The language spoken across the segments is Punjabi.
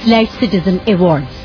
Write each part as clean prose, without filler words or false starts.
Satellite Citizen Awards.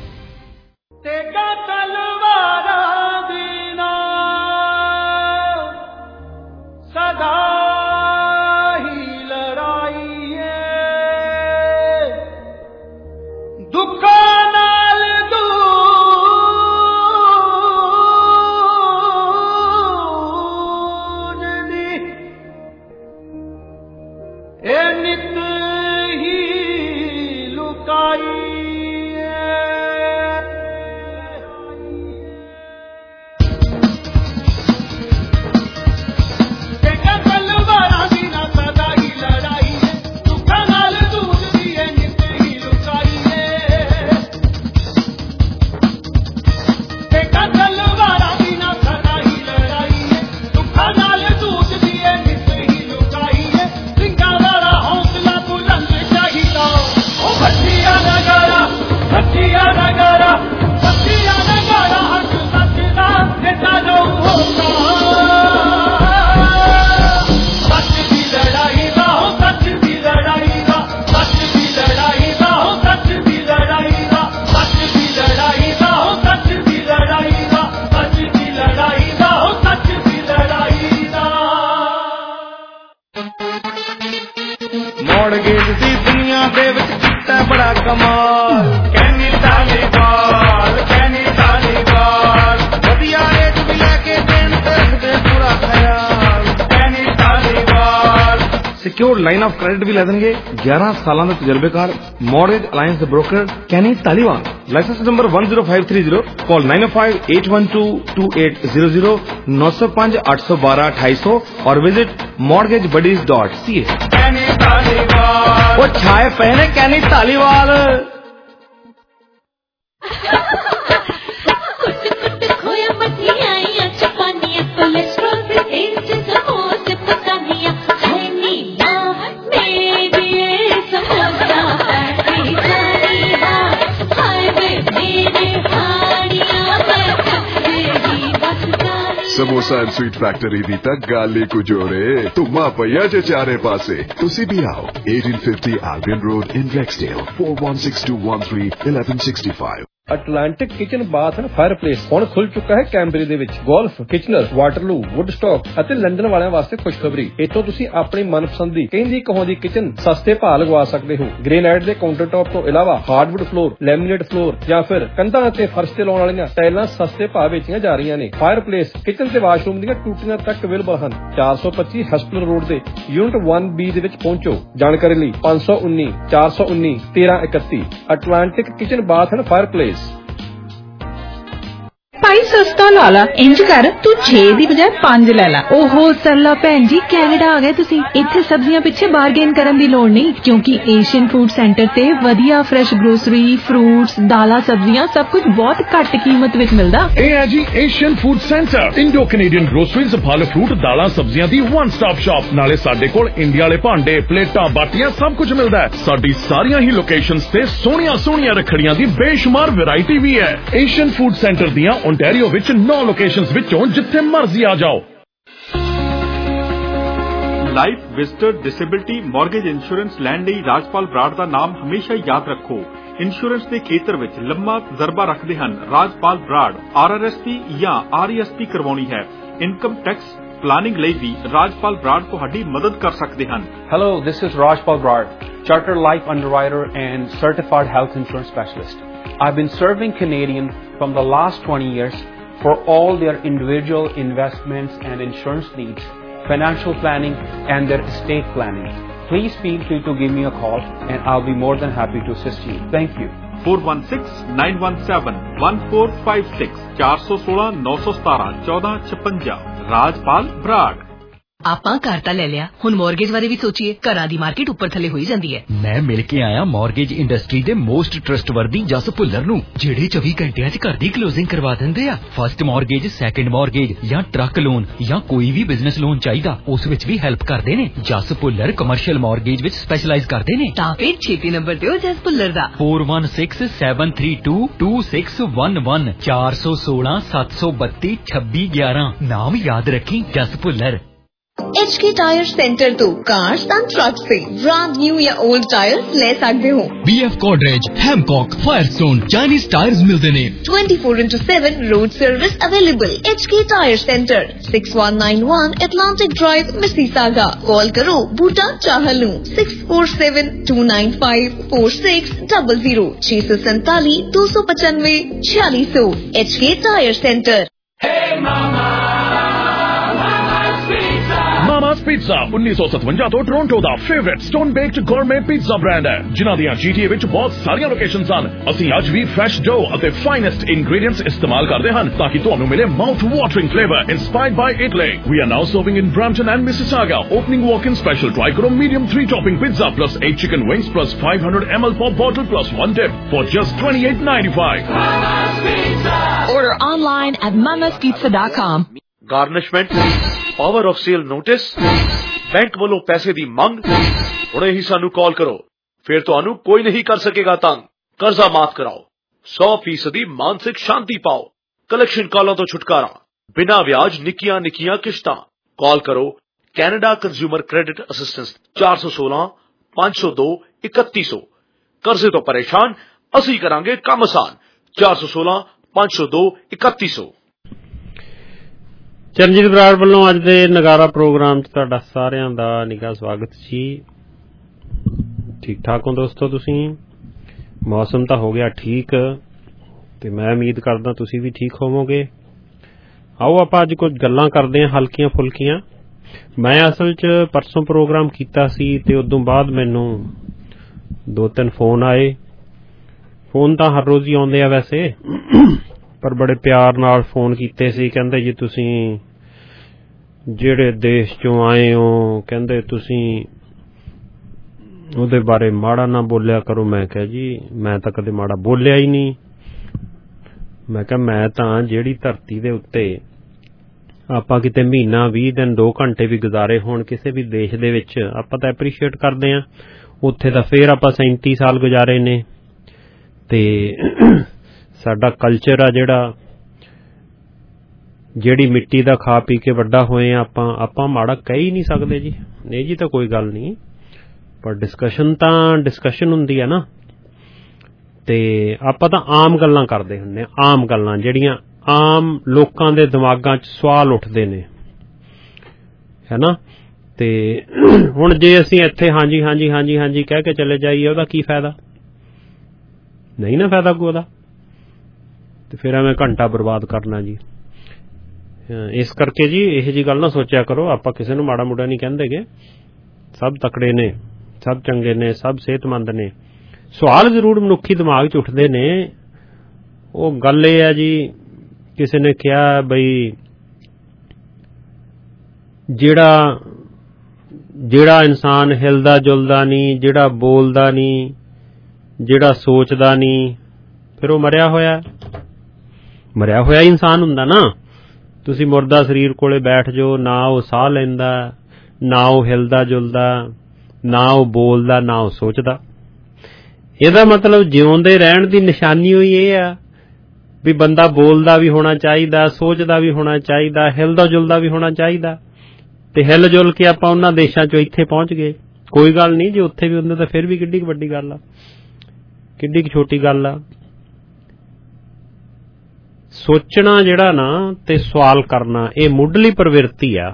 Secure line of credit ਵੀ ਲੈ ਦੇਣਗੇ। 11 ਸਾਲਾਂ ਦਾ ਤਜਰਬੇਕਾਰ ਮੌਰਗੇਜ ਅਲਾਇੰਸ ਦੇ broker Kenny Taliwal. License number 10530। Call 9058122800 905 812 2800 और विजिट mortgagebuddies.ca। वो छाए पे ने Kenny Taliwal. Samosa and sweet factory दी तक गाली को जोरे तुमा पया जे चारे पासे तुसी भी आओ 1850 Albion Road in Rexdale 416213 1165। Atlantic kitchen bath and fireplace ਹੁਣ ਖੁੱਲ ਚੁੱਕਾ ਹੈ ਕੈਂਬਰੀ ਦੇ ਵਿੱਚ। ਗੋਲਫ, ਕਿਚਨਰ, ਵਾਟਰਲੂ, ਵੁੱਡਸਟਾਕ ਅਤੇ ਲੰਡਨ ਵਾਲਿਆਂ ਵਾਸਤੇ ਖੁਸ਼ਖਬਰੀ। ਇੱਥੋਂ ਤੁਸੀਂ ਆਪਣੀ ਮਨਪਸੰਦ ਦੀ ਕਹਿੰਦੀ ਕਹਾਉਂਦੀ ਕਿਚਨ ਸਸਤੇ ਭਾਅ ਲਗਵਾ ਸਕਦੇ ਹੋ। ਗ੍ਰੇਨਾਈਟ ਦੇ ਕਾਊਂਟਰ ਟੌਪ ਤੋਂ ਇਲਾਵਾ ਹਾਰਡਵੁੱਡ ਫਲੋਰ, ਲੈਮੀਨੇਟ ਫਲੋਰ ਜਾਂ ਫਿਰ ਕੰਧਾਂ ਅਤੇ ਫਰਸ਼ ਤੇ ਲਾਉਣ ਵਾਲੀਆਂ ਟਾਈਲਾਂ ਸਸਤੇ ਭਾਅ ਵੇਚੀਆਂ ਜਾ ਰਹੀਆਂ ਨੇ। ਫਾਇਰਪਲੇਸ, ਕਿਚਨ ਤੇ ਵਾਸ਼ਰੂਮ ਦੀਆਂ ਟੂਟੀਆਂ ਤੱਕ ਅਵੇਲੇਬਲ ਹਨ। 425 ਹੈਸਪਲਰ ਰੋਡ ਦੇ ਯੂਨਿਟ 1B ਦੇ ਵਿੱਚ ਪਹੁੰਚੋ। ਜਾਣਕਾਰੀ ਲਈ 519 419 1331। Atlantic kitchen bath and fireplace. ਭਾਈ ਸਸਤਾ ਲਾ ਲਾ, ਇੰਜ ਕਰ ਤੂੰ 6 ਦੀ ਬਜਾਏ 5 ਲੈ ਲਾ। ਓਹੋ ਸਰਲਾ ਭੈਣ ਜੀ, ਕੈਨੇਡਾ ਆ ਗਏ ਤੁਸੀਂ। ਇੱਥੇ ਸਬਜ਼ੀਆਂ ਪਿੱਛੇ ਬਾਰਗੇਨ ਕਰਨ ਦੀ ਲੋੜ ਨਹੀਂ, ਕਿਉਂਕਿ ਏਸ਼ੀਅਨ ਫੂਡ ਸੈਂਟਰ ਤੇ ਵਧੀਆ ਫਰੈਸ਼ ਗਰੋਸਰੀ, ਫਰੂਟਸ, ਦਾਲਾਂ, ਸਬਜ਼ੀਆਂ ਸਭ ਕੁਝ ਬਹੁਤ ਘੱਟ ਕੀਮਤ ਵਿੱਚ ਮਿਲਦਾ। ਇਹ ਹੈ ਜੀ Asian food centre, Indo Canadian groceries, ਫਲ ਫਰੂਟ, ਦਾਲਾਂ, ਸਬਜ਼ੀਆਂ ਦੀ ਵਨ ਸਟਾਪ ਸ਼ਾਪ। ਨਾਲੇ ਸਾਡੇ ਕੋਲ ਇੰਡੀਆ ਵਾਲੇ ਭਾਂਡੇ, ਪਲੇਟਾਂ, ਬਾਟੀਆਂ ਸਭ ਕੁਝ ਮਿਲਦਾ ਹੈ। ਸਾਡੀ ਸਾਰੀਆਂ ਹੀ ਲੋਕੇਸ਼ਨਸ ਤੇ ਸੋਹਣੀਆਂ ਰੱਖੜੀਆਂ ਦੀ ਬੇਸ਼ੁਮਾਰ ਵੈਰਾਈਟੀ ਵੀ ਹੈ। ਏਸ਼ੀਅਨ ਫੂਡ ਸੈਂਟਰ ਦੀਆਂ ਓਨਟਾਰੀਓ ਵਿੱਚ 9 ਲੋਕੇਸ਼ਨਸ ਵਿੱਚੋਂ ਜਿੱਥੇ ਮਰਜ਼ੀ ਆ ਜਾਓ। Life, visitor, disability, mortgage insurance ਲੈਣ ਲਈ ਰਾਜਪਾਲ ਬਰਾੜ ਦਾ ਨਾਮ ਹਮੇਸ਼ਾ ਯਾਦ ਰੱਖੋ। ਇੰਸ਼ੋਰੈਂਸ ਦੇ ਖੇਤਰ ਵਿੱਚ ਲੰਮਾ ਤਜਰਬਾ ਰੱਖਦੇ ਹਨ ਰਾਜਪਾਲ ਬਰਾੜ। RRSP ਜਾਂ RESP ਕਰਵਾਉਣੀ ਹੈ, ਇਨਕਮ ਟੈਕਸ ਪਲਾਨਿੰਗ ਲਈ ਵੀ ਰਾਜਪਾਲ ਬਰਾੜ ਤੁਹਾਡੀ ਮਦਦ ਕਰ ਸਕਦੇ ਹਨ। Hello, this is Rajpal Brad, Chartered Life Underwriter and Certified Health Insurance Specialist. I've been serving Canadians from the last 20 years for all their individual investments and insurance needs, financial planning and their estate planning. Please feel free to give me a call and I'll be more than happy to assist you. Thank you. 416-917-1456 416 917 1456 ਰਾਜਪਾਲ ਬਰਾੜ। ਆਪਾਂ ਘਰ ਤਾਂ ਲੈ ਲਿਆ, ਹੁਣ ਮੌਰਗੇਜ ਬਾਰੇ ਵੀ ਸੋਚੀਏ। ਘਰਾਂ ਦੀ ਮਾਰਕੀਟ ਉੱਪਰ ਥੱਲੇ ਹੋਈ ਜਾਂਦੀ ਹੈ। ਮੈਂ ਮਿਲ ਕੇ ਆਇਆ ਮੌਰਗੇਜ ਇੰਡਸਟਰੀ ਦੇ ਮੋਸਟ ਟਰਸਟਵਰਦੀ ਜਸ ਭੁੱਲਰ ਨੂੰ, ਜਿਹੜੇ 24 ਘੰਟਿਆਂ 'ਚ ਘਰ ਦੀ ਕਲੋਜ਼ਿੰਗ ਕਰਵਾ ਦਿੰਦੇ ਆ। ਫਸਟ ਮੌਰਗੇਜ, ਸੈਕੰਡ ਮੌਰਗੇਜ ਜਾਂ ਟਰੱਕ ਲੋਨ ਜਾਂ ਕੋਈ ਵੀ ਬਿਜ਼ਨਸ ਲੋਨ ਚਾਹੀਦਾ, ਉਸ ਵਿੱਚ ਵੀ ਹੈਲਪ ਕਰਦੇ ਨੇ। ਜਸ ਭੁੱਲਰ ਕਮਰਸ਼ੀਅਲ ਮੌਰਗੇਜ ਵਿੱਚ ਸਪੈਸ਼ਲਾਈਜ਼ ਕਰਦੇ ਨੇ। ਤਾਂ ਫਿਰ ਛੇਤੀ ਨੰਬਰ ਦਿਓ ਜਸ ਭੁੱਲਰ ਦਾ। 4167322611 416 732 2611। ਨਾਮ ਯਾਦ ਰੱਖੀ, Jas Bhullar. HK tyre centre तो कार्स एंड ट्रक से ब्रांड न्यू या ओल्ड टायर्स ले सकते हो। BF Godrej, Hancock, Firestone, Chinese tyres मिलते ने। 24/7 road service available. HK tyre centre 6191 Atlantic Drive, Mississauga। Call करो Boota Chahal 6472954600 647 295 4600। HK tyre centre. Mama's Pizza 1957 ਤੋਂ ਟੋਰਾਂਟੋ ਦਾ favourite stone baked gourmet pizza brand ਹੈ, ਜਿਨ੍ਹਾਂ ਦੀਆਂ GTA ਵਿੱਚ ਬਹੁਤ ਸਾਰੀਆਂ ਲੋਕੇਸ਼ਨਸ ਹਨ। ਅਸੀਂ ਅੱਜ ਵੀ ਫਰੈਸ਼ ਡੋ ਅਤੇ ਫਾਈਨੈਸਟ ਇੰਗਰੀਡੀਐਂਟਸ ਇਸਤੇਮਾਲ ਕਰਦੇ ਹਨ ਤਾਂ ਕਿ ਤੁਹਾਨੂੰ ਮਿਲੇ mouth watering flavour inspired by Italy. We are now serving in Brampton and Mississauga. Opening walk-in special. Try karo medium 3-topping pizza plus 8 chicken wings plus 500 ml pop bottle plus 1 dip for just $28.95. Mama's Pizza. Order online at mamaspizza.com. Garnishment, power of sale notice, bank ਵੱਲੋਂ ਪੈਸੇ ਦੀ ਮੰਗ। ਹੁਣੇ ਹੀ ਸਾਨੂੰ ਕਾਲ ਕਰੋ, ਫਿਰ ਤੁਹਾਨੂੰ ਕੋਈ ਨਹੀਂ ਕਰ ਸਕੇਗਾ ਤੰਗ। ਕਰਜ਼ਾ ਮਾਫ ਕਰਾਓ, 100% ਮਾਨਸਿਕ ਸ਼ਾਂਤੀ ਪਾਓ, ਕਲੈਕਸ਼ਨ ਕਾਲਾਂ ਤੋਂ ਛੁਟਕਾਰਾ, ਬਿਨਾਂ ਵਿਆਜ ਨਿੱਕੀਆਂ ਨਿੱਕੀਆਂ ਕਿਸ਼ਤਾਂ। ਕਾਲ ਕਰੋ ਕੈਨੇਡਾ ਕੰਜ਼ਿਊਮਰ ਕ੍ਰੈਡਿਟ ਅਸਿਸਟੈਂਸ 416 502 3100। ਕਰਜ਼ੇ ਤੋਂ ਪਰੇਸ਼ਾਨ, ਅਸੀਂ ਕਰਾਂਗੇ ਕੰਮ ਆਸਾਨ। 416 502 3100। ਚਰਨਜੀਤ ਬਰਾੜ ਵੱਲੋਂ ਅੱਜ ਦੇ ਨਗਾਰਾ ਪ੍ਰੋਗਰਾਮ 'ਚ ਤੁਹਾਡਾ ਸਾਰਿਆਂ ਦਾ ਨਿੱਘਾ ਸਵਾਗਤ ਜੀ। ਠੀਕ ਠਾਕ ਹੋ ਦੋਸਤੋ? ਤੁਸੀਂ ਮੌਸਮ ਤਾਂ ਹੋ ਗਿਆ ਠੀਕ ਤੇ ਮੈਂ ਉਮੀਦ ਕਰਦਾ ਤੁਸੀਂ ਵੀ ਠੀਕ ਹੋਵੋਗੇ। ਆਓ ਆਪਾਂ ਅੱਜ ਕੁਝ ਗੱਲਾਂ ਕਰਦੇ ਹਾਂ ਹਲਕੀਆਂ ਫੁਲਕੀਆਂ। ਮੈਂ ਅਸਲ 'ਚ ਪਰਸੋਂ ਪ੍ਰੋਗਰਾਮ ਕੀਤਾ ਸੀ ਤੇ ਉਦੋਂ ਬਾਅਦ ਮੈਨੂੰ 2-3 ਫੋਨ ਆਏ। ਫੋਨ ਤਾਂ ਹਰ ਰੋਜ਼ ਹੀ ਆਉਂਦੇ ਆ ਵੈਸੇ, ਪਰ ਬੜੇ ਪਿਆਰ ਨਾਲ ਫੋਨ ਕੀਤੇ ਸੀ। ਕਹਿੰਦੇ ਜੀ ਤੁਸੀਂ ਜਿਹੜੇ ਦੇਸ਼ ਚੋਂ ਆਏ ਹੋ, ਕਹਿੰਦੇ ਤੁਸੀਂ ਉਹਦੇ ਬਾਰੇ ਮਾੜਾ ਨਾ ਬੋਲਿਆ ਕਰੋ। ਮੈਂ ਕਿਹਾ ਜੀ ਮੈਂ ਤਾਂ ਕਦੇ ਮਾੜਾ ਬੋਲਿਆ ਹੀ ਨਹੀਂ। ਮੈਂ ਕਿਹਾ ਮੈਂ ਤਾਂ ਜਿਹੜੀ ਧਰਤੀ ਦੇ ਉੱਤੇ ਆਪਾਂ ਕਿਤੇ ਮਹੀਨਾ 20 ਦਿਨ 2 ਘੰਟੇ ਵੀ ਗੁਜ਼ਾਰੇ ਹੋਣ ਕਿਸੇ ਵੀ ਦੇਸ਼ ਦੇ ਵਿੱਚ, ਆਪਾਂ ਤਾਂ ਐਪਰੀਸ਼ੀਏਟ ਕਰਦੇ ਹਾਂ। ਉੱਥੇ ਤਾਂ ਫੇਰ ਆਪਾਂ 37 ਸਾਲ ਗੁਜ਼ਾਰੇ ਨੇ ਤੇ ਸਾਡਾ ਕਲਚਰ ਆ ਜਿਹੜੀ ਮਿੱਟੀ ਦਾ ਖਾ ਪੀ ਕੇ ਵੱਡਾ ਹੋਏ ਆ ਆਪਾਂ ਮਾੜਾ ਕਹਿ ਹੀ ਨਹੀਂ ਸਕਦੇ ਜੀ। ਨਹੀਂ ਜੀ ਤਾਂ ਕੋਈ ਗੱਲ ਨਹੀਂ, ਪਰ ਡਿਸਕਸ਼ਨ ਹੁੰਦੀ ਆ ਨਾ। ਤੇ ਆਪਾਂ ਤਾਂ ਆਮ ਗੱਲਾਂ ਕਰਦੇ ਹੁੰਦੇ ਆ, ਆਮ ਗੱਲਾਂ ਜਿਹੜੀਆਂ ਆਮ ਲੋਕਾਂ ਦੇ ਦਿਮਾਗਾਂ 'ਚ ਸਵਾਲ ਉੱਠਦੇ ਨੇ, ਹੈ ਨਾ। ਤੇ ਹੁਣ ਜੇ ਅਸੀਂ ਇੱਥੇ ਹਾਂਜੀ ਹਾਂਜੀ ਹਾਂਜੀ ਹਾਂਜੀ ਕਹਿ ਕੇ ਚਲੇ ਜਾਈਏ ਉਹਦਾ ਕੀ ਫਾਇਦਾ? ਨਹੀਂ ਨਾ ਫਾਇਦਾ ਕੋਈ ਉਹਦਾ, ਤੇ ਫਿਰ ਐਵੇਂ ਘੰਟਾ ਬਰਬਾਦ ਕਰਨਾ ਜੀ। ਇਸ ਕਰਕੇ ਜੀ ਇਹੋ ਜਿਹੀ ਗੱਲ ਨਾ ਸੋਚਿਆ ਕਰੋ। ਆਪਾਂ ਕਿਸੇ ਨੂੰ ਮਾੜਾ ਮੋਟਾ ਨਹੀਂ ਕਹਿੰਦੇਗੇ, ਸਭ ਤਕੜੇ ਨੇ, ਸਭ ਚੰਗੇ ਨੇ, ਸਭ ਸਿਹਤਮੰਦ ਨੇ। ਸਵਾਲ ਜ਼ਰੂਰ ਮਨੁੱਖੀ ਦਿਮਾਗ 'ਚ ਉੱਠਦੇ ਨੇ। ਉਹ ਗੱਲ ਇਹ ਹੈ ਜੀ, ਕਿਸੇ ਨੇ ਕਿਹਾ ਬਈ ਜਿਹੜਾ ਇਨਸਾਨ ਹਿਲਦਾ ਜੁਲਦਾ ਨਹੀਂ, ਜਿਹੜਾ ਬੋਲਦਾ ਨਹੀਂ, ਜਿਹੜਾ ਸੋਚਦਾ ਨਹੀਂ, ਫਿਰ ਉਹ ਮਰਿਆ ਹੋਇਆ ਇਨਸਾਨ ਹੁੰਦਾ ਨਾ। ਤੁਸੀਂ ਮੁਰਦਾ ਸਰੀਰ ਕੋਲੇ ਬੈਠ ਜਾਓ, ਨਾ ਉਹ ਸਾਹ ਲੈਂਦਾ, ਨਾ ਉਹ ਹਿਲਦਾ ਜੁਲਦਾ, ਨਾ ਉਹ ਬੋਲਦਾ, ਨਾ ਉਹ ਸੋਚਦਾ। ਇਹਦਾ ਮਤਲਬ ਜਿਉਂਦੇ ਰਹਿਣ ਦੀ ਨਿਸ਼ਾਨੀ ਹੋਈ ਇਹ ਆ ਵੀ ਬੰਦਾ ਬੋਲਦਾ ਵੀ ਹੋਣਾ ਚਾਹੀਦਾ, ਸੋਚਦਾ ਵੀ ਹੋਣਾ ਚਾਹੀਦਾ, ਹਿਲਦਾ ਜੁਲਦਾ ਵੀ ਹੋਣਾ ਚਾਹੀਦਾ। ਤੇ ਹਿਲ ਜੁਲ ਕੇ ਆਪਾਂ ਉਹਨਾਂ ਦੇਸ਼ਾਂ 'ਚੋਂ ਇੱਥੇ ਪਹੁੰਚ ਗਏ। ਕੋਈ ਗੱਲ ਨਹੀਂ, ਜੇ ਉੱਥੇ ਵੀ ਹੁੰਦੇ ਤਾਂ ਫਿਰ ਵੀ ਕਿੱਡੀ ਕੁ ਵੱਡੀ ਗੱਲ ਆ, ਕਿੱਡੀ ਕੁ ਛੋਟੀ ਗੱਲ ਆ। ਸੋਚਣਾ ਜਿਹੜਾ ਨਾ ਤੇ ਸਵਾਲ ਕਰਨਾ, ਇਹ ਮੁੱਢਲੀ ਪ੍ਰਵਿਰਤੀ ਆ।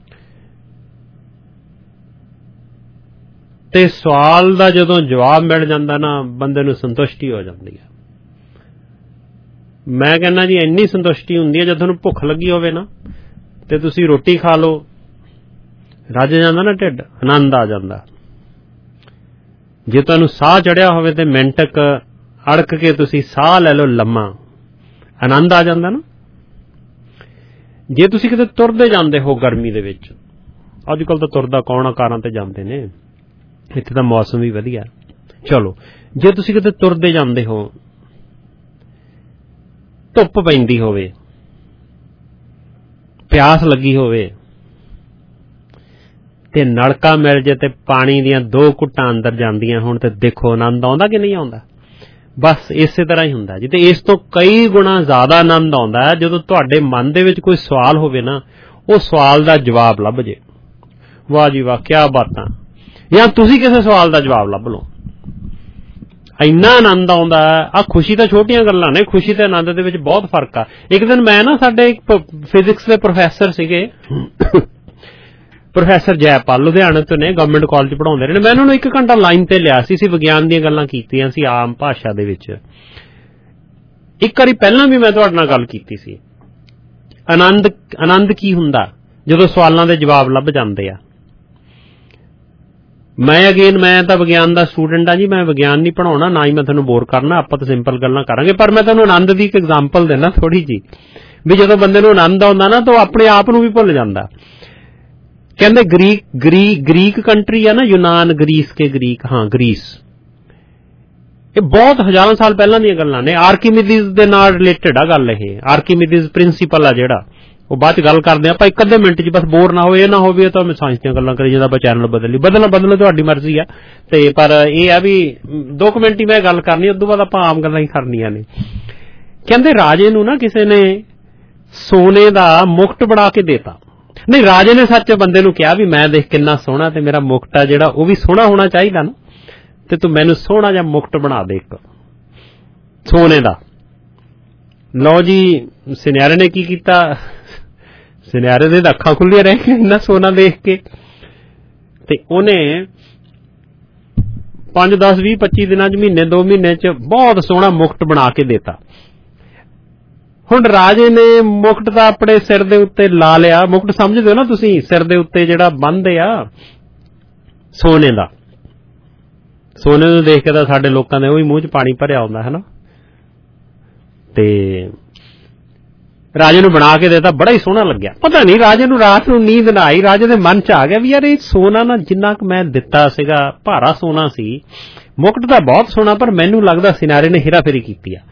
ਤੇ ਸਵਾਲ ਦਾ ਜਦੋਂ ਜਵਾਬ ਮਿਲ ਜਾਂਦਾ ਨਾ, ਬੰਦੇ ਨੂੰ ਸੰਤੁਸ਼ਟੀ ਹੋ ਜਾਂਦੀ ਆ। ਮੈਂ ਕਹਿੰਦਾ ਜੀ ਇੰਨੀ ਸੰਤੁਸ਼ਟੀ ਹੁੰਦੀ ਹੈ ਜਦੋਂ ਤੁਹਾਨੂੰ ਭੁੱਖ ਲੱਗੀ ਹੋਵੇ ਨਾ ਤੇ ਤੁਸੀਂ ਰੋਟੀ ਖਾ ਲਓ, ਰੱਜ ਜਾਂਦਾ ਨਾ ਢਿੱਡ, ਆਨੰਦ ਆ ਜਾਂਦਾ। ਜੇ ਤੁਹਾਨੂੰ ਸਾਹ ਚੜਿਆ ਹੋਵੇ ਤੇ ਮਿੰਟਕ ਅੜਕ ਕੇ ਤੁਸੀਂ ਸਾਹ ਲੈ ਲਓ ਲੰਮਾ, ਆਨੰਦ ਆ ਜਾਂਦਾ ਨਾ। ਜੇ ਤੁਸੀਂ ਕਿਤੇ ਤੁਰਦੇ ਜਾਂਦੇ ਹੋ ਗਰਮੀ ਦੇ ਵਿੱਚ, ਅੱਜ ਕੱਲ ਤਾਂ ਤੁਰਦਾ ਕੌਣ ਆ, ਕਾਰਾਂ ਤੇ ਜਾਂਦੇ ਨੇ, ਇੱਥੇ ਤਾਂ ਮੌਸਮ ਵੀ ਵਧੀਆ। ਚਲੋ ਜੇ ਤੁਸੀਂ ਕਿਤੇ ਤੁਰਦੇ ਜਾਂਦੇ ਹੋ, ਧੁੱਪ ਪੈਂਦੀ ਹੋਵੇ, ਪਿਆਸ ਲੱਗੀ ਹੋਵੇ ਤੇ ਨਲਕਾ ਮਿਲ ਜੇ ਤੇ ਪਾਣੀ ਦੀਆਂ 2 ਘੁੱਟਾਂ ਅੰਦਰ ਜਾਂਦੀਆਂ ਹੋਣ ਤੇ ਦੇਖੋ ਆਨੰਦ ਆਉਂਦਾ ਕਿ ਨਹੀਂ ਆਉਂਦਾ। ਬਸ ਇਸੇ ਤਰ੍ਹਾਂ ਹੀ ਹੁੰਦਾ ਜੀ। ਤੇ ਇਸ ਤੋਂ ਕਈ ਗੁਣਾ ਜ਼ਿਆਦਾ ਆਨੰਦ ਆਉਂਦਾ ਹੈ ਜਦੋਂ ਤੁਹਾਡੇ ਮਨ ਦੇ ਵਿੱਚ ਕੋਈ ਸਵਾਲ ਹੋਵੇ ਨਾ, ਉਹ ਸਵਾਲ ਦਾ ਜਵਾਬ ਲੱਭ ਜੇ। ਵਾਹ ਜੀ ਵਾਹ, ਕਿਆ ਬਾਤਾਂ। ਜਾਂ ਤੁਸੀਂ ਕਿਸੇ ਸਵਾਲ ਦਾ ਜਵਾਬ ਲੱਭ ਲਓ, ਇੰਨਾ ਆਨੰਦ ਆਉਂਦਾ। ਆ ਖੁਸ਼ੀ ਤਾਂ ਛੋਟੀਆਂ ਗੱਲਾਂ ਨੇ, ਖੁਸ਼ੀ ਤੇ ਆਨੰਦ ਦੇ ਵਿੱਚ ਬਹੁਤ ਫਰਕ ਆ। ਇੱਕ ਦਿਨ ਮੈਂ ਨਾ, ਸਾਡੇ ਇੱਕ ਫਿਜ਼ਿਕਸ ਦੇ ਪ੍ਰੋਫੈਸਰ ਸੀਗੇ, ਪ੍ਰੋਫੈਸਰ ਜੈਪਾਲ, ਲੁਧਿਆਣੇ ਤੋਂ ਨੇ, ਗਵਰਨਮੈਂਟ ਕਾਲਜ ਪੜ੍ਹਾਉਂਦੇ ਰਹੇ ਨੇ। ਮੈਂ ਉਹਨਾਂ ਨੂੰ 1 ਘੰਟਾ ਲਾਈਨ ਤੇ ਲਿਆ ਸੀ, ਵਿਗਿਆਨ ਦੀਆਂ ਗੱਲਾਂ ਕੀਤੀਆਂ ਸੀ ਆਮ ਭਾਸ਼ਾ ਦੇ ਵਿੱਚ। ਇੱਕ ਵਾਰੀ ਪਹਿਲਾਂ ਵੀ ਮੈਂ ਤੁਹਾਡੇ ਨਾਲ ਗੱਲ ਕੀਤੀ ਸੀ, ਆਨੰਦ ਕੀ ਹੁੰਦਾ ਜਦੋਂ ਸਵਾਲਾਂ ਦੇ ਜਵਾਬ ਲੱਭ ਜਾਂਦੇ ਆ। ਮੈਂ ਤਾਂ ਵਿਗਿਆਨ ਦਾ ਸਟੂਡੈਂਟ ਆ ਜੀ, ਮੈਂ ਵਿਗਿਆਨ ਨਹੀਂ ਪੜ੍ਹਾਉਣਾ, ਨਾ ਹੀ ਮੈਂ ਤੁਹਾਨੂੰ ਬੋਰ ਕਰਨਾ, ਆਪਾਂ ਤਾਂ ਸਿੰਪਲ ਗੱਲਾਂ ਕਰਾਂਗੇ। ਪਰ ਮੈਂ ਤੁਹਾਨੂੰ ਆਨੰਦ ਦੀ ਇੱਕ ਐਗਜ਼ਾਮਪਲ ਦੇਣਾ ਥੋੜੀ ਜੀ, ਵੀ ਜਦੋਂ ਬੰਦੇ ਨੂੰ ਆਨੰਦ ਆਉਂਦਾ ਨਾ ਤਾਂ ਉਹ ਆਪਣੇ ਆਪ ਨੂੰ ਵੀ ਭੁੱਲ ਜਾਂਦਾ। ਕਹਿੰਦੇ ਗ੍ਰੀਕ ਕੰਟਰੀ ਆ ਨਾ, ਯੂਨਾਨ, ਗਰੀਸ, ਇਹ ਬਹੁਤ ਹਜ਼ਾਰਾਂ ਸਾਲ ਪਹਿਲਾਂ ਦੀਆਂ ਗੱਲਾਂ ਨੇ। ਆਰਕੀਮੀਡੀਜ਼ ਦੇ ਨਾਲ ਰਿਲੇਟਡ ਆ ਗੱਲ ਇਹ। ਆਰਕੀਮੀਡੀਜ਼ ਪ੍ਰਿੰਸੀਪਲ ਆ ਜਿਹੜਾ, ਉਹ ਬਾਅਦ ਚ ਗੱਲ ਕਰਦੇ ਆਪਾਂ, 1 ਅੱਧੇ ਮਿੰਟ ਚ, ਬਸ ਬੋਰ ਨਾ ਹੋਵੇ, ਇਹ ਨਾ ਹੋਵੇ ਤਾਂ ਮੈਂ ਸਾਇੰਸ ਦੀਆਂ ਗੱਲਾਂ ਕਰੀ ਜਾਂਦਾ, ਆਪਾਂ ਚੈਨਲ ਬਦਲੋ ਤੁਹਾਡੀ ਮਰਜ਼ੀ ਆ। ਤੇ ਪਰ ਇਹ ਆ ਵੀ 2 ਮਿੰਟ ਹੀ ਮੈਂ ਗੱਲ ਕਰਨੀ, ਉਦੋਂ ਬਾਅਦ ਆਪਾਂ ਆਮ ਗੱਲਾਂ ਹੀ ਕਰਨੀਆਂ ਨੇ। ਕਹਿੰਦੇ ਰਾਜੇ ਨੂੰ ਨਾ ਕਿਸੇ ਨੇ ਸੋਨੇ ਦਾ ਮੁਕਟ ਬਣਾ ਕੇ ਦੇਤਾ। ਨਹੀਂ, ਰਾਜੇ ਨੇ ਸੱਚ ਬੰਦੇ ਨੂੰ ਕਿਹਾ ਵੀ ਮੈਂ ਦੇਖ ਕਿੰਨਾ ਸੋਹਣਾ, ਤੇ ਮੇਰਾ ਮੁਕਟ ਆ ਜਿਹੜਾ ਉਹ ਵੀ ਸੋਹਣਾ ਹੋਣਾ ਚਾਹੀਦਾ ਨਾ, ਤੇ ਤੂੰ ਮੈਨੂੰ ਸੋਹਣਾ ਜਿਹਾ ਮੁਕਟ ਬਣਾ ਦੇ ਇੱਕ ਸੋਨੇ ਦਾ। ਲਓ ਜੀ, ਸੁਨਿਆਰੇ ਨੇ ਕੀ ਕੀਤਾ, ਸੁਨਿਆਰੇ ਦੇ ਅੱਖਾਂ ਖੁੱਲੀਆਂ ਰਹਿ ਗਈਆਂ ਇੰਨਾ ਸੋਨਾ ਦੇਖ ਕੇ, ਤੇ ਉਹਨੇ 5, 10, 20, 25 ਦਿਨਾਂ ਚ, ਮਹੀਨੇ 2 ਮਹੀਨੇ ਚ ਬਹੁਤ ਸੋਹਣਾ ਮੁਕਟ ਬਣਾ ਕੇ ਦੇਤਾ। ਹੁਣ ਰਾਜੇ ਨੇ ਮੁਕਟ ਤਾਂ ਆਪਣੇ ਸਿਰ ਦੇ ਉੱਤੇ ਲਾ ਲਿਆ। ਮੁਕਟ ਸਮਝਦੇ ਹੋ ਨਾ ਤੁਸੀਂ, ਸਿਰ ਦੇ ਉੱਤੇ ਜਿਹੜਾ ਬੰਨ੍ਹਦੇ ਆ ਸੋਨੇ ਦਾ। ਸੋਨੇ ਨੂੰ ਦੇਖ ਕੇ ਤਾਂ ਸਾਡੇ ਲੋਕਾਂ ਦੇ ਉਹੀ ਮੂੰਹ ਚ ਪਾਣੀ ਭਰਿਆ ਆਉਂਦਾ ਹੈ ਨਾ। ਤੇ ਰਾਜੇ ਨੂੰ ਬਣਾ ਕੇ ਦੇਤਾ, ਬੜਾ ਹੀ ਸੋਹਣਾ ਲੱਗਿਆ। ਪਤਾ ਨਹੀਂ ਰਾਜੇ ਨੂੰ ਰਾਤ ਨੂੰ ਨੀਂਦ ਨਾ ਆਈ, ਰਾਜੇ ਦੇ ਮਨ ਚ ਆ ਗਿਆ ਵੀ ਯਾਰ ਇਹ ਸੋਨਾ ਨਾ ਜਿੰਨਾ ਕੁ ਮੈਂ ਦਿੱਤਾ ਸੀਗਾ, ਭਾਰਾ ਸੋਨਾ ਸੀ, ਮੁਕਟ ਤਾਂ ਬਹੁਤ ਸੋਹਣਾ, ਪਰ ਮੈਨੂੰ ਲੱਗਦਾ ਸਿਨਾਰੇ ਨੇ ਹੇਰਾਫੇਰੀ ਕੀਤੀ ਆ।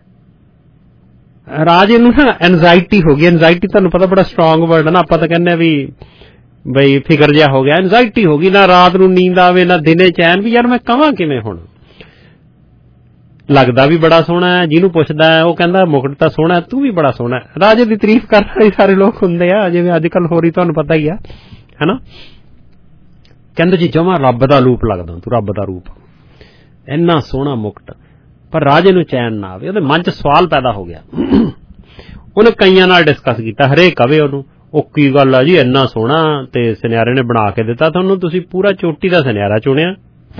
ਰਾਜੇ ਨੂੰ ਨਾ ਐਨਜ਼ਾਈਟੀ ਹੋ ਗਈ। ਐਨਜ਼ਾਈਟੀ ਤੁਹਾਨੂੰ ਪਤਾ ਬੜਾ ਸਟਰੋਂਗ ਵਰਡ ਹੈ ਨਾ, ਆਪਾਂ ਤਾਂ ਕਹਿੰਦੇ ਆ ਵੀ ਬਈ ਫਿਕਰ ਜਿਹਾ ਹੋ ਗਿਆ, ਐਨਜ਼ਾਈਟੀ ਹੋ ਗਈ। ਨਾ ਰਾਤ ਨੂੰ ਨੀਂਦ ਆਵੇ, ਨਾ ਦਿਨੇ ਚੈਨ, ਵੀ ਯਾਰ ਮੈਂ ਕਹਾਂ ਕਿਵੇਂ। ਹੁਣ ਲੱਗਦਾ ਵੀ ਬੜਾ ਸੋਹਣਾ ਹੈ, ਜਿਹਨੂੰ ਪੁੱਛਦਾ ਉਹ ਕਹਿੰਦਾ ਮੁਕਟ ਤਾਂ ਸੋਹਣਾ, ਤੂੰ ਵੀ ਬੜਾ ਸੋਹਣਾ। ਰਾਜੇ ਦੀ ਤਾਰੀਫ ਕਰਨ ਵਾਲੇ ਸਾਰੇ ਲੋਕ ਹੁੰਦੇ ਆ, ਜਿਵੇਂ ਅੱਜ ਕੱਲ ਹੋ ਰਹੀ, ਤੁਹਾਨੂੰ ਪਤਾ ਹੀ ਆ, ਹੈਨਾ। ਕਹਿੰਦੇ ਜੀ ਜਮਾ ਰੱਬ ਦਾ ਰੂਪ ਲੱਗਦਾ ਤੂੰ, ਰੱਬ ਦਾ ਰੂਪ, ਇੰਨਾ ਸੋਹਣਾ ਮੁਕਟ। ਪਰ ਰਾਜੇ ਨੂੰ ਚੈਨ ਨਾ ਆਵੇ, ਉਹਦੇ ਮਨ ਚ ਸਵਾਲ ਪੈਦਾ ਹੋ ਗਿਆ। ਉਹਨੇ ਕਈਆਂ ਨਾਲ ਡਿਸਕਸ ਕੀਤਾ, ਹਰੇਕ ਕਵੇ ਉਹਨੂੰ, ਉਹ ਕੀ ਗੱਲ ਆ ਜੀ, ਇੰਨਾ ਸੋਹਣਾ ਤੇ ਸੁਨਿਆਰੇ ਨੇ ਬਣਾ ਕੇ ਦਿੱਤਾ ਤੁਹਾਨੂੰ, ਤੁਸੀਂ ਪੂਰਾ ਚੋਟੀ ਦਾ ਸੁਨਿਆਰਾ ਚੁਣਿਆ।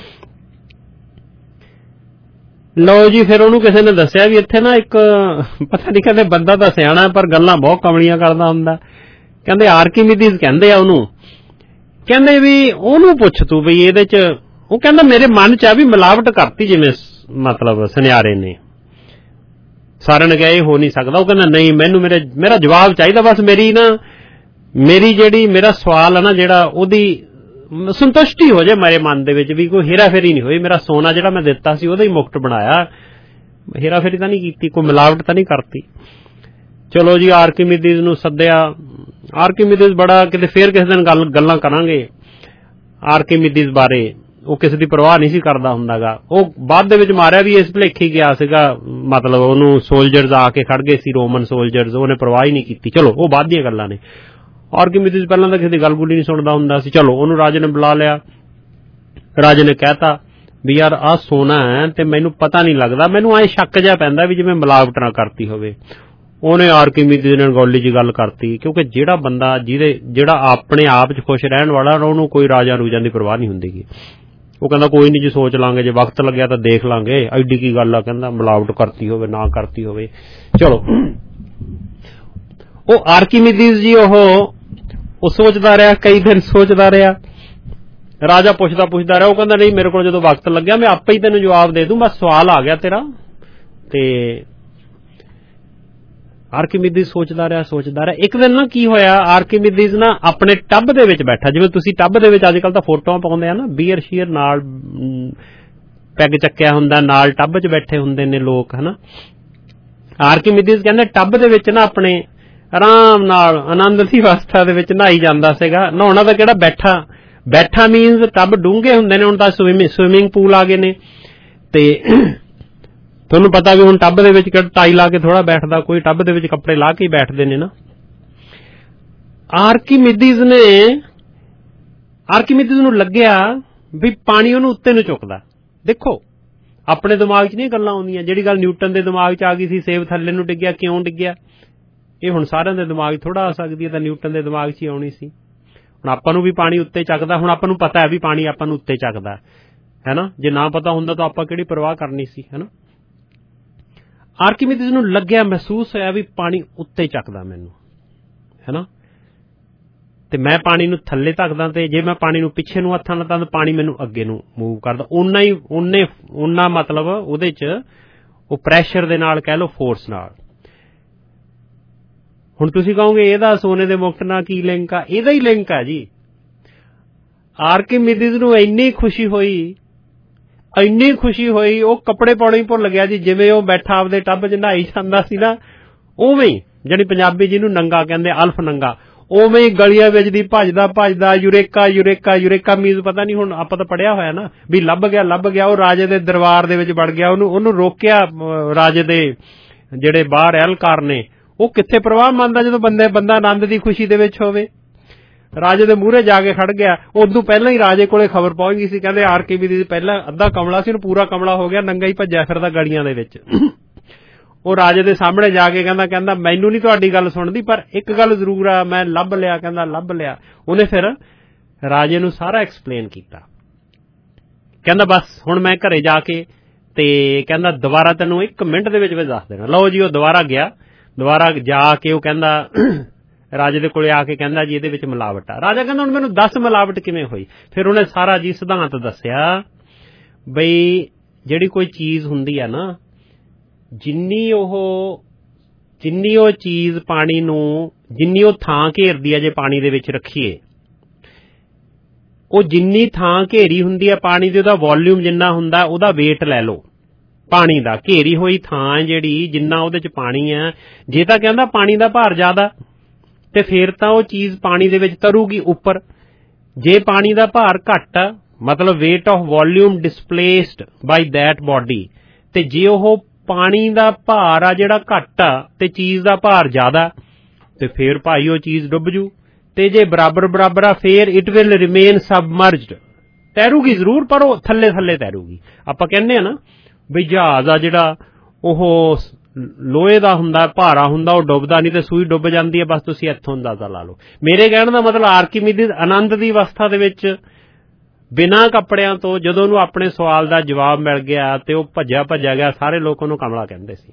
ਲਓ ਜੀ, ਫਿਰ ਉਹਨੂੰ ਕਿਸੇ ਨੇ ਦੱਸਿਆ ਵੀ ਇੱਥੇ ਨਾ ਇੱਕ, ਪਤਾ ਨਹੀਂ ਕਹਿੰਦੇ ਬੰਦਾ ਤਾਂ ਸਿਆਣਾ ਪਰ ਗੱਲਾਂ ਬਹੁਤ ਕਮਲੀਆਂ ਕਰਦਾ ਹੁੰਦਾ। ਕਹਿੰਦੇ ਆਰਕੀਮੀਡੀਜ਼ ਕਹਿੰਦੇ ਆ ਉਹਨੂੰ, ਕਹਿੰਦੇ ਵੀ ਉਹਨੂੰ ਪੁੱਛ ਤੂੰ ਵੀ ਇਹਦੇ ਚ। ਉਹ ਕਹਿੰਦਾ ਮੇਰੇ ਮਨ ਚ ਆ ਵੀ ਮਿਲਾਵਟ ਕਰਤੀ ਜਿਵੇਂ ਮਤਲਬ ਸੁਨਿਆਰੇ ਨੇ। ਸਾਰਿਆਂ ਨੇ ਕਿਹਾ ਇਹ ਹੋ ਨਹੀਂ ਸਕਦਾ। ਉਹ ਕਹਿੰਦਾ ਨਹੀਂ, ਮੈਨੂੰ ਮੇਰਾ ਜਵਾਬ ਚਾਹੀਦਾ, ਬਸ ਮੇਰੀ ਜਿਹੜੀ ਮੇਰਾ ਸਵਾਲ ਹੈ ਨਾ ਜਿਹੜਾ, ਉਹਦੀ ਸੰਤੁਸ਼ਟੀ ਹੋ ਜਾਏ ਮੇਰੇ ਮਨ ਦੇ ਵਿੱਚ, ਵੀ ਕੋਈ ਹੇਰਾਫੇਰੀ ਨਹੀਂ ਹੋਈ। ਮੇਰਾ ਸੋਨਾ ਜਿਹੜਾ ਮੈਂ ਦਿੱਤਾ ਸੀ ਉਹਦਾ ਹੀ ਮੁਕਟ ਬਣਾਇਆ, ਹੇਰਾਫੇਰੀ ਤਾਂ ਨਹੀਂ ਕੀਤੀ, ਕੋਈ ਮਿਲਾਵਟ ਤਾਂ ਨਹੀਂ ਕਰਤੀ। ਚਲੋ ਜੀ, ਆਰਕੀਮੀਡੀਜ਼ ਨੂੰ ਸੱਦਿਆ। ਆਰਕੀਮੀਡੀਜ਼ ਬੜਾ ਕਿਤੇ ਫੇਰ ਕਿਸੇ ਦਿਨ ਗੱਲਾਂ ਕਰਾਂਗੇ ਆਰਕੀਮੀਡੀਜ਼ ਬਾਰੇ। ਉਹ ਕਿਸੇ ਦੀ ਪਰਵਾਹ ਨਹੀਂ ਸੀ ਕਰਦਾ ਹੁੰਦਾਗਾ। ਉਹ ਬਾਅਦ ਦੇ ਵਿੱਚ ਮਾਰਿਆ ਵੀ ਇਸ ਭੁਲੇਖੇ ਗਿਆ ਸੀਗਾ, ਮਤਲਬ ਉਹਨੂੰ ਸੋਲਜਰਜ਼ ਆ ਕੇ ਖੜ ਗਏ ਸੀ, ਰੋਮਨ ਸੋਲਜਰਜ਼, ਉਹਨੇ ਪਰਵਾਹ ਹੀ ਨਹੀਂ ਕੀਤੀ। ਚਲੋ ਉਹ ਬਾਅਦ ਦੀਆਂ ਗੱਲਾਂ ਨੇ। ਆਰਕੀਮੀਡੀਜ਼ ਪਹਿਲਾਂ ਤਾਂ ਕਿਸੇ ਦੀ ਗੱਲ ਗੁੱਲੀ ਨਹੀਂ ਸੁਣਦਾ ਹੁੰਦਾ ਸੀ। ਚਲੋ ਉਹਨੂੰ ਰਾਜੇ ਨੇ ਬੁਲਾ ਲਿਆ। ਰਾਜੇ ਨੇ ਕਹਿਤਾ ਵੀ ਯਾਰ ਆਹ ਸੋਨਾ ਹੈ ਤੇ ਮੈਨੂੰ ਪਤਾ ਨਹੀਂ ਲੱਗਦਾ, ਮੈਨੂੰ ਐਂ ਸ਼ੱਕ ਜਿਹਾ ਪੈਂਦਾ ਵੀ ਜਿਵੇਂ ਮਿਲਾਵਟ ਨਾ ਕਰਤੀ ਹੋਵੇ। ਉਹਨੇ ਆਰਕੀਮੀਡੀਜ਼ ਨੇ ਗੋਲੀ ਜੀ ਗੱਲ ਕਰਤੀ, ਕਿਉਂਕਿ ਜਿਹੜਾ ਬੰਦਾ ਜਿਹੜਾ ਆਪਣੇ ਆਪ 'ਚ ਖੁਸ਼ ਰਹਿਣ ਵਾਲਾ, ਉਹਨੂੰ ਕੋਈ ਰਾਜਾ ਰੂਜਾਂ ਦੀ ਪਰਵਾਹ ਨਹੀਂ ਹੁੰਦੀ। ਉਹ ਕਹਿੰਦਾ ਕੋਈ ਨਹੀਂ ਜੀ, ਸੋਚ ਲਾਂਗੇ, ਜੇ ਵਕਤ ਲੱਗਿਆ ਤਾਂ ਦੇਖ ਲਾਂਗੇ, ਐਡੀ ਕੀ ਗੱਲ ਆ, ਕਹਿੰਦਾ ਮਿਲਾਵਟ ਕਰਤੀ ਹੋਵੇ ਨਾ ਕਰਤੀ ਹੋਵੇ। ਚਲੋ ਉਹ ਆਰਕੀਮੀਡੀਜ਼ ਜੀ ਉਹ ਸੋਚਦਾ ਰਿਹਾ, ਕਈ ਦਿਨ ਸੋਚਦਾ ਰਿਹਾ। ਰਾਜਾ ਪੁੱਛਦਾ ਰਿਹਾ। ਉਹ ਕਹਿੰਦਾ ਨਹੀਂ, ਮੇਰੇ ਕੋਲ ਜਦੋਂ ਵਕਤ ਲੱਗਿਆ ਮੈਂ ਆਪੇ ਹੀ ਤੈਨੂੰ ਜਵਾਬ ਦੇ ਦੂੰ, ਬਸ ਸਵਾਲ ਆ ਗਿਆ ਤੇਰਾ। ਤੇ ਆਰਕੀਮੀਡੀਜ਼ ਸੋਚਦਾ ਰਿਹਾ। ਇੱਕ ਦਿਨ ਨਾ ਕੀ ਹੋਇਆ, ਆਰਕੀਮੀਡੀਜ਼ ਨਾ ਆਪਣੇ ਟੱਬ ਦੇ ਵਿੱਚ ਬੈਠਾ, ਜਿਵੇਂ ਤੁਸੀਂ ਟੱਬ ਦੇ ਵਿੱਚ ਅੱਜ ਕੱਲ ਤਾਂ ਫੋਟੋਆਂ ਪਾਉਂਦੇ ਆ ਨਾ, ਬੀਅਰ ਸ਼ੀਅਰ ਨਾਲ ਪੈਗ ਚੱਕਿਆ ਹੁੰਦਾ, ਨਾਲ ਟੱਬ 'ਚ ਬੈਠੇ ਹੁੰਦੇ ਨੇ ਲੋਕ, ਹਨਾ। ਆਰਕੀਮੀਡੀਜ਼ ਕਹਿੰਦੇ ਟੱਬ ਦੇ ਵਿੱਚ ਨਾ ਆਪਣੇ ਆਰਾਮ ਨਾਲ ਆਨੰਦ ਦੀ ਅਵਸਥਾ ਦੇ ਵਿੱਚ ਨਹਾਈ ਜਾਂਦਾ ਸੀਗਾ। ਨਹਾਉਣਾ ਤਾਂ ਕਿਹੜਾ, ਬੈਠਾ ਮੀਨਸ ਟੱਬ ਡੂੰਘੇ ਹੁੰਦੇ ਨੇ, ਹੁਣ ਤਾਂ ਸਵਿਮਿੰਗ ਪੂਲ ਆ ਗਏ ਨੇ। ਤੇ ਤੁਹਾਨੂੰ ਪਤਾ ਵੀ ਹੁਣ ਟੱਬ ਦੇ ਵਿੱਚ ਕਿਹੜਾ ਟਾਈ ਲਾ ਕੇ ਥੋੜਾ ਬੈਠਦਾ ਕੋਈ, ਟੱਬ ਦੇ ਵਿੱਚ ਕੱਪੜੇ ਲਾ ਕੇ ਹੀ ਬੈਠਦੇ ਨੇ ਨਾ। ਆਰਕੀਮੀਡੀਜ਼ ਨੇ ਆਰਕੀਮੀਡੀਜ਼ ਨੂੰ ਲੱਗਿਆ ਵੀ ਪਾਣੀ ਉਹਨੂੰ ਉੱਤੇ ਨੂੰ ਚੁੱਕਦਾ। ਦੇਖੋ ਆਪਣੇ ਦਿਮਾਗ 'ਚ ਨਹੀਂ ਗੱਲਾਂ ਆਉਂਦੀਆਂ, ਜਿਹੜੀ ਗੱਲ ਨਿਊਟਨ ਦੇ ਦਿਮਾਗ 'ਚ ਆ ਗਈ ਸੀ ਸੇਬ ਥੱਲੇ ਨੂੰ ਡਿੱਗਿਆ, ਕਿਉਂ ਡਿੱਗਿਆ, ਇਹ ਹੁਣ ਸਾਰਿਆਂ ਦੇ ਦਿਮਾਗ 'ਚ ਥੋੜਾ ਆ ਸਕਦੀ ਹੈ, ਤਾਂ ਨਿਊਟਨ ਦੇ ਦਿਮਾਗ 'ਚ ਹੀ ਆਉਣੀ ਸੀ। ਹੁਣ ਆਪਾਂ ਨੂੰ ਵੀ ਪਾਣੀ ਉੱਤੇ ਚੱਕਦਾ, ਹੁਣ ਆਪਾਂ ਨੂੰ ਪਤਾ ਹੈ ਵੀ ਪਾਣੀ ਆਪਾਂ ਨੂੰ ਉੱਤੇ ਚੱਕਦਾ ਹੈ ਨਾ, ਜੇ ਨਾ ਪਤਾ ਹੁੰਦਾ ਤਾਂ ਆਪਾਂ ਕਿਹੜੀ ਪਰਵਾਹ ਕਰਨੀ ਸੀ, ਹੈ ਨਾ। ਆਰਕੀਮੀਡੀਜ਼ ਨੂੰ ਲੱਗਿਆ, ਮਹਿਸੂਸ ਹੋਇਆ ਵੀ ਪਾਣੀ ਉੱਤੇ ਚੱਕਦਾ ਮੈਨੂੰ, ਹੈ ਨਾ, ਤੇ ਮੈਂ ਪਾਣੀ ਨੂੰ ਥੱਲੇ ਧੱਕਦਾ, ਤੇ ਜੇ ਮੈਂ ਪਾਣੀ ਨੂੰ ਪਿੱਛੇ ਨੂੰ ਹੱਥਾਂ ਨਾਲ ਤਾਂ ਪਾਣੀ ਮੈਨੂੰ ਅੱਗੇ ਨੂੰ ਮੂਵ ਕਰਦਾ, ਓਨਾ ਮਤਲਬ ਉਹਦੇ 'ਚ ਉਹ ਪ੍ਰੈਸ਼ਰ ਦੇ ਨਾਲ ਕਹਿ ਲਓ, ਫੋਰਸ ਨਾਲ। ਹੁਣ ਤੁਸੀਂ ਕਹੋਗੇ ਇਹਦਾ ਸੋਨੇ ਦੇ ਮੁਕਟ ਨਾਲ ਕੀ ਲਿੰਕ ਆ? ਇਹਦਾ ਹੀ ਲਿੰਕ ਆ ਜੀ। ਆਰਕੀਮੀਡੀਜ਼ ਨੂੰ ਇੰਨੀ ਖੁਸ਼ੀ ਹੋਈ, ਉਹ ਕੱਪੜੇ ਪਾਉਣੇ ਹੀ ਭੁੱਲ ਗਿਆ ਜੀ। ਜਿਵੇਂ ਉਹ ਬੈਠਾ ਆਪਦੇ ਟੱਬ 'ਚ ਨਹਾਈ ਜਾਂਦਾ ਸੀ ਨਾ, ਉਵੇਂ ਹੀ, ਜਿਹੜੀ ਪੰਜਾਬੀ ਜਿਹਨੂੰ ਨੰਗਾ ਕਹਿੰਦੇ, ਅਲਫ ਨੰਗਾ, ਉਵੇਂ ਹੀ ਗਲੀਆਂ ਵਿੱਚ ਦੀ ਭੱਜਦਾ ਯੂਰੇਕਾ ਮੀਨਸ ਪਤਾ ਨਹੀਂ, ਹੁਣ ਆਪਾਂ ਤਾਂ ਪੜਿਆ ਹੋਇਆ ਨਾ ਵੀ ਲੱਭ ਗਿਆ। ਉਹ ਰਾਜੇ ਦੇ ਦਰਬਾਰ ਦੇ ਵਿੱਚ ਵੜ ਗਿਆ, ਉਹਨੂੰ ਰੋਕਿਆ ਰਾਜੇ ਦੇ ਜਿਹੜੇ ਬਾਹਰ ਅਹਿਲਕਾਰ ਨੇ। ਉਹ ਕਿੱਥੇ ਪ੍ਰਵਾਹ ਮੰਨਦਾ ਜਦੋਂ ਬੰਦਾ ਆਨੰਦ ਦੀ ਖੁਸ਼ੀ ਦੇ ਵਿੱਚ ਹੋਵੇ। ਰਾਜੇ ਦੇ ਮੂਹਰੇ ਜਾ ਕੇ ਖੜ ਗਿਆ। ਉਦੋਂ ਪਹਿਲਾਂ ਹੀ ਰਾਜੇ ਕੋਲੇ ਖਬਰ ਪਹੁੰਚ ਗਈ ਸੀ, ਕਹਿੰਦੇ ਆਰਕੀਮੀਡੀਜ਼ ਪਹਿਲਾਂ ਅੱਧਾ ਕਮਲਾ ਸੀ, ਉਹਨੂੰ ਪੂਰਾ ਕਮਲਾ ਹੋ ਗਿਆ, ਨੰਗਾ ਹੀ ਭੱਜਿਆ ਫਿਰਦਾ ਗਲੀਆਂ ਦੇ ਵਿੱਚ। ਉਹ ਰਾਜੇ ਦੇ ਸਾਹਮਣੇ ਜਾ ਕੇ ਕਹਿੰਦਾ ਮੈਨੂੰ ਨਹੀਂ ਤੁਹਾਡੀ ਗੱਲ ਸੁਣਦੀ, ਪਰ ਇੱਕ ਗੱਲ ਜ਼ਰੂਰ ਆ, ਮੈਂ ਲੱਭ ਲਿਆ। ਉਹਨੇ ਫਿਰ ਰਾਜੇ ਨੂੰ ਸਾਰਾ ਐਕਸਪਲੇਨ ਕੀਤਾ। ਕਹਿੰਦਾ ਬਸ ਹੁਣ ਮੈਂ ਘਰੇ ਜਾ ਕੇ ਤੇ ਕਹਿੰਦਾ ਦੁਬਾਰਾ ਤੈਨੂੰ 1 ਮਿੰਟ ਦੇ ਵਿੱਚ ਦੱਸ ਦੇਣਾ। ਲਓ ਜੀ, ਉਹ ਦੁਬਾਰਾ ਗਿਆ। ਦੁਬਾਰਾ ਜਾ ਕੇ ਉਹ ਕਹਿੰਦਾ ਰਾਜੇ ਦੇ ਕੋਲੇ ਆ ਕੇ ਕਹਿੰਦਾ ਜੀ ਇਹਦੇ ਵਿੱਚ ਮਿਲਾਵਟ ਆ। ਰਾਜਾ ਕਹਿੰਦਾ ਹੁਣ ਮੈਨੂੰ ਦੱਸ ਮਿਲਾਵਟ ਕਿਵੇਂ ਹੋਈ। ਫਿਰ ਉਹਨੇ ਸਾਰਾ ਜੀ ਸਿਧਾਂਤ ਦੱਸਿਆ ਬਈ ਜਿਹੜੀ ਕੋਈ ਚੀਜ਼ ਹੁੰਦੀ ਆ ਨਾ, ਜਿੰਨੀ ਉਹ ਚੀਜ਼ ਪਾਣੀ ਨੂੰ, ਜਿੰਨੀ ਉਹ ਥਾਂ ਘੇਰਦੀ ਆ, ਜੇ ਪਾਣੀ ਦੇ ਵਿੱਚ ਰੱਖੀਏ, ਉਹ ਜਿੰਨੀ ਥਾਂ ਘੇਰੀ ਹੁੰਦੀ ਆ ਪਾਣੀ ਦੀ, ਉਹਦਾ ਵੋਲਿਊਮ ਜਿੰਨਾ ਹੁੰਦਾ, ਉਹਦਾ ਵੇਟ ਲੈ ਲਓ ਪਾਣੀ ਦਾ। ਘੇਰੀ ਹੋਈ ਥਾਂ ਜਿਹੜੀ, ਜਿੰਨਾ ਉਹਦੇ 'ਚ ਪਾਣੀ ਆ, ਜੇ ਤਾਂ ਕਹਿੰਦਾ ਪਾਣੀ ਦਾ ਭਾਰ ਜ਼ਿਆਦਾ ਤੇ ਫਿਰ ਤਾਂ ਉਹ ਚੀਜ਼ ਪਾਣੀ ਦੇ ਵਿੱਚ ਤਰੂਗੀ ਉੱਪਰ। ਜੇ ਪਾਣੀ ਦਾ ਭਾਰ ਘੱਟ, ਮਤਲਬ weight of volume displaced by that body, ਤੇ ਜੇ ਉਹ ਪਾਣੀ ਦਾ ਭਾਰ ਆ ਜਿਹੜਾ ਘੱਟ ਆ ਤੇ ਚੀਜ਼ ਦਾ ਭਾਰ ਜ਼ਿਆਦਾ, ਤੇ ਫਿਰ ਭਾਈ ਉਹ ਚੀਜ਼ ਡੁੱਬ ਜੂ। ਤੇ ਜੇ ਬਰਾਬਰ ਆ ਫਿਰ ਇਟ ਵਿਲ ਰਿਮੇਨ ਸਬਮਰਜਡ, ਤੈਰੂਗੀ ਜ਼ਰੂਰ ਪਰ ਉਹ ਥੱਲੇ ਤੈਰੂਗੀ। ਆਪਾਂ ਕਹਿੰਦੇ ਆ ਨਾ ਬਈ ਜਹਾਜ਼ ਆ ਜਿਹੜਾ ਉਹ ਲੋਹੇ ਦਾ ਹੁੰਦਾ, ਭਾਰਾ ਹੁੰਦਾ, ਉਹ ਡੁੱਬਦਾ ਨਹੀਂ, ਤੇ ਸੂਈ ਡੁੱਬ ਜਾਂਦੀ ਹੈ। ਬਸ ਤੁਸੀਂ ਇੱਥੋਂ ਅੰਦਾਜ਼ਾ ਲਾ ਲਓ। ਮੇਰੇ ਕਹਿਣ ਦਾ ਮਤਲਬ ਆਰਕੀਮੀਡੀਜ਼ ਆਨੰਦ ਦੀ ਅਵਸਥਾ ਦੇ ਵਿੱਚ ਬਿਨਾਂ ਕੱਪੜਿਆਂ ਤੋਂ ਜਦੋਂ ਉਹਨੂੰ ਆਪਣੇ ਸਵਾਲ ਦਾ ਜਵਾਬ ਮਿਲ ਗਿਆ ਤੇ ਉਹ ਭੱਜਿਆ ਗਿਆ, ਸਾਰੇ ਲੋਕ ਉਹਨੂੰ ਕਮਲਾ ਕਹਿੰਦੇ ਸੀ।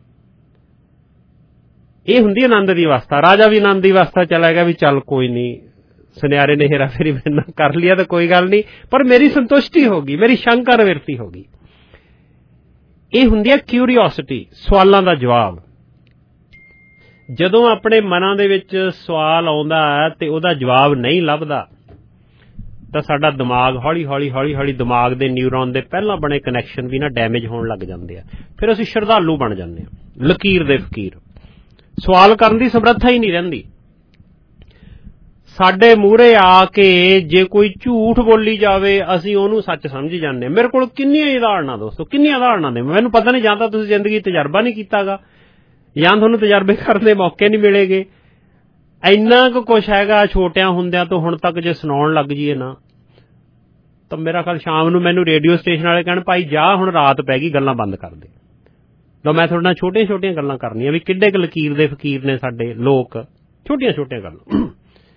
ਇਹ ਹੁੰਦੀ ਆਨੰਦ ਦੀ ਅਵਸਥਾ। ਰਾਜਾ ਵੀ ਆਨੰਦ ਦੀ ਅਵਸਥਾ ਚਲਾ ਗਿਆ ਵੀ ਚੱਲ ਕੋਈ ਨਹੀਂ, ਸੁਨਿਆਰੇ ਨੇ ਹੇਰਾ ਫੇਰੀ ਮੇਰੇ ਨਾਲ ਕਰ ਲਿਆ ਤਾਂ ਕੋਈ ਗੱਲ ਨਹੀਂ, ਪਰ ਮੇਰੀ ਸੰਤੁਸ਼ਟੀ ਹੋ ਗਈ, ਮੇਰੀ ਸ਼ੰਕਾ ਨਿਵਰਤੀ ਹੋ ਗਈ। ਇਹ ਹੁੰਦੀ ਹੈ ਕਿਊਰੀਓਸਿਟੀ, ਸਵਾਲਾਂ ਦਾ ਜਵਾਬ। ਜਦੋਂ ਆਪਣੇ ਮਨਾਂ ਦੇ ਵਿੱਚ ਸਵਾਲ ਆਉਂਦਾ ਤੇ ਉਹਦਾ ਜਵਾਬ ਨਹੀਂ ਲੱਭਦਾ ਤਾਂ ਸਾਡਾ ਦਿਮਾਗ ਹੌਲੀ ਦਿਮਾਗ ਦੇ ਨਿਊਰੋਨ ਦੇ ਪਹਿਲਾਂ ਬਣੇ ਕਨੈਕਸ਼ਨ ਵੀ ਨਾ ਡੈਮੇਜ ਹੋਣ ਲੱਗ ਜਾਂਦੇ ਆ। ਫਿਰ ਅਸੀਂ ਸ਼ਰਧਾਲੂ ਬਣ ਜਾਂਦੇ ਹਾਂ, ਲਕੀਰ ਦੇ ਫਕੀਰ। ਸਵਾਲ ਕਰਨ ਦੀ ਸਮਰੱਥਾ ਹੀ ਨਹੀਂ ਰਹਿੰਦੀ। ਸਾਡੇ ਮੂਹਰੇ ਆ ਕੇ ਜੇ ਕੋਈ ਝੂਠ ਬੋਲੀ ਜਾਵੇ, ਅਸੀਂ ਉਹਨੂੰ ਸੱਚ ਸਮਝੀ ਜਾਂਦੇ। ਮੇਰੇ ਕੋਲ ਕਿੰਨੀਆਂ ਉਦਾਹਰਨਾਂ ਦੋਸਤੋ, ਕਿੰਨੀਆਂ ਉਦਾਹਰਨਾਂ ਨੇ। ਮੈਨੂੰ ਪਤਾ ਨਹੀਂ, ਜਾਂ ਤਾਂ ਤੁਸੀਂ ਜ਼ਿੰਦਗੀ ਤਜਰਬਾ ਨਹੀਂ ਕੀਤਾਗਾ, ਜਾਂ ਤੁਹਾਨੂੰ ਤਜਰਬੇ ਕਰਨ ਦੇ ਮੌਕੇ ਨਹੀਂ ਮਿਲੇਗੇ। ਇੰਨਾ ਕੁ ਕੁਛ ਹੈਗਾ ਛੋਟਿਆਂ ਹੁੰਦਿਆਂ ਤੋਂ ਹੁਣ ਤੱਕ, ਜੇ ਸੁਣਾਉਣ ਲੱਗ ਜਾਈਏ ਨਾ ਤਾਂ ਮੇਰਾ ਖਿਆਲ ਸ਼ਾਮ ਨੂੰ ਮੈਨੂੰ ਰੇਡੀਓ ਸਟੇਸ਼ਨ ਵਾਲੇ ਕਹਿਣ ਭਾਈ ਜਾ ਹੁਣ ਰਾਤ ਪੈ ਗਈ, ਗੱਲਾਂ ਬੰਦ ਕਰ ਦੇ। ਤਾਂ ਮੈਂ ਤੁਹਾਡੇ ਨਾਲ ਛੋਟੀਆਂ ਗੱਲਾਂ ਕਰਨੀਆਂ ਵੀ ਕਿੱਡੇ ਕੁ ਲਕੀਰ ਦੇ ਫਕੀਰ ਨੇ ਸਾਡੇ ਲੋਕ, ਛੋਟੀਆਂ ਗੱਲਾਂ।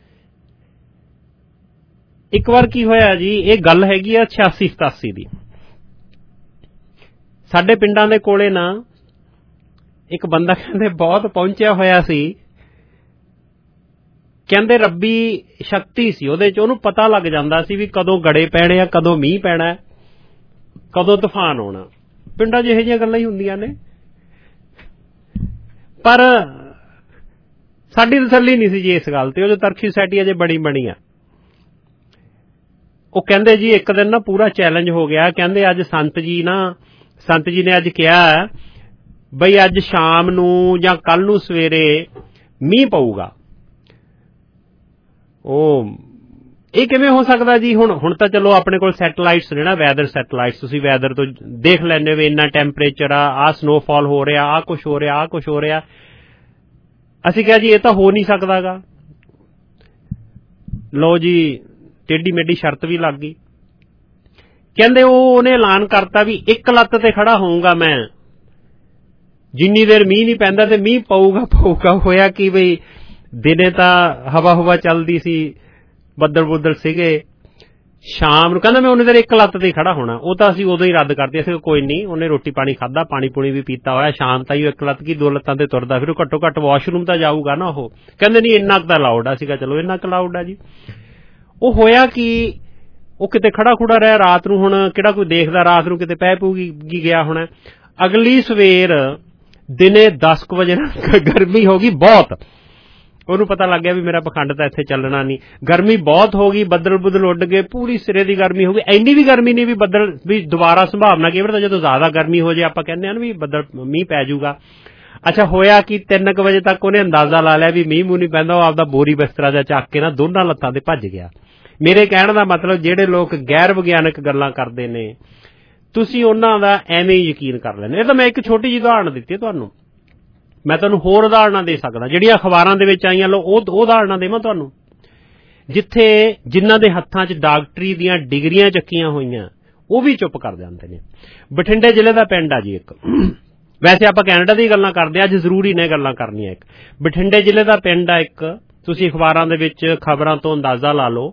ਇੱਕ ਵਾਰ ਕੀ ਹੋਇਆ ਜੀ, ਇਹ ਗੱਲ ਹੈਗੀ ਆ 86-87 ਦੀ। ਸਾਡੇ ਪਿੰਡਾਂ ਦੇ ਕੋਲੇ ਨਾ ਇੱਕ ਬੰਦਾ ਕਹਿੰਦੇ ਬਹੁਤ ਪਹੁੰਚਿਆ ਹੋਇਆ ਸੀ। ਕਹਿੰਦੇ ਰੱਬੀ ਸ਼ਕਤੀ ਸੀ ਉਹਦੇ 'ਚ, ਉਹਨੂੰ ਪਤਾ ਲੱਗ ਜਾਂਦਾ ਸੀ ਵੀ ਕਦੋਂ ਗੜੇ ਪੈਣੇ ਆ, ਕਦੋਂ ਮੀਂਹ ਪੈਣਾ, ਕਦੋਂ ਤੂਫਾਨ ਆਉਣਾ। ਪਿੰਡਾਂ 'ਚ ਇਹੋ ਜਿਹੀਆਂ ਗੱਲਾਂ ਹੀ ਹੁੰਦੀਆਂ ਨੇ। ਪਰ ਸਾਡੀ ਤਸੱਲੀ ਨਹੀਂ ਸੀ ਜੀ ਇਸ ਗੱਲ ਤੇ। ਉਹ ਜੋ ਤਰਖੀ ਸੋਸਾਇਟੀ ਅਜੇ ਬਣੀ ਆ, ਉਹ ਕਹਿੰਦੇ ਜੀ ਇੱਕ ਦਿਨ ਨਾ ਪੂਰਾ ਚੈਲੰਜ ਹੋ ਗਿਆ। ਕਹਿੰਦੇ ਅੱਜ ਸੰਤ ਜੀ ਨੇ ਅੱਜ ਕਿਹਾ ਬਈ ਅੱਜ ਸ਼ਾਮ ਨੂੰ ਜਾਂ ਕੱਲ ਨੂੰ ਸਵੇਰੇ ਮੀਂਹ ਪਊਗਾ। ਇਹ ਕਿਵੇਂ ਹੋ ਸਕਦਾ ਜੀ? ਹੁਣ ਤਾਂ ਚਲੋ ਆਪਣੇ ਕੋਲ ਸੈਟਲਾਈਟਸ ਨੇ ਨਾ, ਵੈਦਰ ਸੈਟਲਾਈਟਸ, ਤੁਸੀਂ ਵੈਦਰ ਤੋਂ ਦੇਖ ਲੈਂਦੇ ਹੋ ਇੰਨਾ ਟੈਂਪਰੇਚਰ ਆ ਸਨੋਫਾਲ ਹੋ ਰਿਹਾ, ਆਹ ਕੁਛ ਹੋ ਰਿਹਾ। ਅਸੀਂ ਕਿਹਾ ਜੀ ਇਹ ਤਾਂ ਹੋ ਨਹੀਂ ਸਕਦਾਗਾ। ਲਓ ਜੀ ਟੇਢੀ ਮੇਢੀ ਸ਼ਰਤ ਵੀ ਲੱਗ ਗਈ। ਕਹਿੰਦੇ ਉਹਨੇ ਐਲਾਨ ਕਰਤਾ ਵੀ ਇੱਕ ਲੱਤ ਤੇ ਖੜਾ ਹੋਊਗਾ ਮੈਂ, ਜਿੰਨੀ ਦੇਰ ਮੀਂਹ ਨਹੀਂ ਪੈਂਦਾ ਤੇ ਮੀਂਹ ਪਊਗਾ। ਹੋਇਆ ਕਿ ਬਈ ਦਿਨੇ ਤਾਂ ਹਵਾ ਚੱਲਦੀ ਸੀ, ਬੱਦਲ ਬੁੱਦਲ ਸੀਗੇ, ਸ਼ਾਮ ਨੂੰ ਕਹਿੰਦਾ ਮੈਂ ਉਹਨੇ ਦੇਰ ਇੱਕ ਲੱਤ ਤੇ ਖੜਾ ਹੋਣਾ। ਉਹ ਤਾਂ ਅਸੀਂ ਉਦੋਂ ਹੀ ਰੱਦ ਕਰਤੀ, ਅਸੀਂ ਕੋਈ ਨਹੀਂ, ਉਹਨੇ ਰੋਟੀ ਪਾਣੀ ਖਾਧਾ, ਪਾਣੀ ਪੂਣੀ ਵੀ ਪੀਤਾ ਹੋਇਆ, ਸ਼ਾਮ ਤਾਈ ਇੱਕ ਲੱਤ ਕੀ 2 ਲੱਤਾਂ ਤੇ ਤੁਰਦਾ ਫਿਰ ਘੱਟੋ ਘੱਟ ਵਾਸ਼ਰੂਮ ਤਾਂ ਜਾਊਗਾ ਨਾ ਉਹ। ਕਹਿੰਦੇ ਨਹੀਂ ਇੰਨਾ ਕੁ ਤਾਂ ਅਲਾਊਡ ਆ ਸੀਗਾ, ਚਲੋ ਇੰਨਾ ਕੁ ਅਲਾਊਡ ਆ ਜੀ। ਉਹ ਹੋਇਆ ਕਿ ਉਹ ਕਿਤੇ ਖੜਾ ਖੁੜਾ ਰਿਹਾ ਰਾਤ ਨੂੰ, ਹੁਣ ਕਿਹੜਾ ਕੋਈ ਦੇਖਦਾ ਰਾਤ ਨੂੰ ਕਿਤੇ ਪੈ ਪਊਗੀ ਗਿਆ ਹੋਣਾ। ਅਗਲੀ ਸਵੇਰ ਦਿਨੇ 10 ਵਜੇ ਗਰਮੀ ਹੋ ਗਈ ਬਹੁਤ, ਉਹਨੂੰ ਪਤਾ ਲੱਗ ਗਿਆ ਵੀ ਮੇਰਾ ਪਖੰਡ ਤਾਂ ਇੱਥੇ ਚੱਲਣਾ ਨਹੀਂ, ਗਰਮੀ ਬਹੁਤ ਹੋ ਗਈ, ਬੱਦਲ ਬੁੱਦਲ ਉੱਡ ਗਏ, ਪੂਰੀ ਸਿਰੇ ਦੀ ਗਰਮੀ ਹੋ ਗਈ। ਇੰਨੀ ਵੀ ਗਰਮੀ ਨਹੀਂ ਵੀ ਬੱਦਲ ਵੀ ਦੁਬਾਰਾ ਸੰਭਾਵਨਾ ਕਈ ਵਾਰ ਤਾਂ ਜਦੋਂ ਜ਼ਿਆਦਾ ਗਰਮੀ ਹੋ ਜਾਏ ਆਪਾਂ ਕਹਿੰਦੇ ਹਾਂ ਵੀ ਬੱਦਲ ਮੀਂਹ ਪੈ ਜਾਊਗਾ। ਅੱਛਾ ਹੋਇਆ ਕਿ 3 ਵਜੇ ਤੱਕ ਉਹਨੇ ਅੰਦਾਜ਼ਾ ਲਾ ਲਿਆ ਵੀ ਮੀਂਹ ਮੂੰਹ ਨਹੀਂ ਪੈਂਦਾ, ਉਹ ਆਪਦਾ ਬੋਰੀ ਬਿਸਤਰਾ ਜਿਹਾ ਚੱਕ ਕੇ ਨਾ ਦੋਨਾਂ ਲੱਤਾਂ ਤੇ ਭੱਜ ਗਿਆ। ਮੇਰੇ ਕਹਿਣ ਦਾ ਮਤਲਬ ਜਿਹੜੇ ਲੋਕ ਗੈਰ ਵਿਗਿਆਨਕ ਗੱਲਾਂ ਕਰਦੇ ਨੇ ਤੁਸੀਂ ਉਹਨਾਂ ਦਾ ਐਵੇਂ ਹੀ ਯਕੀਨ ਕਰ ਲੈਂਦੇ। ਇਹ ਤਾਂ ਮੈਂ ਇੱਕ ਛੋਟੀ ਜਿਹੀ ਉਦਾਹਰਨ ਦਿੱਤੀ ਤੁਹਾਨੂੰ, ਮੈਂ ਤੁਹਾਨੂੰ ਹੋਰ ਉਦਾਹਰਨਾਂ ਦੇ ਸਕਦਾ ਜਿਹੜੀਆਂ ਅਖਬਾਰਾਂ ਦੇ ਵਿੱਚ ਆਈਆਂ, ਲੋ ਉਹ ਉਦਾਹਰਨਾਂ ਦੇਵਾਂ ਤੁਹਾਨੂੰ, ਜਿੱਥੇ ਜਿਨ੍ਹਾਂ ਦੇ ਹੱਥਾਂ 'ਚ ਡਾਕਟਰੀ ਦੀਆਂ ਡਿਗਰੀਆਂ ਚੱਕੀਆਂ ਹੋਈਆਂ ਉਹ ਵੀ ਚੁੱਪ ਕਰ ਜਾਂਦੇ ਨੇ। ਬਠਿੰਡੇ ਜ਼ਿਲ੍ਹੇ ਦਾ ਪਿੰਡ ਆ ਜੀ ਇੱਕ, ਵੈਸੇ ਆਪਾਂ ਕੈਨੇਡਾ ਦੀ ਗੱਲਾਂ ਕਰਦੇ ਅੱਜ ਜ਼ਰੂਰੀ ਨੇ ਗੱਲਾਂ ਕਰਨੀਆਂ। ਇੱਕ ਬਠਿੰਡੇ ਜ਼ਿਲ੍ਹੇ ਦਾ ਪਿੰਡ ਆ ਇੱਕ, ਤੁਸੀਂ ਅਖਬਾਰਾਂ ਦੇ ਵਿੱਚ ਖਬਰਾਂ ਤੋਂ ਅੰਦਾਜ਼ਾ ਲਾ ਲਓ,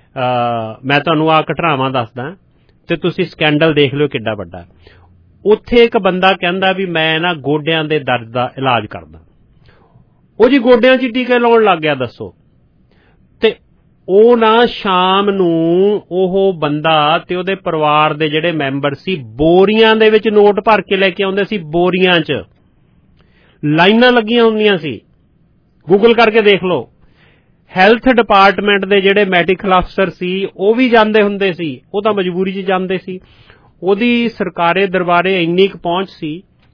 ਮੈਂ ਤੁਹਾਨੂੰ ਆਹ ਘਟਨਾਵਾਂ ਦੱਸਦਾ ਤੇ ਤੁਸੀਂ ਸਕੈਂਡਲ ਦੇਖ ਲਿਓ ਕਿੱਡਾ ਵੱਡਾ। ਉੱਥੇ ਇੱਕ ਬੰਦਾ ਕਹਿੰਦਾ ਵੀ ਮੈਂ ਨਾ ਗੋਡਿਆਂ ਦੇ ਦਰਦ ਦਾ ਇਲਾਜ ਕਰਦਾ, ਉਹ ਜੀ ਗੋਡਿਆਂ 'ਚ ਟੀਕੇ ਲਾਉਣ ਲੱਗ ਗਿਆ ਦੱਸੋ। ਤੇ ਉਹ ਨਾ ਸ਼ਾਮ ਨੂੰ ਉਹ ਬੰਦਾ ਤੇ ਉਹਦੇ ਪਰਿਵਾਰ ਦੇ ਜਿਹੜੇ ਮੈਂਬਰ ਸੀ ਬੋਰੀਆਂ ਦੇ ਵਿੱਚ ਨੋਟ ਭਰ ਕੇ ਲੈ ਕੇ ਆਉਂਦੇ ਸੀ, ਬੋਰੀਆਂ 'ਚ ਲਾਈਨਾਂ ਲੱਗੀਆਂ ਹੁੰਦੀਆਂ ਸੀ, ਗੂਗਲ ਕਰਕੇ ਦੇਖ ਲਓ। ਹੈਲਥ ਡਿਪਾਰਟਮੈਂਟ ਦੇ ਜਿਹੜੇ ਮੈਡੀਕਲ ਅਫਸਰ ਸੀ ਉਹ ਵੀ ਜਾਂਦੇ ਹੁੰਦੇ ਸੀ, ਉਹ ਤਾਂ ਮਜਬੂਰੀ 'ਚ ਜਾਂਦੇ ਸੀ। ਉਹਦੀ ਸਰਕਾਰੇ ਦਰਬਾਰੇ ਇੰਨੀ ਕੁ ਪਹੁੰਚ ਸੀ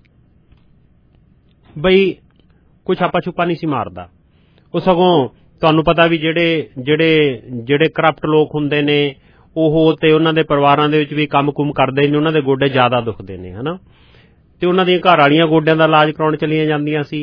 ਬਈ ਕੁਛ ਆਪਾ ਛੁਪਾ ਨਹੀਂ ਸੀ ਮਾਰਦਾ। ਉਹ ਸਗੋਂ ਤੁਹਾਨੂੰ ਪਤਾ ਵੀ ਜਿਹੜੇ ਕਰਪਟ ਲੋਕ ਹੁੰਦੇ ਨੇ ਉਹ ਤੇ ਉਹਨਾਂ ਦੇ ਪਰਿਵਾਰਾਂ ਦੇ ਵਿੱਚ ਵੀ ਕੰਮ ਕੁਮ ਕਰਦੇ ਨੇ, ਉਹਨਾਂ ਦੇ ਗੋਡੇ ਜ਼ਿਆਦਾ ਦੁਖਦੇ ਨੇ ਹਨਾ, ਤੇ ਉਹਨਾਂ ਦੀਆਂ ਘਰ ਵਾਲੀਆਂ ਗੋਡਿਆਂ ਦਾ ਇਲਾਜ ਕਰਾਉਣ ਚਲੀਆਂ ਜਾਂਦੀਆਂ ਸੀ,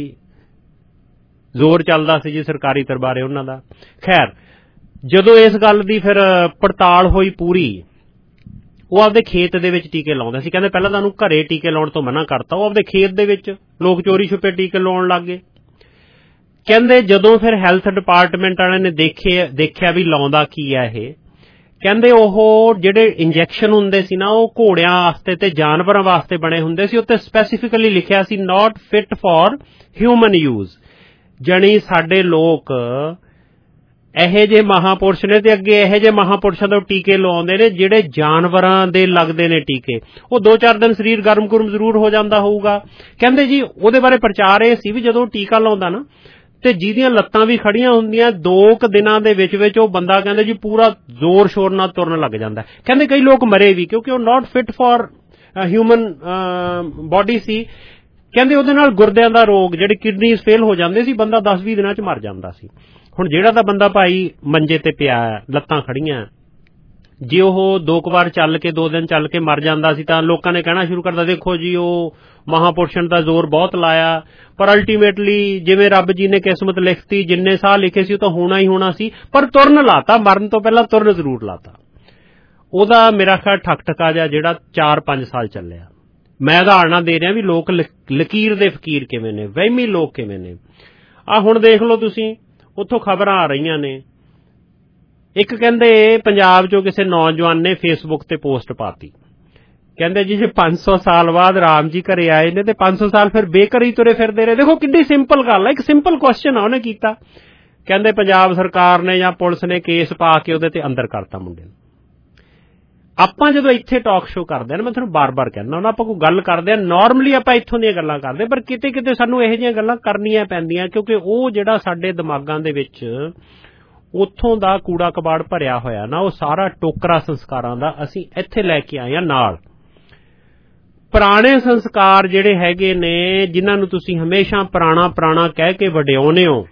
ਜ਼ੋਰ ਚੱਲਦਾ ਸੀ ਜੀ ਸਰਕਾਰੀ ਦਰਬਾਰੇ ਉਹਨਾਂ ਦਾ। ਖੈਰ ਜਦੋਂ ਇਸ ਗੱਲ ਦੀ ਫਿਰ ਪੜਤਾਲ ਹੋਈ ਪੂਰੀ, ਉਹ ਆਪਦੇ ਖੇਤ ਦੇ ਵਿੱਚ ਟੀਕੇ ਲਾਉਂਦਾ ਸੀ। ਕਹਿੰਦੇ ਪਹਿਲਾਂ ਤਾਂ ਉਹਨੂੰ ਘਰੇ ਟੀਕੇ ਲਾਉਣ ਤੋਂ ਮਨਾ ਕਰਤਾ, ਉਹ ਆਪਦੇ ਖੇਤ ਦੇ ਵਿੱਚ ਲੋਕ ਚੋਰੀ ਛੁਪੇ ਟੀਕੇ ਲਾਉਣ ਲੱਗ ਗਏ। ਕਹਿੰਦੇ ਜਦੋਂ ਫਿਰ ਹੈਲਥ ਡਿਪਾਰਟਮੈਂਟ ਵਾਲਿਆਂ ਨੇ ਦੇਖਿਆ ਵੀ ਲਾਉਂਦਾ ਕੀ ਆ ਇਹ, ਕਹਿੰਦੇ ਉਹ ਜਿਹੜੇ ਇੰਜੈਕਸ਼ਨ ਹੁੰਦੇ ਸੀ ਨਾ ਉਹ ਘੋੜਿਆਂ ਵਾਸਤੇ ਤੇ ਜਾਨਵਰਾਂ ਵਾਸਤੇ ਬਣੇ ਹੁੰਦੇ ਸੀ, ਉੱਤੇ ਸਪੈਸੀਫਿਕਲੀ ਲਿਖਿਆ ਸੀ not fit for human use, ਜਾਣੀ ਸਾਡੇ ਲੋਕ ਇਹੋ ਜਿਹੇ ਮਹਾਂਪੁਰਸ਼ ਨੇ ਤੇ ਅੱਗੇ ਇਹੋ ਜਿਹੇ ਮਹਾਂਪੁਰਸ਼ਾਂ ਤੋਂ ਟੀਕੇ ਲਵਾਉਂਦੇ ਨੇ ਜਿਹੜੇ ਜਾਨਵਰਾਂ ਦੇ ਲੱਗਦੇ ਨੇ ਟੀਕੇ। ਉਹ 2-4 ਦਿਨ ਸਰੀਰ ਗਰਮ ਗੁਰਮ ਜ਼ਰੂਰ ਹੋ ਜਾਂਦਾ ਹੋਊਗਾ। ਕਹਿੰਦੇ ਜੀ ਉਹਦੇ ਬਾਰੇ ਪ੍ਰਚਾਰ ਇਹ ਸੀ ਵੀ ਜਦੋਂ ਟੀਕਾ ਲਾਉਂਦਾ ਨਾ ਤੇ ਜਿਹਦੀਆਂ ਲੱਤਾਂ ਵੀ ਖੜੀਆਂ ਹੁੰਦੀਆਂ 2 ਕੁ ਦਿਨਾਂ ਦੇ ਵਿੱਚ ਉਹ ਬੰਦਾ ਕਹਿੰਦੇ ਜੀ ਪੂਰਾ ਜ਼ੋਰ ਸ਼ੋਰ ਨਾਲ ਤੁਰਨ ਲੱਗ ਜਾਂਦਾ। ਕਹਿੰਦੇ ਕਈ ਲੋਕ ਮਰੇ ਵੀ ਕਿਉਂਕਿ ਉਹ not fit for human body ਸੀ। ਕਹਿੰਦੇ ਉਹਦੇ ਨਾਲ ਗੁਰਦਿਆਂ ਦਾ ਰੋਗ ਜਿਹੜੇ ਕਿਡਨੀਜ਼ ਫੇਲ ਹੋ ਜਾਂਦੇ ਸੀ, ਬੰਦਾ 10-20 ਦਿਨਾਂ 'ਚ ਮਰ ਜਾਂਦਾ ਸੀ। ਹੁਣ ਜਿਹੜਾ ਤਾਂ ਬੰਦਾ ਭਾਈ ਮੰਜੇ ਤੇ ਪਿਆ ਲੱਤਾਂ ਖੜੀਆਂ, ਜੇ ਉਹ 2 ਵਾਰ ਚੱਲ ਕੇ 2 ਦਿਨ ਚੱਲ ਕੇ ਮਰ ਜਾਂਦਾ ਸੀ ਤਾਂ ਲੋਕਾਂ ਨੇ ਕਹਿਣਾ ਸ਼ੁਰੂ ਕਰਦਾ ਦੇਖੋ ਜੀ ਉਹ ਮਹਾਂਪੁਰਸ਼ਾਂ ਦਾ ਜ਼ੋਰ ਬਹੁਤ ਲਾਇਆ, ਪਰ ਅਲਟੀਮੇਟਲੀ ਜਿਵੇਂ ਰੱਬ ਜੀ ਨੇ ਕਿਸਮਤ ਲਿਖਤੀ, ਜਿੰਨੇ ਸਾਹ ਲਿਖੇ ਸੀ ਉਹ ਤਾਂ ਹੋਣਾ ਹੀ ਹੋਣਾ ਸੀ, ਪਰ ਤੁਰਨ ਲਾਤਾ, ਮਰਨ ਤੋਂ ਪਹਿਲਾਂ ਤੁਰਨ ਜ਼ਰੂਰ ਲਾਤਾ। ਉਹਦਾ ਮੇਰਾ ਖਿਆਲ ਠੱਕ-ਠਕਾ ਜਿਹਾ ਜਿਹੜਾ 4-5 ਸਾਲ ਚੱਲਿਆ। ਮੈਂ ਉਦਾਹਰਨਾਂ ਦੇ ਰਿਹਾ ਵੀ ਲੋਕ ਲਕੀਰ ਦੇ ਫਕੀਰ ਕਿਵੇਂ ਨੇ, ਵਹਿਮੀ ਲੋਕ ਕਿਵੇਂ ਨੇ। ਆਹ ਹੁਣ ਦੇਖ ਲਓ ਤੁਸੀਂ, ਉੱਥੋਂ ਖਬਰਾਂ ਆ ਰਹੀਆਂ ਨੇ, ਇੱਕ ਕਹਿੰਦੇ ਪੰਜਾਬ 'ਚੋਂ ਕਿਸੇ ਨੌਜਵਾਨ ਨੇ ਫੇਸਬੁੱਕ ਤੇ ਪੋਸਟ ਪਾਤੀ, ਕਹਿੰਦੇ ਜੀ ਜੇ 500 ਸਾਲ ਬਾਅਦ ਰਾਮ ਜੀ ਘਰੇ ਆਏ ਨੇ ਤੇ 500 ਸਾਲ ਫਿਰ ਬੇਘਰ ਹੀ ਤੁਰੇ ਫਿਰਦੇ ਰਹੇ। ਦੇਖੋ ਕਿੰਨੀ ਸਿੰਪਲ ਗੱਲ ਹੈ, ਇੱਕ ਸਿੰਪਲ ਕੁਐਸਚਨ ਆ ਉਹਨੇ ਕੀਤਾ। ਕਹਿੰਦੇ ਪੰਜਾਬ ਸਰਕਾਰ ਨੇ ਜਾਂ ਪੁਲਿਸ ਨੇ ਕੇਸ ਪਾ ਕੇ ਉਹਦੇ ਤੇ ਅੰਦਰ ਕਰਤਾ ਮੁੰਡੇ ਨੂੰ। ਆਪਾਂ ਜਦੋਂ ਇੱਥੇ ਟਾਕ ਸ਼ੋ ਕਰਦੇ ਹਾਂ, ਮੈਂ ਤੁਹਾਨੂੰ ਬਾਰ-ਬਾਰ ਕਹਿੰਦਾ ਹੁਣ ਆਪਾਂ ਕੋਈ ਗੱਲ ਕਰਦੇ ਹਾਂ, ਨਾਰਮਲੀ ਆਪਾਂ ਇੱਥੋਂ ਦੀਆਂ ਗੱਲਾਂ ਕਰਦੇ, ਪਰ ਕਿਤੇ ਸਾਨੂੰ ਇਹੋ ਜਿਹੀਆਂ ਗੱਲਾਂ ਕਰਨੀਆਂ ਪੈਂਦੀਆਂ ਕਿਉਂਕਿ ਉਹ ਜਿਹੜਾ ਸਾਡੇ ਦਿਮਾਗਾਂ ਦੇ ਵਿੱਚ ਉੱਥੋਂ ਦਾ ਕੂੜਾ ਕਬਾੜ ਭਰਿਆ ਹੋਇਆ ਨਾ, ਉਹ ਸਾਰਾ ਟੋਕਰਾ ਸੰਸਕਾਰਾਂ ਦਾ ਅਸੀਂ ਇੱਥੇ ਲੈ ਕੇ ਆਏ ਹਾਂ ਨਾਲ। ਪੁਰਾਣੇ ਸੰਸਕਾਰ ਜਿਹੜੇ ਹੈਗੇ ਨੇ ਜਿਨ੍ਹਾਂ ਨੂੰ ਤੁਸੀਂ ਹਮੇਸ਼ਾ ਪੁਰਾਣਾ ਕਹਿ ਕੇ ਵਡਿਆਉਂਦੇ ਹੋ,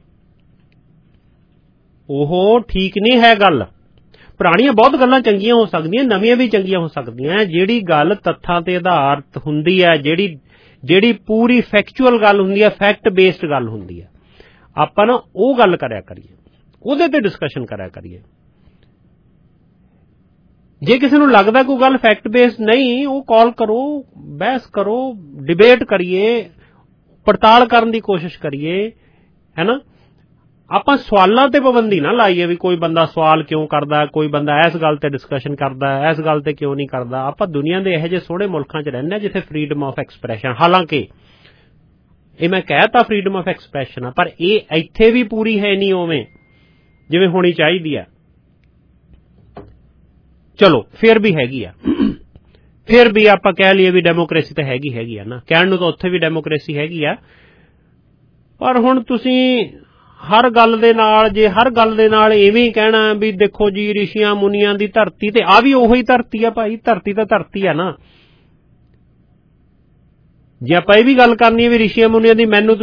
ਉਹ ਠੀਕ ਨਹੀਂ ਹੈ ਗੱਲ। ਪੁਰਾਣੀਆਂ ਬਹੁਤ ਗੱਲਾਂ ਚੰਗੀਆਂ ਹੋ ਸਕਦੀਆਂ, ਨਵੀਆਂ ਵੀ ਚੰਗੀਆਂ ਹੋ ਸਕਦੀਆਂ। ਜਿਹੜੀ ਗੱਲ ਤੱਥਾਂ ਤੇ ਆਧਾਰਿਤ ਹੁੰਦੀ ਹੈ, ਜਿਹੜੀ ਪੂਰੀ ਫੈਕਚੁਅਲ ਗੱਲ ਹੁੰਦੀ ਹੈ, ਫੈਕਟ ਬੇਸਡ ਗੱਲ ਹੁੰਦੀ ਹੈ, ਆਪਾਂ ਨਾ ਉਹ ਗੱਲ ਕਰਿਆ ਕਰੀਏ, ਉਹਦੇ ਤੇ ਡਿਸਕਸ਼ਨ ਕਰਿਆ ਕਰੀਏ। ਜੇ ਕਿਸੇ ਨੂੰ ਲੱਗਦਾ ਕੋਈ ਗੱਲ ਫੈਕਟ ਬੇਸਡ ਨਹੀਂ, ਉਹ ਕਾਲ ਕਰੋ, ਬਹਿਸ ਕਰੋ, ਡਿਬੇਟ ਕਰੀਏ, ਪੜਤਾਲ ਕਰਨ ਦੀ ਕੋਸ਼ਿਸ਼ ਕਰੀਏ, ਹੈ ਨਾ। ਆਪਾਂ ਸਵਾਲਾਂ ਤੇ ਪਾਬੰਦੀ ਨਾ ਲਾਈਏ ਵੀ ਕੋਈ ਬੰਦਾ ਸਵਾਲ ਕਿਉਂ ਕਰਦਾ, ਕੋਈ ਬੰਦਾ ਇਸ ਗੱਲ ਤੇ ਡਿਸਕਸ਼ਨ ਕਰਦਾ, ਇਸ ਗੱਲ ਤੇ ਕਿਉਂ ਨਹੀਂ ਕਰਦਾ। ਆਪਾਂ ਦੁਨੀਆ ਦੇ ਇਹੋ ਜਿਹੇ ਸੋਹਣੇ ਮੁਲਕਾਂ 'ਚ ਰਹਿੰਦੇ ਹਾਂ ਜਿੱਥੇ ਫਰੀਡਮ ਆਫ ਐਕਸਪ੍ਰੈਸ਼ਨ, ਹਾਲਾਂਕਿ ਇਹ ਮੈਂ ਕਹਿਤਾ ਫਰੀਡਮ ਆਫ ਐਕਸਪ੍ਰੈਸ਼ਨ ਆ, ਪਰ ਇਹ ਇੱਥੇ ਵੀ ਪੂਰੀ ਹੈ ਨਹੀਂ ਉਵੇਂ ਜਿਵੇਂ ਹੋਣੀ ਚਾਹੀਦੀ ਆ। ਚਲੋ ਫਿਰ ਵੀ ਹੈਗੀ ਆ, ਫਿਰ ਵੀ ਆਪਾਂ ਕਹਿ ਲਈਏ ਵੀ ਡੈਮੋਕ੍ਰੇਸੀ ਤਾਂ ਹੈਗੀ ਆ ਨਾ, ਕਹਿਣ ਨੂੰ ਤਾਂ ਉੱਥੇ ਵੀ ਡੈਮੋਕ੍ਰੇਸੀ ਹੈਗੀ ਆ। ਪਰ ਹੁਣ ਤੁਸੀਂ ਹਰ ਗੱਲ ਦੇ ਨਾਲ ਇਵੇਂ ਹੀ ਕਹਿਣਾ ਵੀ ਦੇਖੋ ਜੀ ਰਿਸ਼ੀਆਂ ਮੁਨੀਆਂ ਦੀ ਧਰਤੀ, ਤੇ ਆ ਵੀ ਉਹੀ ਧਰਤੀ ਆ ਭਾਈ, ਧਰਤੀ ਤਾਂ ਧਰਤੀ ਆ ਨਾ। ਜੇ ਆਪਾਂ ਇਹ ਵੀ ਗੱਲ ਕਰਨੀ ਹੈ ਵੀ ਰਿਸ਼ੀਆਂ ਮੁਨੀਆਂ ਦੀ, ਮੈਨੂੰ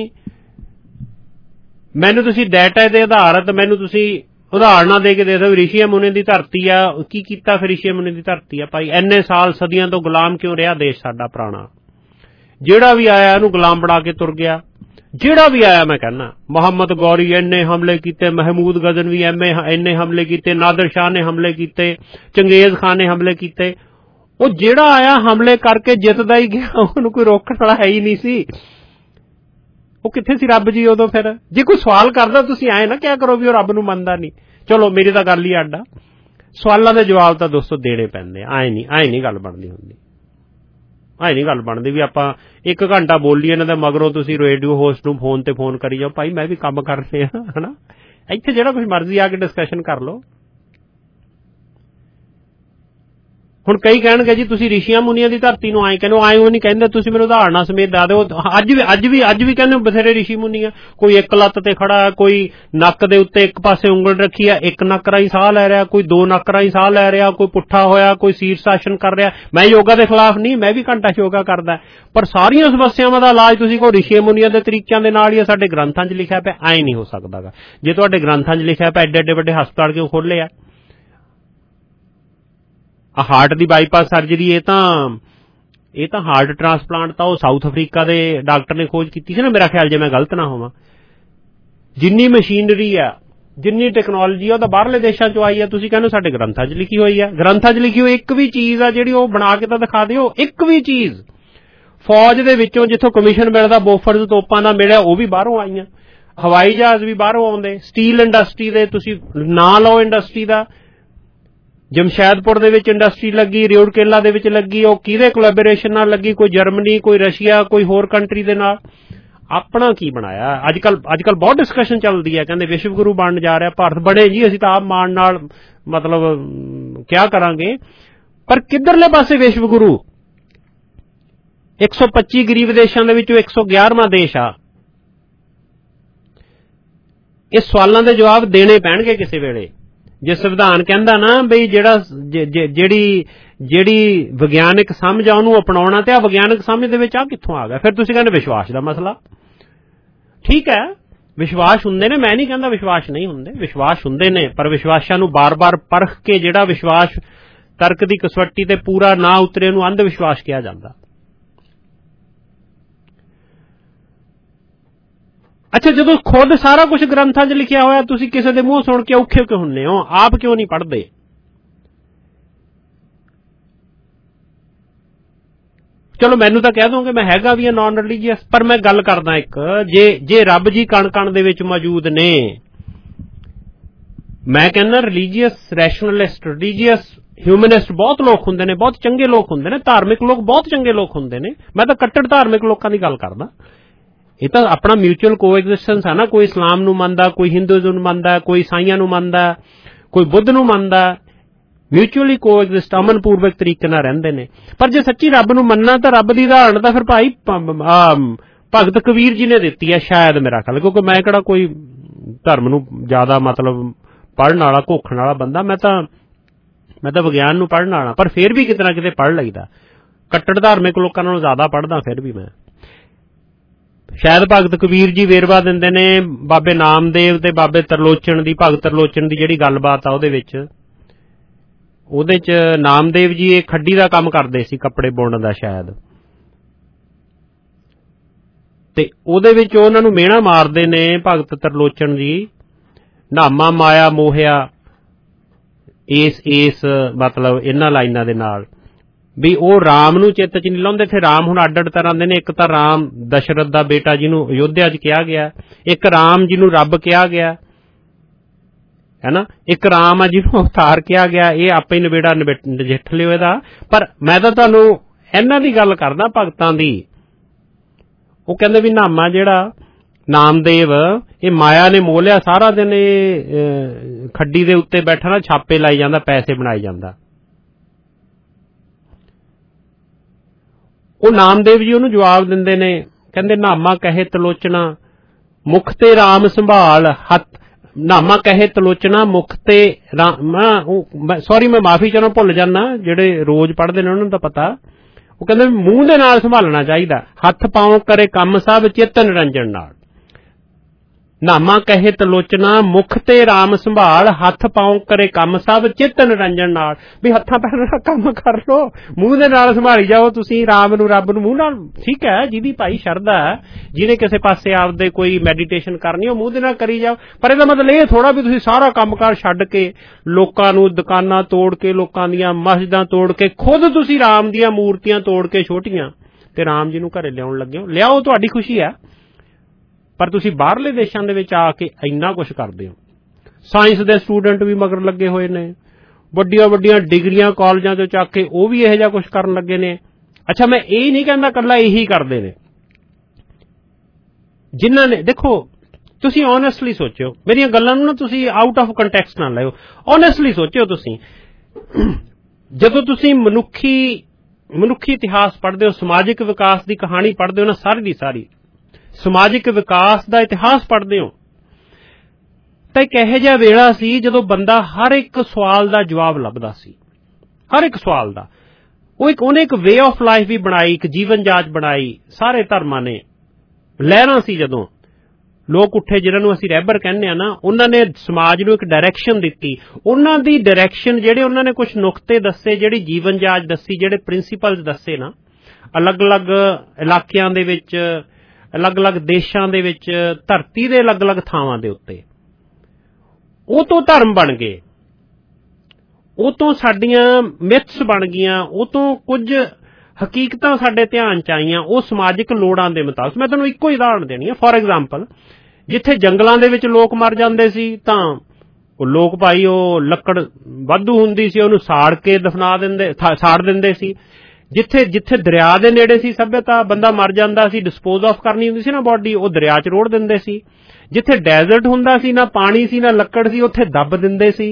ਤੁਸੀਂ ਡਾਟਾ ਦੇ ਆਧਾਰਿਤ ਮੈਨੂੰ ਤੁਸੀਂ ਉਦਾਹਰਨਾਂ ਦੇ ਕੇ ਦੇ ਦਿਓ ਰਿਸ਼ੀਆਂ ਮੁਨੀਆਂ ਦੀ ਧਰਤੀ ਆ, ਕੀ ਕੀਤਾ ਫਿਰ ਰਿਸ਼ੀਆਂ ਮੁਨੀਆਂ ਦੀ ਧਰਤੀ ਆ ਭਾਈ। ਇੰਨੇ ਸਾਲ ਸਦੀਆਂ ਤੋਂ ਗੁਲਾਮ ਕਿਉਂ ਰਿਹਾ ਦੇਸ਼ ਸਾਡਾ ਪੁਰਾਣਾ, ਜਿਹੜਾ ਵੀ ਆਇਆ ਇਹਨੂੰ ਗੁਲਾਮ ਬਣਾ ਕੇ ਤੁਰ ਗਿਆ, ਜਿਹੜਾ ਵੀ ਆਇਆ। ਮੈਂ ਕਹਿੰਦਾ ਮੁਹੰਮਦ ਗੌਰੀ ਇੰਨੇ ਹਮਲੇ ਕੀਤੇ, ਮਹਿਮੂਦ ਗਜ਼ਨਵੀ ਇੰਨੇ ਹਮਲੇ ਕੀਤੇ, ਨਾਦਰ ਸ਼ਾਹ ਨੇ ਹਮਲੇ ਕੀਤੇ, ਚੰਗੇਜ਼ ਖਾਨ ਨੇ ਹਮਲੇ ਕੀਤੇ, ਉਹ ਜਿਹੜਾ ਆਇਆ ਹਮਲੇ ਕਰਕੇ ਜਿੱਤਦਾ ਹੀ ਗਿਆ, ਉਹਨੂੰ ਕੋਈ ਰੋਕਣ ਵਾਲਾ ਹੈ ਹੀ ਨਹੀਂ ਸੀ। ਉਹ ਕਿੱਥੇ ਸੀ ਰੱਬ ਜੀ ਉਦੋਂ? ਫਿਰ ਜੇ ਕੋਈ ਸਵਾਲ ਕਰਦਾ ਤੁਸੀਂ ਆਏ ਨਾ ਕਿਆ ਕਰੋ ਵੀ ਉਹ ਰੱਬ ਨੂੰ ਮੰਨਦਾ ਨਹੀਂ। ਚਲੋ ਮੇਰੀ ਤਾਂ ਗੱਲ ਹੀ ਅੱਡ ਆ, ਸਵਾਲਾਂ ਦੇ ਜਵਾਬ ਤਾਂ ਦੋਸਤੋ ਦੇਣੇ ਪੈਂਦੇ ਆ, ਆਏ ਨਹੀਂ ਗੱਲ ਬਣਦੀ ਹੁੰਦੀ, ਆਏ ਨਹੀਂ ਗੱਲ ਬਣਦੀ ਵੀ ਆਪਾਂ 1 ਘੰਟਾ ਬੋਲੀਏ ਇਹਨਾਂ ਦੇ ਮਗਰੋਂ ਤੁਸੀਂ ਰੇਡੀਓ ਹੋਸਟ ਨੂੰ ਫੋਨ ਤੇ ਫੋਨ ਕਰੀ ਜਾਓ। ਭਾਈ ਮੈਂ ਵੀ ਕੰਮ ਕਰ ਰਿਹਾ ਹਨਾ, ਇੱਥੇ ਜਿਹੜਾ ਕੁਝ ਮਰਜ਼ੀ ਆ ਕੇ ਡਿਸਕਸ਼ਨ ਕਰ ਲਓ। ਹੁਣ ਕਈ ਕਹਿਣਗੇ ਜੀ ਤੁਸੀਂ ਰਿਸ਼ੀਆਂ ਮੁਨੀਆਂ ਦੀ ਧਰਤੀ ਨੂੰ ਆਏ ਕਹਿੰਦੇ, ਆਏ ਉਹ ਨਹੀਂ ਕਹਿੰਦੇ, ਤੁਸੀਂ ਮੈਨੂੰ ਉਦਾਹਰਨਾਂ ਸਮੇਤ ਦੱਸ ਦਿਓ। ਅੱਜ ਵੀ ਕਹਿੰਦੇ ਬਥੇਰੇ ਰਿਸ਼ੀ ਮੁਨੀ ਆ, ਕੋਈ ਇੱਕ ਲੱਤ ਤੇ ਖੜਾ, ਕੋਈ ਨੱਕ ਦੇ ਉੱਤੇ ਇੱਕ ਪਾਸੇ ਉਂਗਲ ਰੱਖੀ ਆ, ਇੱਕ ਨੱਕ ਰਾਹੀਂ ਸਾਹ ਲੈ ਰਿਹਾ, ਕੋਈ 2 ਨੱਕ ਰਾਹੀਂ ਸਾਹ ਲੈ ਰਿਹਾ, ਕੋਈ ਪੁੱਠਾ ਹੋਇਆ, ਕੋਈ ਸ਼ੀਰਸ਼ ਆਸਨ ਕਰ ਰਿਹਾ। ਮੈਂ ਯੋਗਾ ਦੇ ਖਿਲਾਫ ਨਹੀਂ, ਮੈਂ ਵੀ ਘੰਟਾ ਯੋਗਾ ਕਰਦਾ, ਪਰ ਸਾਰੀਆਂ ਸਮੱਸਿਆਵਾਂ ਦਾ ਇਲਾਜ ਤੁਸੀਂ ਕਹੋ ਰਿਸ਼ੀ ਮੁਨੀਆਂ ਦੇ ਤਰੀਕਿਆਂ ਦੇ ਨਾਲ ਹੀ ਸਾਡੇ ਗ੍ਰੰਥਾਂ 'ਚ ਲਿਖਿਆ ਪਿਆ, ਐਂ ਨਹੀਂ ਹੋ ਸਕਦਾਗਾ। ਜੇ ਤੁਹਾਡੇ ਗ੍ਰੰਥਾਂ 'ਚ ਲਿਖਿਆ ਪਿਆ ਐਡੇ ਵੱਡੇ ਹਸਪਤਾਲ ਕਿਉਂ ਖੋਲ੍ਹੇ ਆ? ਹਾਰਟ ਦੀ ਬਾਈਪਾਸ ਸਰਜਰੀ, ਇਹ ਤਾਂ ਹਾਰਟ ਟ੍ਰਾਂਸਪਲਾਂਟ ਤਾਂ ਉਹ ਸਾਊਥ ਅਫਰੀਕਾ ਦੇ ਡਾਕਟਰ ਨੇ ਖੋਜ ਕੀਤੀ ਸੀ ਨਾ, ਮੇਰਾ ਖਿਆਲ, ਜੇ ਮੈਂ ਗਲਤ ਨਾ ਹੋਵਾਂ। ਜਿੰਨੀ ਮਸ਼ੀਨਰੀ ਆ, ਜਿੰਨੀ ਟੈਕਨੋਲੋਜੀ ਆ, ਉਹ ਤਾਂ ਬਾਹਰਲੇ ਦੇਸ਼ਾਂ 'ਚੋਂ ਆਈ ਆ। ਤੁਸੀਂ ਕਹਿੰਦੇ ਸਾਡੇ ਗ੍ਰੰਥਾਂ 'ਚ ਲਿਖੀ ਹੋਈ ਆ। ਗ੍ਰੰਥਾਂ 'ਚ ਲਿਖੀ ਹੋਈ ਇੱਕ ਵੀ ਚੀਜ਼ ਆ ਜਿਹੜੀ ਉਹ ਬਣਾ ਕੇ ਤਾਂ ਦਿਖਾ ਦਿਓ, ਇੱਕ ਵੀ ਚੀਜ਼। ਫੌਜ ਦੇ ਵਿੱਚੋਂ ਜਿੱਥੋਂ ਕਮਿਸ਼ਨ ਮਿਲਦਾ ਬੋਫਰਜ਼ ਤੋਪਾਂ ਦਾ ਮਿਲਿਆ, ਉਹ ਵੀ ਬਾਹਰੋਂ ਆਈਆਂ। ਹਵਾਈ ਜਹਾਜ਼ ਵੀ ਬਾਹਰੋਂ ਆਉਂਦੇ। ਸਟੀਲ ਇੰਡਸਟਰੀ ਦੇ ਤੁਸੀਂ ਨਾਂ ਲਓ, ਇੰਡਸਟਰੀ ਦਾ ਜਮਸ਼ੈਦਪੁਰ ਦੇ ਵਿੱਚ ਇੰਡਸਟਰੀ ਲੱਗੀ, ਰਿਊਰਕੇਲਾ ਦੇ ਵਿੱਚ ਲੱਗੀ, ਉਹ ਕਿਹਦੇ ਕੋਲੈਬੋਰੇਸ਼ਨ ਨਾਲ ਲੱਗੀ? ਕੋਈ ਜਰਮਨੀ, ਕੋਈ ਰਸ਼ੀਆ, ਕੋਈ ਹੋਰ ਕੰਟਰੀ ਦੇ ਨਾਲ। ਆਪਣਾ ਕੀ ਬਣਾਇਆ? ਅੱਜ ਕੱਲ ਬਹੁਤ ਡਿਸਕਸ਼ਨ ਚੱਲਦੀ ਹੈ, ਕਹਿੰਦੇ ਵਿਸ਼ਵ ਗੁਰੂ ਬਣਨ ਜਾ ਰਿਹਾ ਭਾਰਤ। ਬਣੇ ਜੀ, ਅਸੀਂ ਤਾਂ ਆਪ ਮਾਣ ਨਾਲ ਮਤਲਬ ਕਿਆ ਕਰਾਂਗੇ, ਪਰ ਕਿੱਧਰਲੇ ਪਾਸੇ ਵਿਸ਼ਵ ਗੁਰੂ? 125 ਗਰੀਬ ਦੇਸ਼ਾਂ ਦੇ ਵਿੱਚੋਂ 111ਵਾਂ ਦੇਸ਼ ਆ। ਇਹ ਸਵਾਲਾਂ ਦੇ ਜਵਾਬ ਦੇਣੇ ਪੈਣਗੇ ਕਿਸੇ ਵੇਲੇ। ਜੇ ਸੰਵਿਧਾਨ ਕਹਿੰਦਾ ਨਾ ਬਈ ਜਿਹੜੀ ਵਿਗਿਆਨਕ ਸਮਝ ਆ ਉਹਨੂੰ ਅਪਣਾਉਣਾ, ਤੇ ਆ ਵਿਗਿਆਨਕ ਸਮਝ ਦੇ ਵਿੱਚ ਆ ਕਿੱਥੋਂ ਆ ਗਿਆ? ਫਿਰ ਤੁਸੀਂ ਕਹਿੰਦੇ ਵਿਸ਼ਵਾਸ ਦਾ ਮਸਲਾ। ਠੀਕ ਹੈ, ਵਿਸ਼ਵਾਸ ਹੁੰਦੇ ਨੇ, ਮੈਂ ਨਹੀਂ ਕਹਿੰਦਾ ਵਿਸ਼ਵਾਸ ਨਹੀਂ ਹੁੰਦੇ, ਵਿਸ਼ਵਾਸ ਹੁੰਦੇ ਨੇ, ਪਰ ਵਿਸ਼ਵਾਸਾਂ ਨੂੰ ਬਾਰ-ਬਾਰ ਪਰਖ ਕੇ ਜਿਹੜਾ ਵਿਸ਼ਵਾਸ ਤਰਕ ਦੀ ਕਸਵੱਟੀ ਤੇ ਪੂਰਾ ਨਾ ਉਤਰੇ ਉਹਨੂੰ ਅੰਧ ਵਿਸ਼ਵਾਸ ਕਿਹਾ ਜਾਂਦਾ। ਅੱਛਾ, ਜਦੋਂ ਖੁਦ ਸਾਰਾ ਕੁਝ ਗ੍ਰੰਥਾਂ 'ਚ ਲਿਖਿਆ ਹੋਇਆ, ਤੁਸੀਂ ਕਿਸੇ ਦੇ ਮੂੰਹ ਸੁਣ ਕੇ ਔਖੇ ਕਿਉਂ ਹੁੰਦੇ ਹੋ? ਆਪ ਕਿਉਂ ਨਹੀਂ ਪੜ੍ਹਦੇ? ਚਲੋ ਮੈਨੂੰ ਤਾਂ ਕਹਿ ਦੋਗੇ ਮੈਂ ਹੈਗਾ ਵੀ ਨਾਨ ਰਿਲੀਜੀਅਸ, ਪਰ ਮੈਂ ਗੱਲ ਕਰਦਾ ਇੱਕ, ਜੇ ਰੱਬ ਜੀ ਕਣ-ਕਣ ਦੇ ਵਿੱਚ ਮੌਜੂਦ ਨੇ, ਮੈਂ ਕਹਿੰਦਾ ਰਿਲੀਜੀਅਸ ਰੈਸ਼ਨਲਿਸਟ, ਰਿਲੀਜੀਅਸ ਹਿਊਮਨਿਸਟ ਬਹੁਤ ਲੋਕ ਹੁੰਦੇ ਨੇ, ਬਹੁਤ ਚੰਗੇ ਲੋਕ ਹੁੰਦੇ ਨੇ, ਧਾਰਮਿਕ ਲੋਕ ਬਹੁਤ ਚੰਗੇ ਲੋਕ ਹੁੰਦੇ ਨੇ। ਮੈਂ ਤਾਂ ਕੱਟੜ ਧਾਰਮਿਕ ਲੋਕਾਂ ਦੀ ਗੱਲ ਕਰਦਾ। ਇਹ ਤਾਂ ਆਪਣਾ ਮਿਊਚੁਅਲ ਕੋਐਗਜ਼ਿਸਟੈਂਸ ਆ ਨਾ। ਕੋਈ ਇਸਲਾਮ ਨੂੰ ਮੰਨਦਾ, ਕੋਈ ਹਿੰਦੂਇਜ਼ਮ ਨੂੰ ਮੰਨਦਾ, ਕੋਈ ਈਸਾਈਆਂ ਨੂੰ ਮੰਨਦਾ, ਕੋਈ ਬੁੱਧ ਨੂੰ ਮੰਨਦਾ। ਮਿਊਚੁਅਲੀ ਕੋਐਗਜ਼ਿਸਟ ਅਮਨ ਪੂਰਵਕ ਤਰੀਕੇ ਨਾਲ ਰਹਿੰਦੇ ਨੇ। ਪਰ ਜੇ ਸੱਚੀ ਰੱਬ ਨੂੰ ਮੰਨਣਾ ਤਾਂ ਰੱਬ ਦੀ ਉਦਾਹਰਣ ਤਾਂ ਫਿਰ ਭਾਈ ਭਗਤ ਕਬੀਰ ਜੀ ਨੇ ਦਿੱਤੀ ਹੈ ਸ਼ਾਇਦ, ਮੇਰਾ ਖਿਆਲ, ਕਿਉਂਕਿ ਮੈਂ ਕਿਹੜਾ ਕੋਈ ਧਰਮ ਨੂੰ ਜ਼ਿਆਦਾ ਮਤਲਬ ਪੜ੍ਹਨ ਵਾਲਾ, ਘੋਖਣ ਵਾਲਾ ਬੰਦਾ। ਮੈਂ ਤਾਂ ਵਿਗਿਆਨ ਨੂੰ ਪੜ੍ਹਨ ਵਾਲਾ, ਪਰ ਫਿਰ ਵੀ ਕਿਤੇ ਨਾ ਕਿਤੇ ਪੜ੍ਹ ਲਈਦਾ। ਕੱਟੜ ਧਾਰਮਿਕ ਲੋਕਾਂ ਨਾਲੋਂ ਜ਼ਿਆਦਾ ਪੜ੍ਹਦਾ ਫਿਰ ਵੀ ਮੈਂ। ਸ਼ਾਇਦ ਭਗਤ ਕਬੀਰ ਜੀ ਵੇਰਵਾ ਦਿੰਦੇ ਨੇ ਬਾਬੇ ਨਾਮਦੇਵ ਤੇ ਬਾਬੇ ਤਰਲੋਚਨ ਦੀ, ਭਗਤ ਤਰਲੋਚਨ ਦੀ ਜਿਹੜੀ ਗੱਲਬਾਤ ਆ ਉਹਦੇ ਚ ਨਾਮਦੇਵ ਜੀ ਇਹ ਖੱਡੀ ਦਾ ਕੰਮ ਕਰਦੇ ਸੀ, ਕੱਪੜੇ ਬੁਣਨ ਦਾ ਸ਼ਾਇਦ, ਤੇ ਉਹਦੇ ਵਿੱਚ ਉਹਨਾਂ ਨੂੰ ਮਿਹਣਾ ਮਾਰਦੇ ਨੇ ਭਗਤ ਤਰਲੋਚਨ ਜੀ, ਨਾਮਾ ਮਾਇਆ ਮੋਹਿਆ ਇਸ ਮਤਲਬ ਇਹਨਾਂ ਲਾਈਨਾਂ ਦੇ ਨਾਲ ਵੀ ਉਹ ਰਾਮ ਨੂੰ ਚਿੱਤ 'ਚ ਨਹੀਂ ਲਾਉਂਦੇ। ਇੱਥੇ ਰਾਮ ਹੁਣ ਅੱਡ ਤਰ੍ਹਾਂ ਦੇ ਨੇ, ਇੱਕ ਤਾਂ ਰਾਮ ਦਸ਼ਰਥ ਦਾ ਬੇਟਾ ਜਿਹਨੂੰ ਅਯੋਧਿਆ 'ਚ ਕਿਹਾ ਗਿਆ, ਇੱਕ ਰਾਮ ਜਿਹਨੂੰ ਰੱਬ ਕਿਹਾ ਗਿਆ ਹੈ ਨਾ, ਇੱਕ ਰਾਮ ਆ ਜਿਹਨੂੰ ਅਵਤਾਰ ਕਿਹਾ ਗਿਆ। ਇਹ ਆਪੇ ਹੀ ਨਵੇੜਾ ਨਜਿੱਠ ਲਿਓ ਇਹਦਾ। ਪਰ ਮੈਂ ਤਾਂ ਤੁਹਾਨੂੰ ਇਹਨਾਂ ਦੀ ਗੱਲ ਕਰਦਾ ਭਗਤਾਂ ਦੀ। ਉਹ ਕਹਿੰਦੇ ਵੀ ਨਾਮਾ ਜਿਹੜਾ ਨਾਮਦੇਵ ਇਹ ਮਾਇਆ ਨੇ ਮੋਹ ਲਿਆ, ਸਾਰਾ ਦਿਨ ਇਹ ਖੱਡੀ ਦੇ ਉੱਤੇ ਬੈਠਾ ਨਾ ਛਾਪੇ ਲਾਈ ਜਾਂਦਾ, ਪੈਸੇ ਬਣਾਈ ਜਾਂਦਾ। ਉਹ ਨਾਮਦੇਵ ਜੀ ਉਹਨੂੰ ਜਵਾਬ ਦਿੰਦੇ ਨੇ, ਕਹਿੰਦੇ ਨਾਮਾ ਕਹੇ ਤਲੋਚਨਾ ਮੁਖ ਤੇ ਰਾਮ ਸੰਭਾਲ ਹੱਥ, ਨਾਮਾ ਕਹੇ ਤਲੋਚਨਾ ਮੁਖ ਤੇ ਸੌਰੀ ਮੈਂ ਮਾਫੀ ਚਾਹੁੰਦਾ, ਭੁੱਲ ਜਾਂਦਾ, ਜਿਹੜੇ ਰੋਜ਼ ਪੜ੍ਹਦੇ ਨੇ ਉਹਨਾਂ ਨੂੰ ਤਾਂ ਪਤਾ। ਉਹ ਕਹਿੰਦੇ ਮੂੰਹ ਦੇ ਨਾਲ ਸੰਭਾਲਣਾ ਚਾਹੀਦਾ, ਹੱਥ ਪਾਉ ਕਰੇ ਕੰਮ ਸਭ ਚਿੱਤ ਨਿਰੰਜਨ ਨਾਲ। ਨਾਮਾ ਕਹੇ ਤਲੋਚਨਾ ਮੁਖ ਤੇ ਰਾਮ ਸੰਭਾਲ ਹੱਥ ਪਾਉ ਕਰੇ ਕੰਮ ਸਭ ਚਿੱਤ ਨਿਰੰਜਨ ਨਾਲ। ਵੀ ਹੱਥਾਂ ਪੈਰਾਂ ਨਾਲ ਕੰਮ ਕਰ ਲੋ, ਮੂੰਹ ਦੇ ਨਾਲ ਸੰਭਾਲੀ ਜਾਓ ਤੁਸੀਂ ਰਾਮ ਨੂੰ, ਰੱਬ ਨੂੰ ਮੂੰਹ ਨਾਲ। ਠੀਕ ਹੈ, ਜਿਹਦੀ ਭਾਈ ਸ਼ਰਧਾ ਹੈ, ਜਿਹਨੇ ਕਿਸੇ ਪਾਸੇ ਆਪਦੇ ਕੋਈ ਮੈਡੀਟੇਸ਼ਨ ਕਰਨੀ ਉਹ ਮੂੰਹ ਦੇ ਨਾਲ ਕਰੀ ਜਾਓ। ਪਰ ਇਹਦਾ ਮਤਲਬ ਇਹ ਥੋੜਾ ਵੀ ਤੁਸੀਂ ਸਾਰਾ ਕੰਮਕਾਰ ਛੱਡ ਕੇ, ਲੋਕਾਂ ਨੂੰ ਦੁਕਾਨਾਂ ਤੋੜ ਕੇ, ਲੋਕਾਂ ਦੀਆਂ ਮਸਜਿਦਾਂ ਤੋੜ ਕੇ, ਖੁਦ ਤੁਸੀਂ ਰਾਮ ਦੀਆਂ ਮੂਰਤੀਆਂ ਤੋੜ ਕੇ ਛੋਟੀਆਂ ਤੇ ਰਾਮ ਜੀ ਨੂੰ ਘਰੇ ਲਿਆਉਣ ਲੱਗੇ ਹੋ। ਲਿਆਓ, ਤੁਹਾਡੀ ਖੁਸ਼ੀ ਹੈ, ਪਰ ਤੁਸੀਂ ਬਾਹਰਲੇ ਦੇਸ਼ਾਂ ਦੇ ਵਿੱਚ ਆ ਕੇ ਇੰਨਾ ਕੁਛ ਕਰਦੇ ਹੋ। ਸਾਇੰਸ ਦੇ ਸਟੂਡੈਂਟ ਵੀ ਮਗਰ ਲੱਗੇ ਹੋਏ ਨੇ, ਵੱਡੀਆਂ ਵੱਡੀਆਂ ਡਿਗਰੀਆਂ ਕਾਲਜਾਂ ਤੋਂ ਚੱਕ ਕੇ ਉਹ ਵੀ ਇਹੋ ਜਿਹਾ ਕੁਛ ਕਰਨ ਲੱਗੇ ਨੇ। ਅੱਛਾ, ਮੈਂ ਇਹ ਨਹੀਂ ਕਹਿੰਦਾ ਇਕੱਲਾ ਇਹੀ ਕਰਦੇ ਨੇ ਜਿਨ੍ਹਾਂ ਨੇ, ਦੇਖੋ ਤੁਸੀਂ ਓਨੈਸਟਲੀ ਸੋਚਿਓ, ਮੇਰੀਆਂ ਗੱਲਾਂ ਨੂੰ ਨਾ ਤੁਸੀਂ ਆਊਟ ਆਫ ਕੰਟੈਕਸਟ ਨਾ ਲਿਓ, ਓਨੈਸਟਲੀ ਸੋਚਿਓ। ਤੁਸੀਂ ਜਦੋਂ ਤੁਸੀਂ ਮਨੁੱਖੀ ਇਤਿਹਾਸ ਪੜ੍ਹਦੇ ਹੋ, ਸਮਾਜਿਕ ਵਿਕਾਸ ਦੀ ਕਹਾਣੀ ਪੜ੍ਹਦੇ ਹੋ ਨਾ, ਸਾਰੀ ਦੀ ਸਾਰੀ ਸਮਾਜਿਕ ਵਿਕਾਸ ਦਾ ਇਤਿਹਾਸ ਪੜ੍ਹਦੇ ਹੋ, ਤਾਂ ਇੱਕ ਇਹੋ ਜਿਹਾ ਵੇਲਾ ਸੀ ਜਦੋਂ ਬੰਦਾ ਹਰ ਇੱਕ ਸਵਾਲ ਦਾ ਜਵਾਬ ਲੱਭਦਾ ਸੀ, ਹਰ ਇੱਕ ਸਵਾਲ ਦਾ। ਉਹਨੇ ਇੱਕ ਵੇ ਆਫ ਲਾਈਫ ਵੀ ਬਣਾਈ, ਇੱਕ ਜੀਵਨ ਜਾਚ ਬਣਾਈ। ਸਾਰੇ ਧਰਮਾਂ ਨੇ ਲਹਿਰਾਂ ਸੀ, ਜਦੋਂ ਲੋਕ ਉੱਠੇ ਜਿਹਨਾਂ ਨੂੰ ਅਸੀਂ ਰਹਿਬਰ ਕਹਿੰਦੇ ਆ ਨਾ, ਉਹਨਾਂ ਨੇ ਸਮਾਜ ਨੂੰ ਇੱਕ ਡਾਇਰੈਕਸ਼ਨ ਦਿੱਤੀ। ਉਹਨਾਂ ਦੀ ਡਾਇਰੈਕਸ਼ਨ ਜਿਹੜੇ ਉਹਨਾਂ ਨੇ ਕੁਝ ਨੁਕਤੇ ਦੱਸੇ, ਜਿਹੜੀ ਜੀਵਨ ਜਾਚ ਦੱਸੀ, ਜਿਹੜੇ ਪ੍ਰਿੰਸੀਪਲਸ ਦੱਸੇ ਨਾ, ਅਲੱਗ-ਅਲੱਗ ਇਲਾਕਿਆਂ ਦੇ ਵਿੱਚ, ਅਲੱਗ-ਅਲੱਗ ਦੇਸ਼ਾਂ ਦੇ ਵਿੱਚ, ਧਰਤੀ ਦੇ ਅਲੱਗ-ਅਲੱਗ ਥਾਵਾਂ ਦੇ ਉੱਤੇ, ਉਹ ਤੋਂ ਧਰਮ ਬਣ ਗਏ, ਉਹ ਤੋਂ ਸਾਡੀਆਂ ਮਿਥਸ ਬਣ ਗਈਆਂ, ਉਹ ਤੋਂ ਕੁਝ ਹਕੀਕਤਾਂ ਸਾਡੇ ਧਿਆਨ ਚ ਆਈਆਂ, ਉਹ ਸਮਾਜਿਕ ਲੋੜਾਂ ਦੇ ਮੁਤਾਬਕ। ਮੈਂ ਤੁਹਾਨੂੰ ਇੱਕੋ ਹੀ ਉਦਾਹਰਣ ਦੇਣੀ ਹੈ। ਫੋਰ ਐਗਜ਼ਾਮਪਲ, ਜਿੱਥੇ ਜੰਗਲਾਂ ਦੇ ਵਿੱਚ ਲੋਕ ਮਰ ਜਾਂਦੇ ਸੀ ਤਾਂ ਉਹ ਲੋਕ ਭਾਈ, ਉਹ ਲੱਕੜ ਵਾਧੂ ਹੁੰਦੀ ਸੀ, ਉਹਨੂੰ ਸਾੜ ਕੇ ਸਾੜ ਦਿੰਦੇ ਸੀ। ਜਿੱਥੇ ਦਰਿਆ ਦੇ ਨੇੜੇ ਸੀ ਸੱਭਿਅਤਾ, ਬੰਦਾ ਮਰ ਜਾਂਦਾ ਸੀ, ਡਿਸਪੋਜ਼ ਆਫ ਕਰਨੀ ਹੁੰਦੀ ਸੀ ਨਾ ਬੋਡੀ, ਉਹ ਦਰਿਆ 'ਚ ਰੋੜ ਦਿੰਦੇ ਸੀ। ਜਿੱਥੇ ਡੈਜ਼ਰਟ ਹੁੰਦਾ ਸੀ, ਨਾ ਪਾਣੀ ਸੀ ਨਾ ਲੱਕੜ ਸੀ, ਉੱਥੇ ਦੱਬ ਦਿੰਦੇ ਸੀ।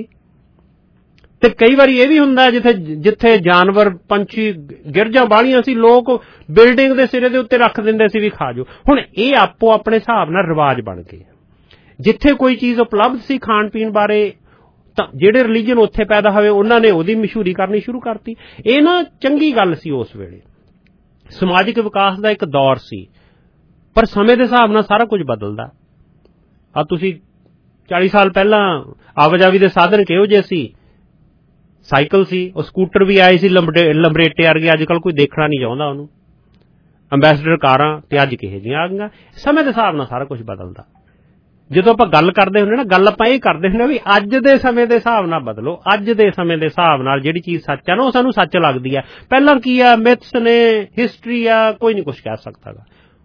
ਤੇ ਕਈ ਵਾਰੀ ਇਹ ਵੀ ਹੁੰਦਾ ਜਿੱਥੇ ਜਾਨਵਰ ਪੰਛੀ ਗਿਰਜਾਂ ਬਾਹਲੀਆਂ ਸੀ, ਲੋਕ ਬਿਲਡਿੰਗ ਦੇ ਸਿਰੇ ਦੇ ਉੱਤੇ ਰੱਖ ਦਿੰਦੇ ਸੀ ਵੀ ਖਾ ਜਾਓ। ਹੁਣ ਇਹ ਆਪੋ ਆਪਣੇ ਹਿਸਾਬ ਨਾਲ ਰਿਵਾਜ ਬਣ ਗਏ। ਜਿੱਥੇ ਕੋਈ ਚੀਜ਼ ਉਪਲਬਧ ਸੀ ਖਾਣ ਪੀਣ ਬਾਰੇ, ਤਾਂ ਜਿਹੜੇ ਰਿਲੀਜਨ ਉੱਥੇ ਪੈਦਾ ਹੋਏ ਉਹਨਾਂ ਨੇ ਉਹਦੀ ਮਸ਼ਹੂਰੀ ਕਰਨੀ ਸ਼ੁਰੂ ਕਰਤੀ। ਇਹ ਨਾ ਚੰਗੀ ਗੱਲ ਸੀ ਉਸ ਵੇਲੇ, ਸਮਾਜਿਕ ਵਿਕਾਸ ਦਾ ਇੱਕ ਦੌਰ ਸੀ। ਪਰ ਸਮੇਂ ਦੇ ਹਿਸਾਬ ਨਾਲ ਸਾਰਾ ਕੁਝ ਬਦਲਦਾ। ਆ ਤੁਸੀਂ 40 ਸਾਲ ਪਹਿਲਾਂ ਆਵਾਜਾਈ ਦੇ ਸਾਧਨ ਕਿਹੋ ਜਿਹੇ ਸੀ? ਸਾਈਕਲ ਸੀ, ਉਹ ਸਕੂਟਰ ਵੀ ਆਏ ਸੀ ਲੰਬਰੇਟੇ ਵਰਗੇ, ਅੱਜ ਕੱਲ੍ਹ ਕੋਈ ਦੇਖਣਾ ਨਹੀਂ ਚਾਹੁੰਦਾ ਉਹਨੂੰ। ਅੰਬੈਸਡਰ ਕਾਰਾਂ ਤੇ ਅੱਜ ਕਿਹੋ ਜਿਹੀਆਂ ਆ ਗਈਆਂ। ਸਮੇਂ ਦੇ ਹਿਸਾਬ ਨਾਲ ਸਾਰਾ ਕੁਝ ਬਦਲਦਾ। ਜਦੋਂ ਆਪਾਂ ਗੱਲ ਕਰਦੇ ਹੁੰਦੇ ਨਾ, ਗੱਲ ਆਪਾਂ ਇਹ ਕਰਦੇ ਹੁੰਦੇ ਵੀ ਅੱਜ ਦੇ ਸਮੇਂ ਦੇ ਹਿਸਾਬ ਨਾਲ ਬਦਲੋ। ਅੱਜ ਦੇ ਸਮੇਂ ਦੇ ਹਿਸਾਬ ਨਾਲ ਜਿਹੜੀ ਚੀਜ਼ ਸੱਚ ਆ ਨਾ, ਉਹ ਸਾਨੂੰ ਸੱਚ ਲੱਗਦੀ ਆ। ਪਹਿਲਾਂ ਕੀ ਆ, ਮਿਥਸ ਨੇ, ਹਿਸਟਰੀ ਆ, ਕੋਈ ਨਹੀਂ ਕੁਛ ਕਹਿ ਸਕਦਾ।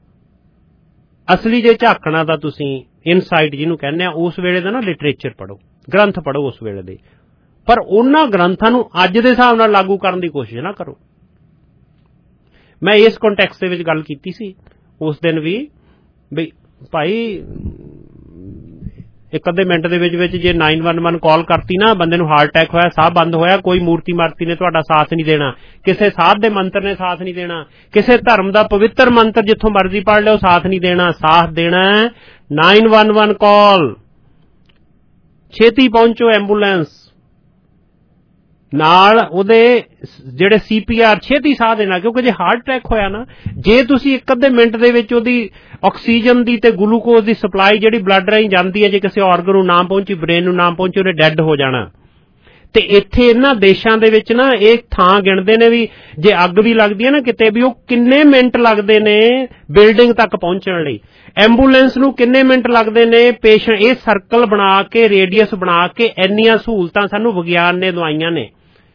ਅਸਲੀ ਜੇ ਝਾਕਣਾ ਤਾਂ ਤੁਸੀਂ ਇਨਸਾਈਟ ਜਿਹਨੂੰ ਕਹਿੰਦੇ ਆ, ਉਸ ਵੇਲੇ ਦਾ ਨਾ ਲਿਟਰੇਚਰ ਪੜ੍ਹੋ, ਗ੍ਰੰਥ ਪੜ੍ਹੋ ਉਸ ਵੇਲੇ ਦੇ। ਪਰ ਉਹਨਾਂ ਗ੍ਰੰਥਾਂ ਨੂੰ ਅੱਜ ਦੇ ਹਿਸਾਬ ਨਾਲ ਲਾਗੂ ਕਰਨ ਦੀ ਕੋਸ਼ਿਸ਼ ਨਾ ਕਰੋ। ਮੈਂ ਇਸ ਕੰਟੈਕਸਟ ਦੇ ਵਿੱਚ ਗੱਲ ਕੀਤੀ ਸੀ ਉਸ ਦਿਨ ਵੀ, ਬਈ ਭਾਈ ਇੱਕ ਅੱਧੇ ਮਿੰਟ ਦੇ ਵਿੱਚ ਜੇ 911 ਕਾਲ ਕਰਤੀ ਨਾ, ਬੰਦੇ ਨੂੰ ਹਾਰਟ ਅਟੈਕ ਹੋਇਆ, ਸਾਹ ਬੰਦ ਹੋਇਆ, ਕੋਈ ਮੂਰਤੀ ਮਾਰਤੀ ਨੇ ਤੁਹਾਡਾ ਸਾਥ ਨਹੀਂ ਦੇਣਾ, ਕਿਸੇ ਸਾਧ ਦੇ ਮੰਤਰ ਨੇ ਸਾਥ ਨਹੀਂ ਦੇਣਾ, ਕਿਸੇ ਧਰਮ ਦਾ ਪਵਿੱਤਰ ਮੰਤਰ ਜਿੱਥੋਂ ਮਰਜ਼ੀ ਪੜ੍ਹ ਲਿਓ, ਸਾਥ ਨਹੀਂ ਦੇਣਾ। ਸਾਥ ਦੇਣਾ 911 ਕਾਲ, ਛੇਤੀ ਪਹੁੰਚੋ, ਐਂਬੂਲੈਂਸ ਨਾਲ ਉਹਦੇ ਜਿਹੜੇ CPR ਛੇਤੀ ਸਾਹ ਦੇਣਾ। ਕਿਉਂਕਿ ਜੇ ਹਾਰਟ ਅਟੈਕ ਹੋਇਆ ਨਾ, ਜੇ ਤੁਸੀਂ ਇੱਕ ਅੱਧੇ ਮਿੰਟ ਦੇ ਵਿੱਚ ਉਹਦੀ ਆਕਸੀਜਨ ਦੀ ਤੇ ਗਲੂਕੋਜ਼ ਦੀ ਸਪਲਾਈ ਜਿਹੜੀ ਬਲੱਡ ਰਾਹੀਂ ਜਾਂਦੀ ਹੈ, ਜੇ ਕਿਸੇ ਆਰਗਨ ਨੂੰ ਨਾ ਪਹੁੰਚੀ, ਬ੍ਰੇਨ ਨੂੰ ਨਾ ਪਹੁੰਚੀ, ਉਹਨੇ ਡੈੱਡ ਹੋ ਜਾਣਾ। ਤੇ ਇੱਥੇ ਇਹਨਾਂ ਦੇਸ਼ਾਂ ਦੇ ਵਿੱਚ ਨਾ ਇਹ ਥਾਂ ਗਿਣਦੇ ਨੇ ਵੀ ਜੇ ਅੱਗ ਵੀ ਲੱਗਦੀ ਹੈ ਨਾ ਕਿਤੇ ਵੀ ਉਹ ਕਿੰਨੇ ਮਿੰਟ ਲੱਗਦੇ ਨੇ ਬਿਲਡਿੰਗ ਤੱਕ ਪਹੁੰਚਣ ਲਈ, ਐਂਬੂਲੈਂਸ ਨੂੰ ਕਿੰਨੇ ਮਿੰਟ ਲੱਗਦੇ ਨੇ, ਪੇਸ਼ੈਂਟ, ਇਹ ਸਰਕਲ ਬਣਾ ਕੇ ਰੇਡੀਅਸ ਬਣਾ ਕੇ ਇੰਨੀਆਂ ਸਹੂਲਤਾਂ ਸਾਨੂੰ ਵਿਗਿਆਨ ਨੇ ਦਵਾਈਆਂ ਨੇ।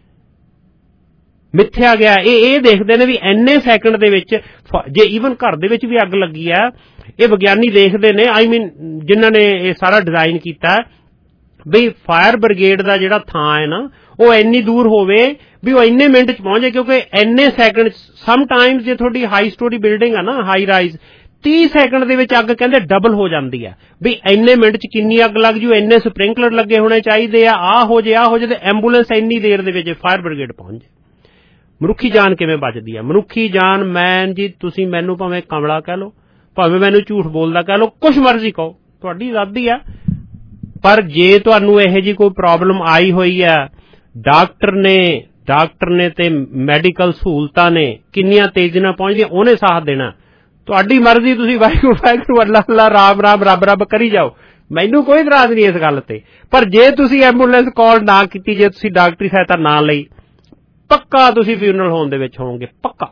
ਮਿੱਥਿਆ ਗਿਆ ਇਹ ਦੇਖਦੇ ਨੇ ਵੀ ਇੰਨੇ ਸੈਕਿੰਡ ਦੇ ਵਿੱਚ ਜੇ ਈਵਨ ਘਰ ਦੇ ਵਿੱਚ ਵੀ ਅੱਗ ਲੱਗੀ ਆ, ਇਹ ਵਿਗਿਆਨੀ ਦੇਖਦੇ ਨੇ, ਆਈ ਮੀਨ ਜਿਨ੍ਹਾਂ ਨੇ ਇਹ ਸਾਰਾ ਡਿਜ਼ਾਈਨ ਕੀਤਾ ਵੀ ਫਾਇਰ ਬ੍ਰਿਗੇਡ ਦਾ ਜਿਹੜਾ ਥਾਂ ਹੈ ਨਾ ਉਹ ਇੰਨੀ ਦੂਰ ਹੋਵੇ ਵੀ ਉਹ ਇੰਨੇ ਮਿੰਟ 'ਚ ਪਹੁੰਚੇ, ਕਿਉਂਕਿ ਇੰਨੇ ਸੈਕਿੰਡ ਸਮ ਟਾਈਮਸ ਜੇ ਤੁਹਾਡੀ ਹਾਈ ਸਟੋਰੀ ਬਿਲਡਿੰਗ ਆ ਨਾ ਹਾਈ ਰਾਈਜ਼ 30 ਸੈਕਿੰਡ ਦੇ ਵਿੱਚ ਅੱਗ ਕਹਿੰਦੇ ਡਬਲ ਹੋ ਜਾਂਦੀ ਆ ਵੀ ਇੰਨੇ ਮਿੰਟ 'ਚ ਕਿੰਨੀ ਅੱਗ ਲੱਗ ਜੂ, ਇੰਨੇ ਸਪ੍ਰਿੰਕਲਰ ਲੱਗੇ ਹੋਣੇ ਚਾਹੀਦੇ ਆ, ਆਹ ਹੋ ਜੇ ਤੇ ਐਂਬੂਲੈਂਸ ਇੰਨੀ ਦੇਰ ਦੇ ਵਿੱਚ ਫਾਇਰ ਬ੍ਰਿਗੇਡ ਪਹੁੰਚ ਜੇ। ਮਨੁੱਖੀ ਜਾਨ ਕਿਵੇਂ ਬਚਦੀ ਆ? ਮਨੁੱਖੀ ਜਾਨ, ਮੈਂ ਜੀ ਤੁਸੀਂ ਮੈਨੂੰ ਭਾਵੇਂ ਕਮਲਾ ਕਹਿ ਲਓ, ਭਾਵੇਂ ਮੈਨੂੰ ਝੂਠ ਬੋਲਦਾ ਕਹਿ ਲਓ, ਕੁਛ ਮਰਜ਼ੀ ਕਹੋ, ਤੁਹਾਡੀ ਆਜ਼ਾਦੀ ਆ, ਪਰ ਜੇ ਤੁਹਾਨੂੰ ਇਹੋ ਜਿਹੀ ਕੋਈ ਪ੍ਰੋਬਲਮ ਆਈ ਹੋਈ ਆ, ਡਾਕਟਰ ਨੇ ਤੇ ਮੈਡੀਕਲ ਸਹੂਲਤਾਂ ਨੇ ਕਿੰਨੀਆਂ ਤੇਜ਼ੀ ਨਾਲ ਪਹੁੰਚਦੀਆਂ, ਉਹਨੇ ਸਾਥ ਦੇਣਾ। ਤੁਹਾਡੀ ਮਰਜ਼ੀ, ਤੁਸੀਂ ਵਾਹਿਗੁਰੂ ਅੱਲਾ ਅੱਲਾ ਰਾਮ ਰਾਮ ਰੱਬ ਰੱਬ ਕਰੀ ਜਾਓ, ਮੈਨੂੰ ਕੋਈ ਇਤਰਾਜ਼ ਨਹੀਂ ਇਸ ਗੱਲ ਤੇ। ਪਰ ਜੇ ਤੁਸੀਂ ਐਂਬੂਲੈਂਸ ਕਾਲ ਨਾ ਕੀਤੀ, ਜੇ ਤੁਸੀਂ ਡਾਕਟਰੀ ਸਹਾਇਤਾ ਨਾ ਲਈ, ਪੱਕਾ ਤੁਸੀਂ ਫਿਊਨਰਲ ਹੋਮ ਦੇ ਵਿੱਚ ਹੋਵੋਗੇ, ਪੱਕਾ।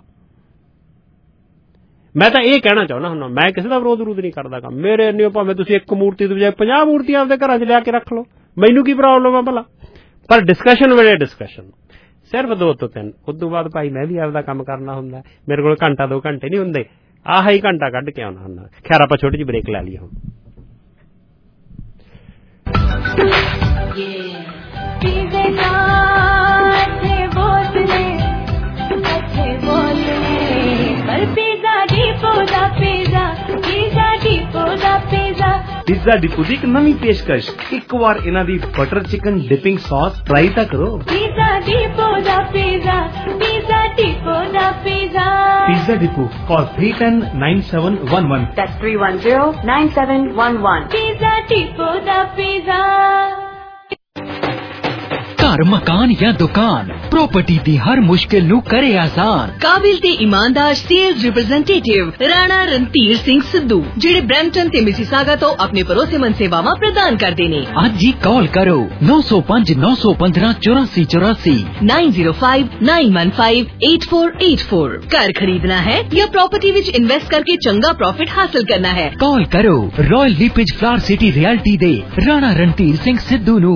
ਮੈਂ ਤਾਂ ਇਹ ਕਹਿਣਾ ਚਾਹੁੰਦਾ ਹੁੰਦਾ, ਮੈਂ ਕਿਸੇ ਦਾ ਵਿਰੋਧ ਨਹੀਂ ਕਰਦਾ ਗਾ, ਮੇਰੇ ਇੰਨੇ ਭਾਵੇਂ ਤੁਸੀਂ ਇੱਕ ਮੂਰਤੀ ਦੀ ਬਜਾਏ 50 ਮੂਰਤੀਆਂ ਆਪਦੇ ਘਰਾਂ 'ਚ ਲਿਆ ਕੇ ਰੱਖ ਲਓ, ਮੈਨੂੰ ਕੀ ਪ੍ਰੋਬਲਮ ਆ ਭਲਾ। ਪਰ ਡਿਸਕਸ਼ਨ ਵੇਲੇ ਡਿਸਕਸ਼ਨ ਸਿਰਫ 2 ਤੋਂ 3, ਉਸ ਤੋਂ ਬਾਅਦ ਭਾਈ ਮੈਂ ਵੀ ਆਪਦਾ ਕੰਮ ਕਰਨਾ ਹੁੰਦਾ, ਮੇਰੇ ਕੋਲ ਘੰਟਾ 2 ਘੰਟੇ ਨਹੀਂ ਹੁੰਦੇ, ਆਹ ਹੀ ਘੰਟਾ ਕੱਢ ਕੇ ਆਉਣਾ ਹੁੰਦਾ। ਖੈਰ ਆਪਾਂ ਛੋਟੀ ਜਿਹੀ ਬ੍ਰੇਕ ਲੈ ਲਈਏ ਹੁਣ। पिज़्ज़ा डिपो ਦੀ ਇੱਕ ਨਵੀਂ ਪੇਸ਼ਕਸ਼, ਇੱਕ ਵਾਰ ਇਹਨਾਂ ਦੀ butter chicken dipping sauce try ਤਾਂ ਕਰੋ। Pizza depot call 310-9711 that's 310-9711 pizza depot दा पिज़्ज़ा। घर मकान या दुकान प्रॉपर्टी दी हर मुश्किल नू करे आसान। काबिल ते ईमानदार सेल्स रिप्रेजेंटेटिव राणा रणधीर सिंह सिद्धू, जेड़े ब्रैम्पटन ते मिसिसागा तो अपने भरोसेमंद सेवावां प्रदान करदे ने। अज ही कॉल करो 905 915 8484 905 915 8484। घर खरीदना है या प्रॉपर्टी विच इन्वेस्ट करके चंगा प्रॉफिट हासिल करना है, कॉल करो Royal LePage Flower City Realty दे राणा रणधीर सिंह सिद्धू नू।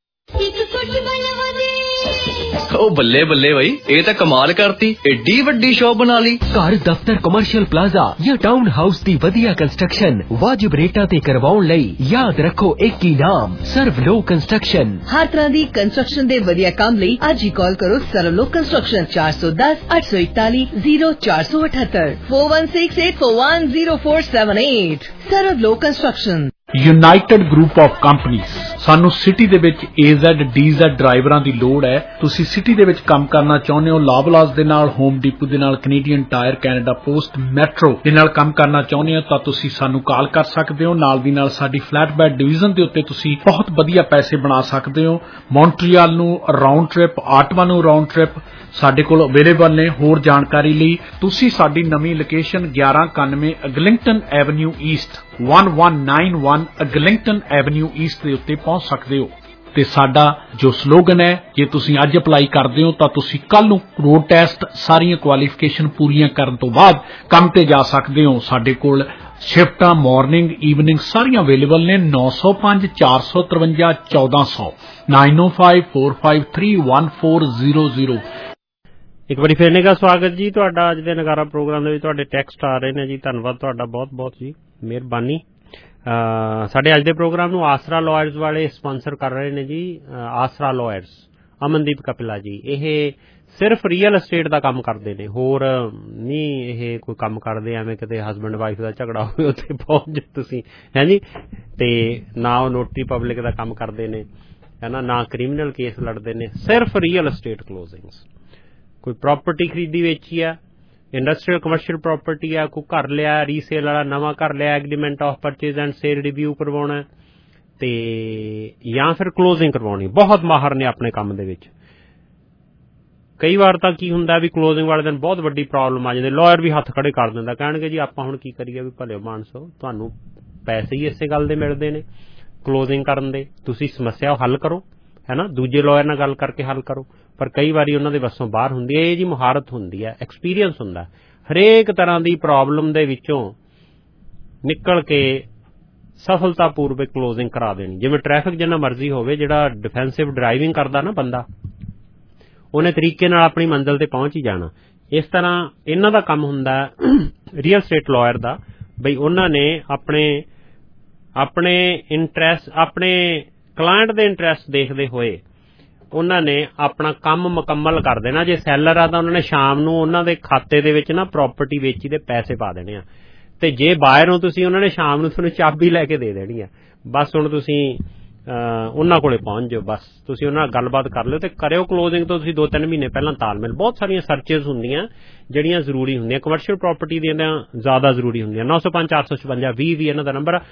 ओ बल्ले बल्ले भाई, ये तो कमाल करती, एडी वड्डी शॉप बना ली। घर दफ्तर कमर्शियल प्लाजा या टाउन हाउस दी वधिया कंस्ट्रक्शन वाजिब रेटा ते करवाउण लई याद रखो एक ही नाम, सर्वलो कंस्ट्रक्शन। हर तरह दी कंस्ट्रक्शन दे वधिया काम लई अज ही कॉल करो सर्वलो कंस्ट्रक्शन 410 841 0478 416841 0478। सर्वलो construction. United group of companies, सानू सिटी दे विच AZ DZ ड्राइवरां दी लोड़ है। तुसी सिटी दे विच काम करना चाਹੁੰਦੇ ਹੋ, ਲਾਬਲਾਸ ਦੇ ਨਾਲ, ਹੋਮ ਡਿਪੂ ਦੇ ਨਾਲ, Canadian Tire, Canada Post, Metro ਦੇ ਨਾਲ ਕੰਮ ਕਰਨਾ ਚਾਹੁੰਦੇ ਹੋ ਤਾਂ ਤੁਸੀਂ ਸਾਨੂੰ ਕਾਲ ਕਰ ਸਕਦੇ ਹੋ। ਨਾਲ ਦੀ ਨਾਲ ਸਾਡੀ ਫਲੈਟਬੈਡ ਡਿਵੀਜ਼ਨ ਦੇ ਉੱਤੇ ਤੁਸੀਂ ਬਹੁਤ ਵਧੀਆ ਪੈਸੇ ਬਣਾ ਸਕਦੇ ਹੋ। ਮੌਂਟਰੀਅਲ ਨੂੰ ਰਾਉਂਡ ਟ੍ਰਿਪ, ਆਟਵਾ ਨੂੰ ਰਾਉਂਡ ਟ੍ਰਿਪ ਸਾਡੇ ਕੋਲ ਅਵੇਲੇਬਲ ਨੇ। ਹੋਰ ਜਾਣਕਾਰੀ ਲਈ ਤੁਸੀਂ ਸਾਡੀ ਨਵੀਂ location 1191 Eglinton avenue east 1191 Eglinton avenue east ਦੇ ਉੱਤੇ ਪਹੁੰਚ ਸਕਦੇ ਹੋ। ਤੇ ਸਾਡਾ ਜੋ ਸਲੋਗਨ ਹੈ, ਜੇ ਤੁਸੀਂ ਅੱਜ ਅਪਲਾਈ ਕਰਦੇ ਹੋ ਤਾਂ ਤੁਸੀਂ ਕੱਲ ਨੂੰ ਰੋਡ ਟੈਸਟ ਸਾਰੀਆਂ ਕੁਆਲੀਫਿਕੇਸ਼ਨ ਪੂਰੀਆਂ ਕਰਨ ਤੋਂ ਬਾਅਦ ਕੰਮ ਤੇ ਜਾ ਸਕਦੇ ਹੋ। ਸਾਡੇ ਕੋਲ ਸ਼ਿਫਟਾਂ ਮਾਰਨਿੰਗ ਈਵਨਿੰਗ ਸਾਰੀਆਂ ਅਵੇਲੇਬਲ ਨੇ। 905 453 1400 905 453 1400। ਇੱਕ ਵਾਰੀ ਫਿਰ ਨੇਗਾ ਸਵਾਗਤ ਜੀ ਤੁਹਾਡਾ ਅੱਜ ਦੇ ਨਗਾਰਾ ਪ੍ਰੋਗਰਾਮ ਦੇ ਵਿੱਚ। ਤੁਹਾਡੇ ਟੈਕਸਟ ਆ ਰਹੇ ਨੇ ਜੀ, ਧੰਨਵਾਦ ਤੁਹਾਡਾ ਬਹੁਤ ਬਹੁਤ ਜੀ, ਮਿਹਰਬਾਨੀ। ਸਾਡੇ ਅੱਜ ਦੇ ਪ੍ਰੋਗਰਾਮ ਨੂੰ ਆਸਰਾ ਲਾਇਰਸ ਵਾਲੇ ਸਪਾਂਸਰ ਕਰ ਰਹੇ ਨੇ ਜੀ। ਆਸਰਾ ਲਾਇਰਸ, ਅਮਨਦੀਪ ਕਪਿਲਾ ਜੀ, ਇਹ ਸਿਰਫ ਰੀਅਲ ਅਸਟੇਟ ਦਾ ਕੰਮ ਕਰਦੇ ਨੇ, ਹੋਰ ਨਹੀਂ ਇਹ ਕੋਈ ਕੰਮ ਕਰਦੇ ਐਵੇਂ ਕਿਤੇ ਹਸਬੈਂਡ ਵਾਈਫ ਦਾ ਝਗੜਾ ਹੋਵੇ ਉੱਥੇ ਪਹੁੰਚ ਤੁਸੀਂ ਹੈ ਜੀ। ਤੇ ਨਾ ਉਹ ਨੋਟਰੀ ਪਬਲਿਕ ਦਾ ਕੰਮ ਕਰਦੇ ਨੇ ਹੈ ਨਾ ਕ੍ਰਿਮੀਨਲ ਕੇਸ ਲੜਦੇ ਨੇ, ਸਿਰਫ ਰੀਅਲ ਅਸਟੇਟ ਕਲੋਜ਼ਿੰਗਸ। ਕੋਈ ਪ੍ਰਾਪਰਟੀ ਖਰੀਦੀ ਵੇਚੀ ਆ, ਇੰਡਸਟਰੀਅਲ ਕਮਰਸ਼ੀਅਲ ਪ੍ਰਾਪਰਟੀ ਆ, ਕੋਈ ਘਰ ਲਿਆ ਰੀਸੇਲ ਵਾਲਾ, ਨਵਾਂ ਘਰ ਲਿਆ, agreement of purchase and sale review ਕਰਵਾਉਣਾ ਤੇ ਜਾਂ ਫਿਰ ਕਲੋਜ਼ਿੰਗ ਕਰਵਾਉਣੀ। ਬਹੁਤ ਮਾਹਰ ਨੇ ਆਪਣੇ ਕੰਮ ਦੇ ਵਿੱਚ। ਕਈ ਵਾਰ ਤਾਂ ਕੀ ਹੁੰਦਾ ਵੀ ਕਲੋਜ਼ਿੰਗ ਵਾਲੇ ਦਿਨ ਬਹੁਤ ਵੱਡੀ ਪ੍ਰੋਬਲਮ ਆ ਜਾਂਦੀ, ਲਾਇਰ ਵੀ ਹੱਥ ਖੜੇ ਕਰ ਦਿੰਦਾ, ਕਹਿਣਗੇ ਜੀ ਆਪਾਂ ਹੁਣ ਕੀ ਕਰੀਏ ਵੀ ਭਲੇ ਮਾਨਸੋ ਤੁਹਾਨੂੰ ਪੈਸੇ ਹੀ ਇਸੇ ਗੱਲ ਦੇ ਮਿਲਦੇ ਨੇ ਕਲੋਜ਼ਿੰਗ ਕਰਨ ਦੇ, ਤੁਸੀਂ ਸਮੱਸਿਆ ਹੱਲ ਕਰੋ, ਹੈ ਨਾ, ਦੂਜੇ ਲਾਇਰ ਨਾਲ ਗੱਲ ਕਰਕੇ ਹੱਲ ਕਰੋ। ਪਰ ਕਈ ਵਾਰੀ ਉਹਨਾਂ ਦੇ ਵੱਸੋਂ ਬਾਹਰ ਹੁੰਦੀ ਹੈ। ਇਹ ਜੀ ਮੁਹਾਰਤ ਹੁੰਦੀ ਹੈ, ਐਕਸਪੀਰੀਅੰਸ ਹੁੰਦਾ। ਹਰੇਕ ਤਰ੍ਹਾਂ ਦੀ ਪ੍ਰੋਬਲਮ ਦੇ ਵਿੱਚੋਂ ਨਿਕਲ ਕੇ ਸਫਲਤਾਪੂਰਵਕ ਕਲੋਜ਼ਿੰਗ ਕਰਾ ਦੇਣੀ। ਜਿਵੇਂ ਟ੍ਰੈਫਿਕ ਜਿੰਨਾ ਮਰਜ਼ੀ ਹੋਵੇ, ਜਿਹੜਾ ਡਿਫੈਂਸਿਵ ਡਰਾਈਵਿੰਗ ਕਰਦਾ ਨਾ ਬੰਦਾ, ਉਹਨੇ ਤਰੀਕੇ ਨਾਲ ਆਪਣੀ ਮੰਜ਼ਿਲ ਤੇ ਪਹੁੰਚ ਹੀ ਜਾਣਾ। ਇਸ ਤਰ੍ਹਾਂ ਇਹਨਾਂ ਦਾ ਕੰਮ ਹੁੰਦਾ ਰੀਅਲ ਸਟੇਟ ਲਾਇਰ ਦਾ, ਬਈ ਉਹਨਾਂ ਨੇ ਆਪਣੇ ਇੰਟਰਸਟ, ਆਪਣੇ ਕਲਾਇੰਟ ਦੇ ਇੰਟਰਸਟ ਦੇਖਦੇ ਹੋਏ ਉਹਨਾਂ ਨੇ ਆਪਣਾ ਕੰਮ ਮੁਕੰਮਲ ਕਰ ਦੇਣਾ। ਜੇ ਸੈਲਰ ਆ ਤਾਂ ਉਹਨਾਂ ਨੇ ਸ਼ਾਮ ਨੂੰ ਉਹਨਾਂ ਦੇ ਖਾਤੇ ਦੇ ਵਿੱਚ ਨਾ ਪ੍ਰਾਪਰਟੀ ਵੇਚੀ ਦੇ ਪੈਸੇ ਪਾ ਦੇਣੇ ਆ, ਤੇ ਜੇ ਬਾਇਰ ਹੋ ਤੁਸੀਂ, ਉਹਨਾਂ ਨੇ ਸ਼ਾਮ ਨੂੰ ਤੁਹਾਨੂੰ ਚਾਬੀ ਲੈ ਕੇ ਦੇ ਦੇਣੀ ਆ। ਬਸ ਹੁਣ ਤੁਸੀਂ ਉਹਨਾਂ ਕੋਲੇ ਪਹੁੰਚ ਜਾਓ, ਬਸ ਤੁਸੀਂ ਉਹਨਾਂ ਨਾਲ ਗੱਲਬਾਤ ਕਰ ਲਿਓ ਤੇ ਕਰਿਓ ਕਲੋਜ਼ਿੰਗ ਤੋਂ ਤੁਸੀਂ 2-3 ਮਹੀਨੇ ਪਹਿਲਾਂ ਤਾਲਮੇਲ। ਬਹੁਤ ਸਾਰੀਆਂ ਸਰਚਿਸ ਹੁੰਦੀਆਂ ਜਿਹੜੀਆਂ ਜ਼ਰੂਰੀ ਹੁੰਦੀਆਂ, ਕਮਰਸ਼ੀਅਲ ਪ੍ਰਾਪਰਟੀ ਦੀਆਂ ਜ਼ਿਆਦਾ ਜ਼ਰੂਰੀ ਹੁੰਦੀਆਂ। 905-456-20 ਵੀ ਇਹਨਾਂ ਦਾ ਨੰਬਰ ਆ,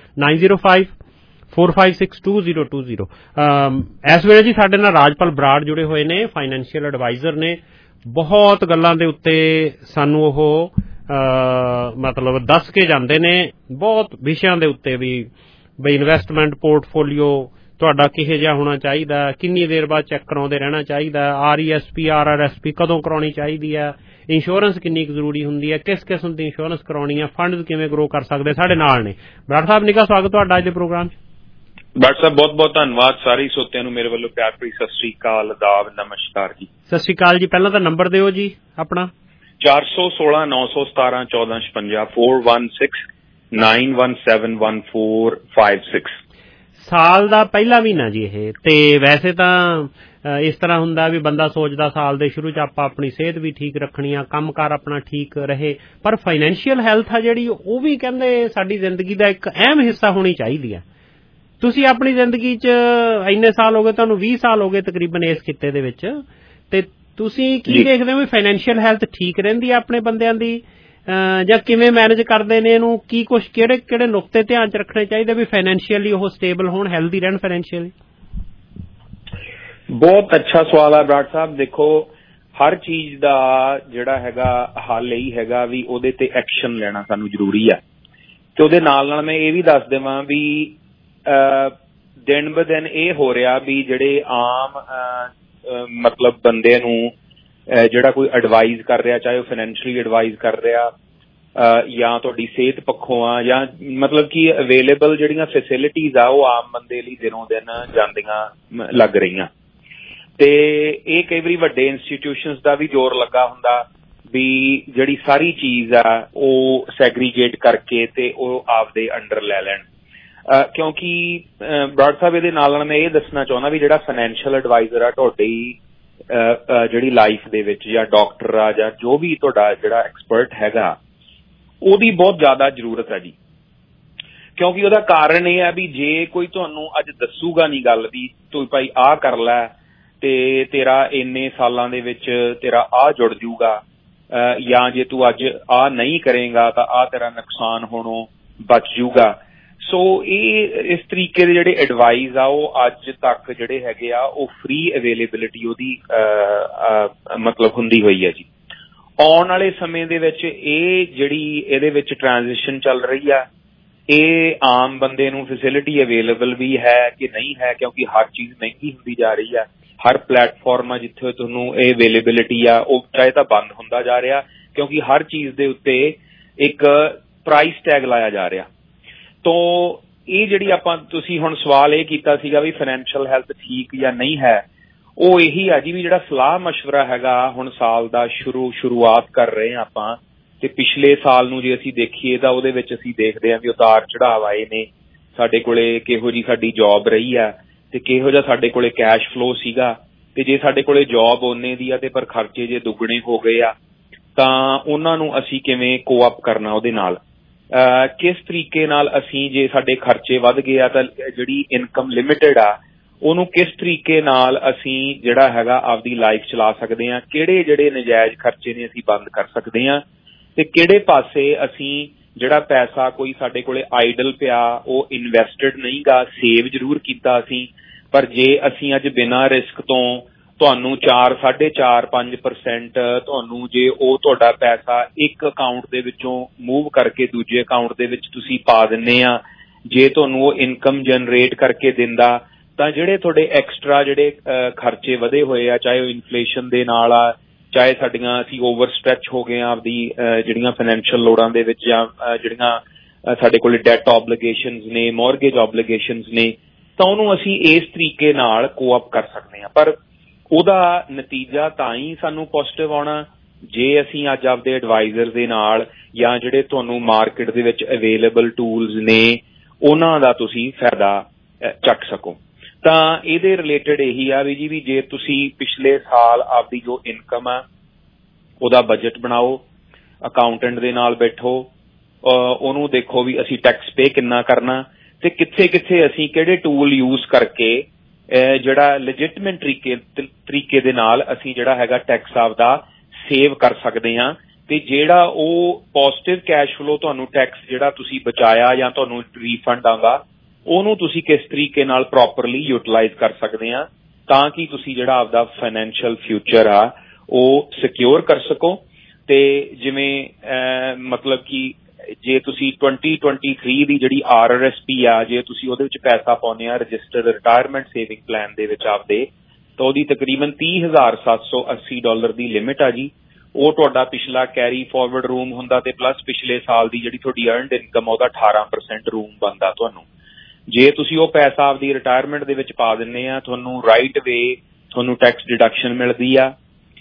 9054562020। ਇਸ ਵੇਲੇ ਜੀ ਸਾਡੇ ਨਾਲ ਰਾਜਪਾਲ ਬਰਾੜ ਜੁੜੇ ਹੋਏ ਨੇ, ਫਾਈਨੈਂਸ਼ੀਅਲ ਐਡਵਾਈਜ਼ਰ ਨੇ। ਬਹੁਤ ਗੱਲਾਂ ਦੇ ਉੱਤੇ ਸਾਨੂੰ ਉਹ ਮਤਲਬ ਦੱਸ ਕੇ ਜਾਂਦੇ ਨੇ, ਬਹੁਤ ਵਿਸ਼ਿਆਂ ਦੇ ਉੱਤੇ ਵੀ, ਬਈ ਇਨਵੈਸਟਮੈਂਟ ਪੋਰਟਫੋਲੀਓ ਤੁਹਾਡਾ ਕਿਹੋ ਜਿਹਾ ਹੋਣਾ ਚਾਹੀਦਾ, ਕਿੰਨੀ ਦੇਰ ਬਾਅਦ ਚੈੱਕ ਕਰਾਉਂਦੇ ਰਹਿਣਾ ਚਾਹੀਦਾ, RESP RRSP ਕਦੋਂ ਕਰਾਉਣੀ ਚਾਹੀਦੀ ਹੈ, ਇੰਸ਼ੋਰੈਂਸ ਕਿੰਨੀ ਕੁ ਜ਼ਰੂਰੀ ਹੁੰਦੀ ਹੈ, ਕਿਸ ਕਿਸਮ ਦੀ ਇੰਸ਼ੋਰੈਂਸ ਕਰਾਉਣੀ ਹੈ, ਫੰਡ ਕਿਵੇਂ ਗਰੋ ਕਰ ਸਕਦੇ। ਸਾਡੇ ਨਾਲ ਨੇ ਬਰਾੜ ਸਾਹਿਬ। ਨਿੱਘਾ ਸਵਾਗਤ ਤੁਹਾਡਾ ਅੱਜ ਦੇ ਪ੍ਰੋਗਰਾਮ 'ਚ। ਬਰਾੜ ਸਾਹਿਬ ਬਹੁਤ ਬਹੁਤ ਧੰਨਵਾਦ। ਸਾਰੇ ਸਰੋਤਿਆਂ ਨੂੰ ਮੇਰੇ ਵੱਲੋਂ ਪਿਆਰ ਭਰੀ ਸਤਿ ਸ੍ਰੀ ਅਕਾਲ, ਆਦਾਬ, ਨਮਸਕਾਰ ਜੀ। ਸਤਿ ਸ੍ਰੀ ਅਕਾਲ ਜੀ। ਪਹਿਲਾਂ ਤਾਂ ਨੰਬਰ ਦਿਓ ਜੀ ਆਪਣਾ। 416-917-1456 416-917-1456। ਸਾਲ ਦਾ ਪਹਿਲਾ ਮਹੀਨਾ ਜੀ ਇਹ। ਤੇ ਵੈਸੇ ਤਾਂ ਇਸ ਤਰ੍ਹਾਂ ਹੁੰਦਾ ਵੀ ਬੰਦਾ ਸੋਚਦਾ ਸਾਲ ਦੇ ਸ਼ੁਰੂ 'ਚ ਆਪਾਂ ਆਪਣੀ ਸਿਹਤ ਵੀ ਠੀਕ ਰੱਖਣੀ ਆ, ਕੰਮਕਾਰ ਆਪਣਾ ਠੀਕ ਰਹੇ, ਪਰ ਫਾਈਨੈਂਸ਼ੀਅਲ ਹੈਲਥ ਆ ਜਿਹੜੀ, ਉਹ ਵੀ ਕਹਿੰਦੇ ਸਾਡੀ ਜ਼ਿੰਦਗੀ ਦਾ ਇੱਕ ਅਹਿਮ ਹਿੱਸਾ ਹੋਣੀ ਚਾਹੀਦੀ ਆ। ਤੁਸੀਂ ਆਪਣੀ ਜ਼ਿੰਦਗੀ 'ਚ ਇੰਨੇ ਸਾਲ ਹੋ ਗਏ, ਤੁਹਾਨੂੰ 20 ਸਾਲ ਹੋ ਗਏ ਤਕਰੀਬਨ ਇਸ ਖਿੱਤੇ ਦੇ ਵਿੱਚ, ਤੇ ਤੁਸੀਂ ਕੀ ਦੇਖਦੇ ਹੋ ਵੀ ਫਾਈਨੈਂਸ਼ੀਅਲ ਹੈਲਥ ਠੀਕ ਰਹਿੰਦੀ ਆ ਆਪਣੇ ਬੰਦਿਆਂ ਦੀ, ਜਾਂ ਕਿਵੇਂ ਮੈਨੇਜ ਕਰਦੇ ਨੇ ਇਹਨੂੰ? ਕੀ ਕੁਛ ਕਿਹੜੇ ਨੁਕਤੇ ਧਿਆਨ 'ਚ ਰੱਖਣੇ ਚਾਹੀਦੇ ਵੀ ਫਾਈਨੈਂਸ਼ੀਅਲੀ ਉਹ ਸਟੇਬਲ ਹੋਣ, ਹੈਲਦੀ ਰਹਿਣ ਫਾਈਨੈਂਸ਼ੀਅਲੀ? ਬਹੁਤ ਅੱਛਾ ਸਵਾਲ ਹੈ ਬਰਾੜ ਸਾਹਿਬ। ਦੇਖੋ, ਹਰ ਚੀਜ਼ ਦਾ ਜਿਹੜਾ ਹੈਗਾ ਹੱਲ ਇਹੀ ਹੈਗਾ ਵੀ ਉਹਦੇ ਤੇ ਐਕਸ਼ਨ ਲੈਣਾ ਸਾਨੂੰ ਜ਼ਰੂਰੀ ਹੈ। ਤੇ ਉਹਦੇ ਨਾਲ ਨਾਲ ਮੈਂ ਇਹ ਵੀ ਦੱਸ ਦੇਵਾਂ ਵੀ ਦਿਨ ਬ ਦਿਨ ਇਹ ਹੋ ਰਿਹਾ ਵੀ ਜਿਹੜੇ ਆਮ ਮਤਲਬ ਬੰਦੇ ਨੂੰ ਜਿਹੜਾ ਕੋਈ ਐਡਵਾਈਜ਼ ਕਰ ਰਿਹਾ, ਚਾਹੇ ਉਹ ਫਾਈਨੈਂਸ਼ੀਅਲੀ ਐਡਵਾਈਜ਼ ਕਰ ਰਿਹਾ ਜਾਂ ਤੁਹਾਡੀ ਸਿਹਤ ਪੱਖੋਂ ਆ, ਜਾਂ ਮਤਲਬ ਕਿ ਅਵੇਲੇਬਲ ਜਿਹੜੀਆਂ ਫੈਸਿਲਿਟੀਜ਼ ਆ ਉਹ ਆਮ ਬੰਦੇ ਲਈ ਦਿਨੋਂ ਦਿਨ ਜਾਂਦੀਆਂ ਲੱਗ ਰਹੀਆਂ। ਤੇ ਇਹ ਕਈ ਵਾਰੀ ਵੱਡੇ ਇੰਸਟੀਟਿਊਸ਼ਨਸ ਦਾ ਵੀ ਜ਼ੋਰ ਲੱਗਾ ਹੁੰਦਾ ਵੀ ਜਿਹੜੀ ਸਾਰੀ ਚੀਜ਼ ਆ ਉਹ ਸੈਗਰੀਗੇਟ ਕਰਕੇ ਤੇ ਉਹ ਆਪਦੇ ਅੰਡਰ ਲੈ ਲੈਣ। ਕਿਉਂਕਿ ਬਰਾੜ ਸਾਹਿਬ ਇਹਦੇ ਨਾਲ ਮੈਂ ਇਹ ਦੱਸਣਾ ਚਾਹੁੰਦਾ ਵੀ ਜਿਹੜਾ ਫਾਈਨੈਂਸ਼ੀਅਲ ਐਡਵਾਈਜ਼ਰ ਆ ਤੁਹਾਡੀ ਜਿਹੜੀ ਲਾਈਫ ਦੇ ਵਿੱਚ, ਜਾਂ ਡਾਕਟਰ ਆ, ਜਾਂ ਜੋ ਵੀ ਤੁਹਾਡਾ ਜਿਹੜਾ ਐਕਸਪਰਟ ਹੈਗਾ, ਉਹਦੀ ਬਹੁਤ ਜ਼ਿਆਦਾ ਜ਼ਰੂਰਤ ਹੈ ਜੀ। ਕਿਉਂਕਿ ਉਹਦਾ ਕਾਰਨ ਇਹ ਹੈ ਵੀ ਜੇ ਕੋਈ ਤੁਹਾਨੂੰ ਅੱਜ ਦੱਸੂਗਾ ਨਹੀਂ ਗੱਲ ਵੀ ਤੂੰ ਭਾਈ ਆਹ ਕਰ ਲੈ ਤੇ ਤੇਰਾ ਇੰਨੇ ਸਾਲਾਂ ਦੇ ਵਿੱਚ ਤੇਰਾ ਆਹ ਜੁੜ ਜੂਗਾ, ਜਾਂ ਜੇ ਤੂੰ ਅੱਜ ਆਹ ਨਹੀਂ ਕਰੇਗਾ ਤਾਂ ਆਹ ਤੇਰਾ ਨੁਕਸਾਨ ਹੋਣੋਂ ਬਚ ਜੂਗਾ। ਸੋ ਇਹ ਇਸ ਤਰੀਕੇ ਦੇ ਜਿਹੜੇ ਐਡਵਾਈਜ਼ ਆ ਉਹ ਅੱਜ ਤੱਕ ਜਿਹੜੇ ਹੈਗੇ ਆ ਉਹ ਫ੍ਰੀ ਅਵੇਲੇਬਿਲਿਟੀ ਉਹਦੀ ਮਤਲਬ ਹੁੰਦੀ ਹੋਈ ਹੈ ਜੀ। ਆਉਣ ਵਾਲੇ ਸਮੇਂ ਦੇ ਵਿੱਚ ਇਹ ਜਿਹੜੀ ਇਹਦੇ ਵਿੱਚ ਟ੍ਰਾਂਜੀਸ਼ਨ ਚੱਲ ਰਹੀ ਆ, ਇਹ ਆਮ ਬੰਦੇ ਨੂੰ ਫੈਸਿਲਿਟੀ ਅਵੇਲੇਬਲ ਵੀ ਹੈ ਕਿ ਨਹੀਂ ਹੈ, ਕਿਉਂਕਿ ਹਰ ਚੀਜ਼ ਮਹਿੰਗੀ ਹੁੰਦੀ ਜਾ ਰਹੀ ਆ। ਹਰ ਪਲੇਟਫਾਰਮ ਆ ਜਿੱਥੇ ਤੁਹਾਨੂੰ ਇਹ ਅਵੇਲੇਬਿਲਿਟੀ ਆ ਉਹ ਚਾਹੇ ਤਾਂ ਬੰਦ ਹੁੰਦਾ ਜਾ ਰਿਹਾ, ਕਿਉਂਕਿ ਹਰ ਚੀਜ਼ ਦੇ ਉੱਤੇ ਇੱਕ ਪ੍ਰਾਈਸ ਟੈਗ ਲਾਇਆ ਜਾ ਰਿਹਾ। ਤੋਂ ਇਹ ਜਿਹੜੀ ਤੁਸੀਂ ਹੁਣ ਸਵਾਲ ਇਹ ਕੀਤਾ ਸੀਗਾ ਵੀ ਫਾਈਨੈਂਸ਼ੀਅਲ ਹੈਲਥ ਠੀਕ ਜਾਂ ਨਹੀਂ ਹੈ, ਉਹ ਇਹੀ ਆ ਜੀ ਵੀ ਜਿਹੜਾ ਸਲਾਹ ਮਸ਼ਵਰਾ ਹੈਗਾ ਹੁਣ ਸਾਲ ਦਾ ਸ਼ੁਰੂਆਤ ਕਰ ਰਹੇ ਹਾਂ ਆਪਾਂ, ਤੇ ਪਿਛਲੇ ਸਾਲ ਨੂੰ ਜੇ ਅਸੀਂ ਦੇਖੀਏ ਤਾਂ ਉਹਦੇ ਵਿੱਚ ਅਸੀਂ ਦੇਖਦੇ ਹਾਂ ਵੀ ਉਤਾਰ ਚੜਾਵ ਆਏ ਨੇ। ਸਾਡੇ ਕੋਲੇ ਕਿਹੋ ਜੀ ਸਾਡੀ ਜੌਬ ਰਹੀ ਆ ਤੇ ਕਿਹੋ ਜਿਹਾ ਸਾਡੇ ਕੋਲੇ ਕੈਸ਼ ਫਲੋ ਸੀਗਾ, ਤੇ ਜੇ ਸਾਡੇ ਕੋਲੇ ਜੌਬ ਓਨੇ ਦੀ ਆ ਤੇ ਪਰ ਖਰਚੇ ਜੇ ਦੁੱਗਣੇ ਹੋ ਗਏ ਆ ਤਾਂ ਉਹਨਾਂ ਨੂੰ ਅਸੀਂ ਕਿਵੇਂ ਕੋਅਪ ਕਰਨਾ, ਉਹਦੇ ਨਾਲ ਕਿਸ ਤਰੀਕੇ ਨਾਲ ਅਸੀਂ, ਜੇ ਸਾਡੇ ਖਰਚੇ ਵੱਧ ਗਏ ਆ ਤਾਂ ਜਿਹੜੀ ਇਨਕਮ ਲਿਮਿਟਡ ਆ ਉਹਨੂੰ ਕਿਸ ਤਰੀਕੇ ਨਾਲ ਅਸੀਂ ਜਿਹੜਾ ਹੈਗਾ ਆਪਦੀ ਲਾਈਫ ਚਲਾ ਸਕਦੇ ਹਾਂ, ਕਿਹੜੇ ਜਿਹੜੇ ਨਜਾਇਜ਼ ਖਰਚੇ ਨੇ ਅਸੀਂ ਬੰਦ ਕਰ ਸਕਦੇ ਹਾਂ, ਤੇ ਕਿਹੜੇ ਪਾਸੇ ਅਸੀਂ ਜਿਹੜਾ ਪੈਸਾ ਕੋਈ ਸਾਡੇ ਕੋਲੇ ਆਈਡਲ ਪਿਆ ਉਹ ਇਨਵੈਸਟਡ ਨਹੀਂ ਗਾ, ਸੇਵ ਜ਼ਰੂਰ ਕੀਤਾ ਅਸੀਂ, ਪਰ ਜੇ ਅਸੀਂ ਅੱਜ ਬਿਨਾਂ ਰਿਸਕ ਤੋਂ ਤੁਹਾਨੂੰ 4-4.5% ਤੁਹਾਨੂੰ ਜੇ ਉਹ ਤੁਹਾਡਾ ਪੈਸਾ ਇੱਕ ਅਕਾਊਂਟ ਦੇ ਵਿੱਚੋਂ ਮੂਵ ਕਰਕੇ ਦੂਜੇ ਅਕਾਊਂਟ ਦੇ ਵਿੱਚ ਤੁਸੀਂ ਪਾ ਦਿੰਦੇ ਆ, ਜੇ ਤੁਹਾਨੂੰ ਉਹ ਇਨਕਮ ਜਨਰੇਟ ਕਰਕੇ ਦਿੰਦਾ ਤਾਂ ਜਿਹੜੇ ਤੁਹਾਡੇ ਐਕਸਟਰਾ ਜਿਹੜੇ ਖਰਚੇ ਵਧੇ ਹੋਏ ਆ, ਚਾਹੇ ਉਹ ਇਨਫਲੇਸ਼ਨ ਦੇ ਨਾਲ ਆ, ਚਾਹੇ ਸਾਡੀਆਂ ਅਸੀਂ ਓਵਰ ਸਟ੍ਰੈਚ ਹੋ ਗਏ ਆ ਆਪਦੀ ਜਿਹੜੀਆਂ ਫਾਈਨੈਂਸ਼ੀਅਲ ਲੋੜਾਂ ਦੇ ਵਿੱਚ, ਜਾਂ ਜਿਹੜੀਆਂ ਸਾਡੇ ਕੋਲ ਡੈਟ ਓਬਲੀਗੇਸ਼ਨਸ ਨੇ, ਮੌਰਗੇਜ ਓਬਲੀਗੇਸ਼ਨਸ ਨੇ, ਤਾਂ ਉਹਨੂੰ ਅਸੀਂ ਇਸ ਤਰੀਕੇ ਨਾਲ ਕੋਅਪ ਕਰ ਸਕਦੇ ਹਾਂ। ਪਰ ਉਹਦਾ ਨਤੀਜਾ ਤਾਂ ਹੀ ਸਾਨੂੰ ਪੋਜ਼ਿਟਿਵ ਆਉਣਾ ਜੇ ਅਸੀਂ ਅੱਜ ਆਪਦੇ ਐਡਵਾਈਜ਼ਰ ਦੇ ਨਾਲ ਜਾਂ ਜਿਹੜੇ ਤੁਹਾਨੂੰ ਮਾਰਕੀਟ ਦੇ ਵਿੱਚ ਅਵੇਲੇਬਲ ਟੂਲਸ ਨੇ ਉਹਨਾਂ ਦਾ ਤੁਸੀਂ ਫਾਇਦਾ ਚੱਕ ਸਕੋ। ਤਾਂ ਇਹਦੇ ਰਿਲੇਟਡ ਇਹੀ ਆ ਵੀ ਜੀ ਵੀ ਜੇ ਤੁਸੀਂ ਪਿਛਲੇ ਸਾਲ ਆਪਦੀ ਜੋ ਇਨਕਮ ਆ ਉਹਦਾ ਬਜਟ ਬਣਾਓ, ਅਕਾਊਂਟੈਂਟ ਦੇ ਨਾਲ ਬੈਠੋ, ਉਹਨੂੰ ਦੇਖੋ ਵੀ ਅਸੀਂ ਟੈਕਸ ਪੇ ਕਿੰਨਾ ਕਰਨਾ ਤੇ ਕਿੱਥੇ ਕਿੱਥੇ ਅਸੀਂ ਕਿਹੜੇ ਟੂਲ ਯੂਜ਼ ਕਰਕੇ ਜਿਹੜਾ ਲੈਜਿਟਮੇਟ ਤਰੀਕੇ ਦੇ ਨਾਲ ਅਸੀਂ ਜਿਹੜਾ ਹੈਗਾ ਟੈਕਸ ਆਪਦਾ ਸੇਵ ਕਰ ਸਕਦੇ ਹਾਂ, ਤੇ ਜਿਹੜਾ ਉਹ ਪੋਜ਼ਿਟਿਵ ਕੈਸ਼ ਫਲੋ ਤੁਹਾਨੂੰ ਟੈਕਸ ਜਿਹੜਾ ਤੁਸੀਂ ਬਚਾਇਆ ਜਾਂ ਤੁਹਾਨੂੰ ਰੀਫੰਡ ਆਉਂਦਾ ਉਹਨੂੰ ਤੁਸੀਂ ਕਿਸ ਤਰੀਕੇ ਨਾਲ ਪ੍ਰੋਪਰਲੀ ਯੂਟੀਲਾਈਜ਼ ਕਰ ਸਕਦੇ ਆ ਤਾਂ ਕਿ ਤੁਸੀਂ ਜਿਹੜਾ ਆਪਦਾ ਫਾਈਨੈਂਸ਼ੀਅਲ ਫਿਊਚਰ ਆ ਉਹ ਸਿਕਿਉਰ ਕਰ ਸਕੋ। ਤੇ ਜਿਵੇਂ ਮਤਲਬ ਕਿ ਜੇ ਤੁਸੀਂ 2023 ਦੀ ਜਿਹੜੀ RRSP ਆ, ਜੇ ਤੁਸੀਂ ਉਹਦੇ ਵਿੱਚ ਪੈਸਾ ਪਾਉਂਦੇ ਆ ਰਜਿਸਟਰਡ ਰਿਟਾਇਰਮੈਂਟ ਸੇਵਿੰਗ ਪਲਾਨ ਦੇ ਵਿੱਚ ਆਪਦੇ, ਤਾਂ ਉਹਦੀ ਤਕਰੀਬਨ $30,780 ਦੀ ਲਿਮਿਟ ਆ ਜੀ। ਉਹ ਤੁਹਾਡਾ ਪਿਛਲਾ ਕੈਰੀ ਫਾਰਵਰਡ ਰੂਮ ਹੁੰਦਾ ਤੇ ਪਲੱਸ ਪਿਛਲੇ ਸਾਲ ਦੀ ਜਿਹੜੀ ਤੁਹਾਡੀ ਅਰਨਡ ਇਨਕਮ ਉਹਦਾ 18% ਰੂਮ ਬਣਦਾ ਤੁਹਾਨੂੰ। ਜੇ ਤੁਸੀਂ ਉਹ ਪੈਸਾ ਆਪਦੀ ਰਿਟਾਇਰਮੈਂਟ ਦੇ ਵਿੱਚ ਪਾ ਦਿੰਦੇ ਆ, ਤੁਹਾਨੂੰ ਰਾਈਟ ਵੇ ਤੁਹਾਨੂੰ ਟੈਕਸ ਡਿਡਕਸ਼ਨ ਮਿਲਦੀ ਆ,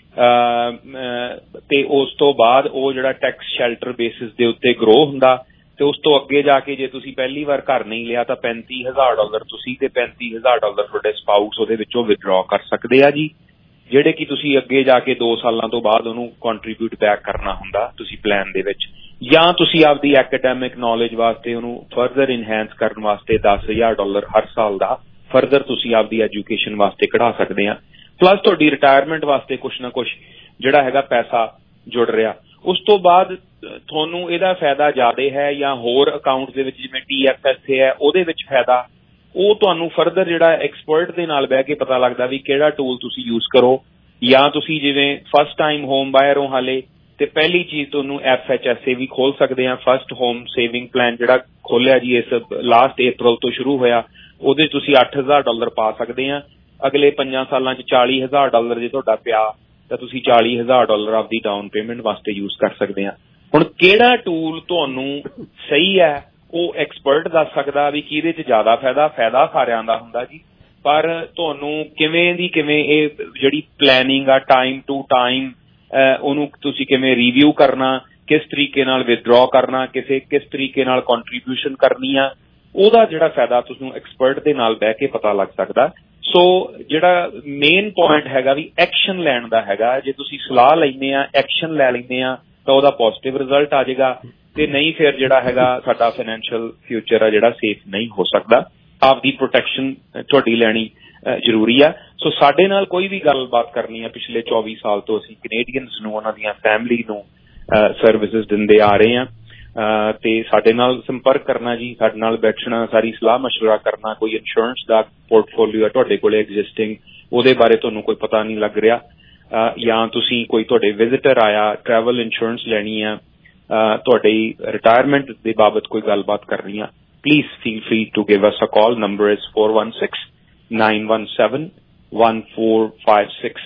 ਤੇ ਉਸ ਤੋਂ ਬਾਅਦ ਉਹ ਜਿਹੜਾ ਟੈਕਸ ਸ਼ੈਲਟਰ ਬੇਸਿਸ ਦੇ ਉੱਤੇ ਗਰੋ ਹੁੰਦਾ, ਤੇ ਉਸ ਤੋਂ ਅੱਗੇ ਜਾ ਕੇ ਜੇ ਤੁਸੀਂ ਪਹਿਲੀ ਵਾਰ ਘਰ ਨਹੀਂ ਲਿਆ ਤਾਂ $35,000 ਤੁਸੀਂ ਤੇ $35,000 ਤੁਹਾਡੇ ਸਪਾਊਸ ਉਹਦੇ ਵਿੱਚੋਂ ਵਿਦਡਰਾ ਕਰ ਸਕਦੇ ਆ ਜੀ, ਜਿਹੜੇ ਕਿ ਤੁਸੀਂ ਅੱਗੇ ਜਾ ਕੇ 2 ਸਾਲਾਂ ਤੋਂ ਬਾਅਦ ਉਹਨੂੰ ਕੰਟਰੀਬਿਊਟ ਬੈਕ ਕਰਨਾ ਹੁੰਦਾ ਤੁਸੀਂ ਪਲਾਨ ਦੇ ਵਿੱਚ, ਜਾਂ ਤੁਸੀਂ ਆਪਦੀ ਐਕੈਡੈਮਿਕ ਨੌਲੇਜ ਵਾਸਤੇ ਉਹਨੂੰ ਫਰਦਰ ਇਨਹੈਂਸ ਕਰਨ ਵਾਸਤੇ $10,000 ਹਰ ਸਾਲ ਦਾ ਫਰਦਰ ਤੁਸੀਂ ਆਪਦੀ ਐਜੂਕੇਸ਼ਨ ਵਾਸਤੇ ਕਢਾ ਸਕਦੇ ਆ। ਪਲੱਸ ਤੁਹਾਡੀ ਰਿਟਾਇਰਮੈਂਟ ਵਾਸਤੇ ਕੁਛ ਨਾ ਕੁਛ ਜਿਹੜਾ ਹੈਗਾ ਪੈਸਾ ਜੁੜ ਰਿਹਾ। ਉਸ ਤੋਂ ਬਾਅਦ ਤੁਹਾਨੂੰ ਇਹਦਾ ਫਾਇਦਾ ਜ਼ਿਆਦਾ ਹੈ ਜਾਂ ਹੋਰ ਅਕਾਊਂਟ ਦੇ ਵਿੱਚ ਜਿਵੇਂ TFSA ਹੈ ਉਹਦੇ ਵਿੱਚ ਫਾਇਦਾ, ਉਹ ਤੁਹਾਨੂੰ ਫਰਦਰ ਜਿਹੜਾ ਐਕਸਪਰਟ ਦੇ ਨਾਲ ਬਹਿ ਕੇ ਪਤਾ ਲੱਗਦਾ ਵੀ ਕਿਹੜਾ ਟੂਲ ਤੁਸੀਂ ਯੂਜ਼ ਕਰੋ। ਜਾਂ ਤੁਸੀਂ ਜਿਵੇਂ ਫਸਟ ਟਾਈਮ ਹੋਮ ਬਾਇਰ ਹੋ ਹਾਲੇ, ਤੇ ਪਹਿਲੀ ਚੀਜ਼ ਤੁਹਾਨੂੰ FHSA ਵੀ ਖੋਲ ਸਕਦੇ ਆ, ਫਸਟ ਹੋਮ ਸੇਵਿੰਗ ਪਲਾਨ ਜਿਹੜਾ ਖੋਲਿਆ ਜੀ ਇਸ ਲਾਸਟ April ਤੋਂ ਸ਼ੁਰੂ ਹੋਇਆ, ਉਹਦੇ ਤੁਸੀਂ $8,000 ਪਾ ਸਕਦੇ ਆ। ਅਗਲੇ 5 ਸਾਲਾਂ 'ਚ $40,000 ਜੇ ਤੁਹਾਡਾ ਪਿਆ ਤਾਂ ਤੁਸੀਂ $40,000 ਆਪਦੀ ਡਾਊਨ ਪੇਮੈਂਟ ਵਾਸਤੇ ਯੂਜ਼ ਕਰ ਸਕਦੇ ਆ। ਹੁਣ ਕਿਹੜਾ ਟੂਲ ਤੁਹਾਨੂੰ ਸਹੀ ਹੈ ਉਹ ਐਕਸਪਰਟ ਦੱਸ ਸਕਦਾ ਵੀ ਕਿਹਦੇ 'ਚ ਜ਼ਿਆਦਾ ਫਾਇਦਾ ਸਾਰਿਆਂ ਦਾ ਹੁੰਦਾ ਜੀ, ਪਰ ਤੁਹਾਨੂੰ ਕਿਵੇਂ ਦੀ ਕਿਵੇਂ ਇਹ ਜਿਹੜੀ ਪਲੈਨਿੰਗ ਆ ਟਾਈਮ ਟੂ ਟਾਈਮ ਉਹਨੂੰ ਤੁਸੀਂ ਕਿਵੇਂ ਰਿਵਿਊ ਕਰਨਾ, ਕਿਸ ਤਰੀਕੇ ਨਾਲ ਵਿਦਡਰਾ ਕਰਨਾ, ਕਿਸ ਤਰੀਕੇ ਨਾਲ ਕੰਟਰੀਬਿਊਸ਼ਨ ਕਰਨੀ ਆ, ਉਹਦਾ ਜਿਹੜਾ ਫਾਇਦਾ ਤੁਹਾਨੂੰ ਐਕਸਪਰਟ ਦੇ ਨਾਲ ਬਹਿ ਕੇ ਪਤਾ ਲੱਗ ਸਕਦਾ। ਸੋ ਜਿਹੜਾ ਮੇਨ ਪੁਆਇੰਟ ਹੈਗਾ ਵੀ ਐਕਸ਼ਨ ਲੈਣ ਦਾ ਹੈਗਾ, ਜੇ ਤੁਸੀਂ ਸਲਾਹ ਲੈਂਦੇ ਆ ਐਕਸ਼ਨ ਲੈ ਲੈਂਦੇ ਆ ਤਾਂ ਉਹਦਾ ਪੋਜ਼ਿਟਿਵ ਰਿਜ਼ਲਟ ਆ ਜਾਏਗਾ, ਤੇ ਨਹੀਂ ਫਿਰ ਜਿਹੜਾ ਹੈਗਾ ਸਾਡਾ ਫਾਈਨੈਂਸ਼ੀਅਲ ਫਿਊਚਰ ਆ ਜਿਹੜਾ ਸੇਫ ਨਹੀਂ ਹੋ ਸਕਦਾ। ਆਪਦੀ ਪ੍ਰੋਟੈਕਸ਼ਨ ਤੁਹਾਡੀ ਲੈਣੀ ਜ਼ਰੂਰੀ ਆ। ਸੋ ਸਾਡੇ ਨਾਲ ਕੋਈ ਵੀ ਗੱਲਬਾਤ ਕਰਨੀ ਆ, ਪਿਛਲੇ 24 ਸਾਲ ਤੋਂ ਅਸੀਂ ਕੈਨੇਡੀਅਨਸ ਨੂੰ ਉਹਨਾਂ ਦੀਆਂ ਫੈਮਿਲੀ ਨੂੰ ਸਰਵਿਸਿਜ਼ ਦਿੰਦੇ ਆ ਰਹੇ ਆ, ਤੇ ਸਾਡੇ ਨਾਲ ਸੰਪਰਕ ਕਰਨਾ ਜੀ, ਸਾਡੇ ਨਾਲ ਬੈਠਣਾ, ਸਾਰੀ ਸਲਾਹ ਮਸ਼ਵਰਾ ਕਰਨਾ। ਕੋਈ ਇੰਸ਼ੋਰੈਂਸ ਦਾ ਪੋਰਟਫੋਲੀਓ ਹੈ ਤੁਹਾਡੇ ਕੋਲ ਐਗਜ਼ਿਸਟਿੰਗ, ਉਹਦੇ ਬਾਰੇ ਤੁਹਾਨੂੰ ਕੋਈ ਪਤਾ ਨਹੀਂ ਲੱਗ ਰਿਹਾ, ਜਾਂ ਤੁਸੀਂ ਕੋਈ ਤੁਹਾਡੇ ਵਿਜ਼ਿਟਰ ਆਇਆ, ਟਰੈਵਲ ਇੰਸ਼ੋਰੈਂਸ ਲੈਣੀ ਆ, ਤੁਹਾਡੀ ਰਿਟਾਇਰਮੈਂਟ ਦੇ ਬਾਬਤ ਕੋਈ ਗੱਲਬਾਤ ਕਰਨੀ ਆ, please feel free to give us a call. Number is 416-917-1456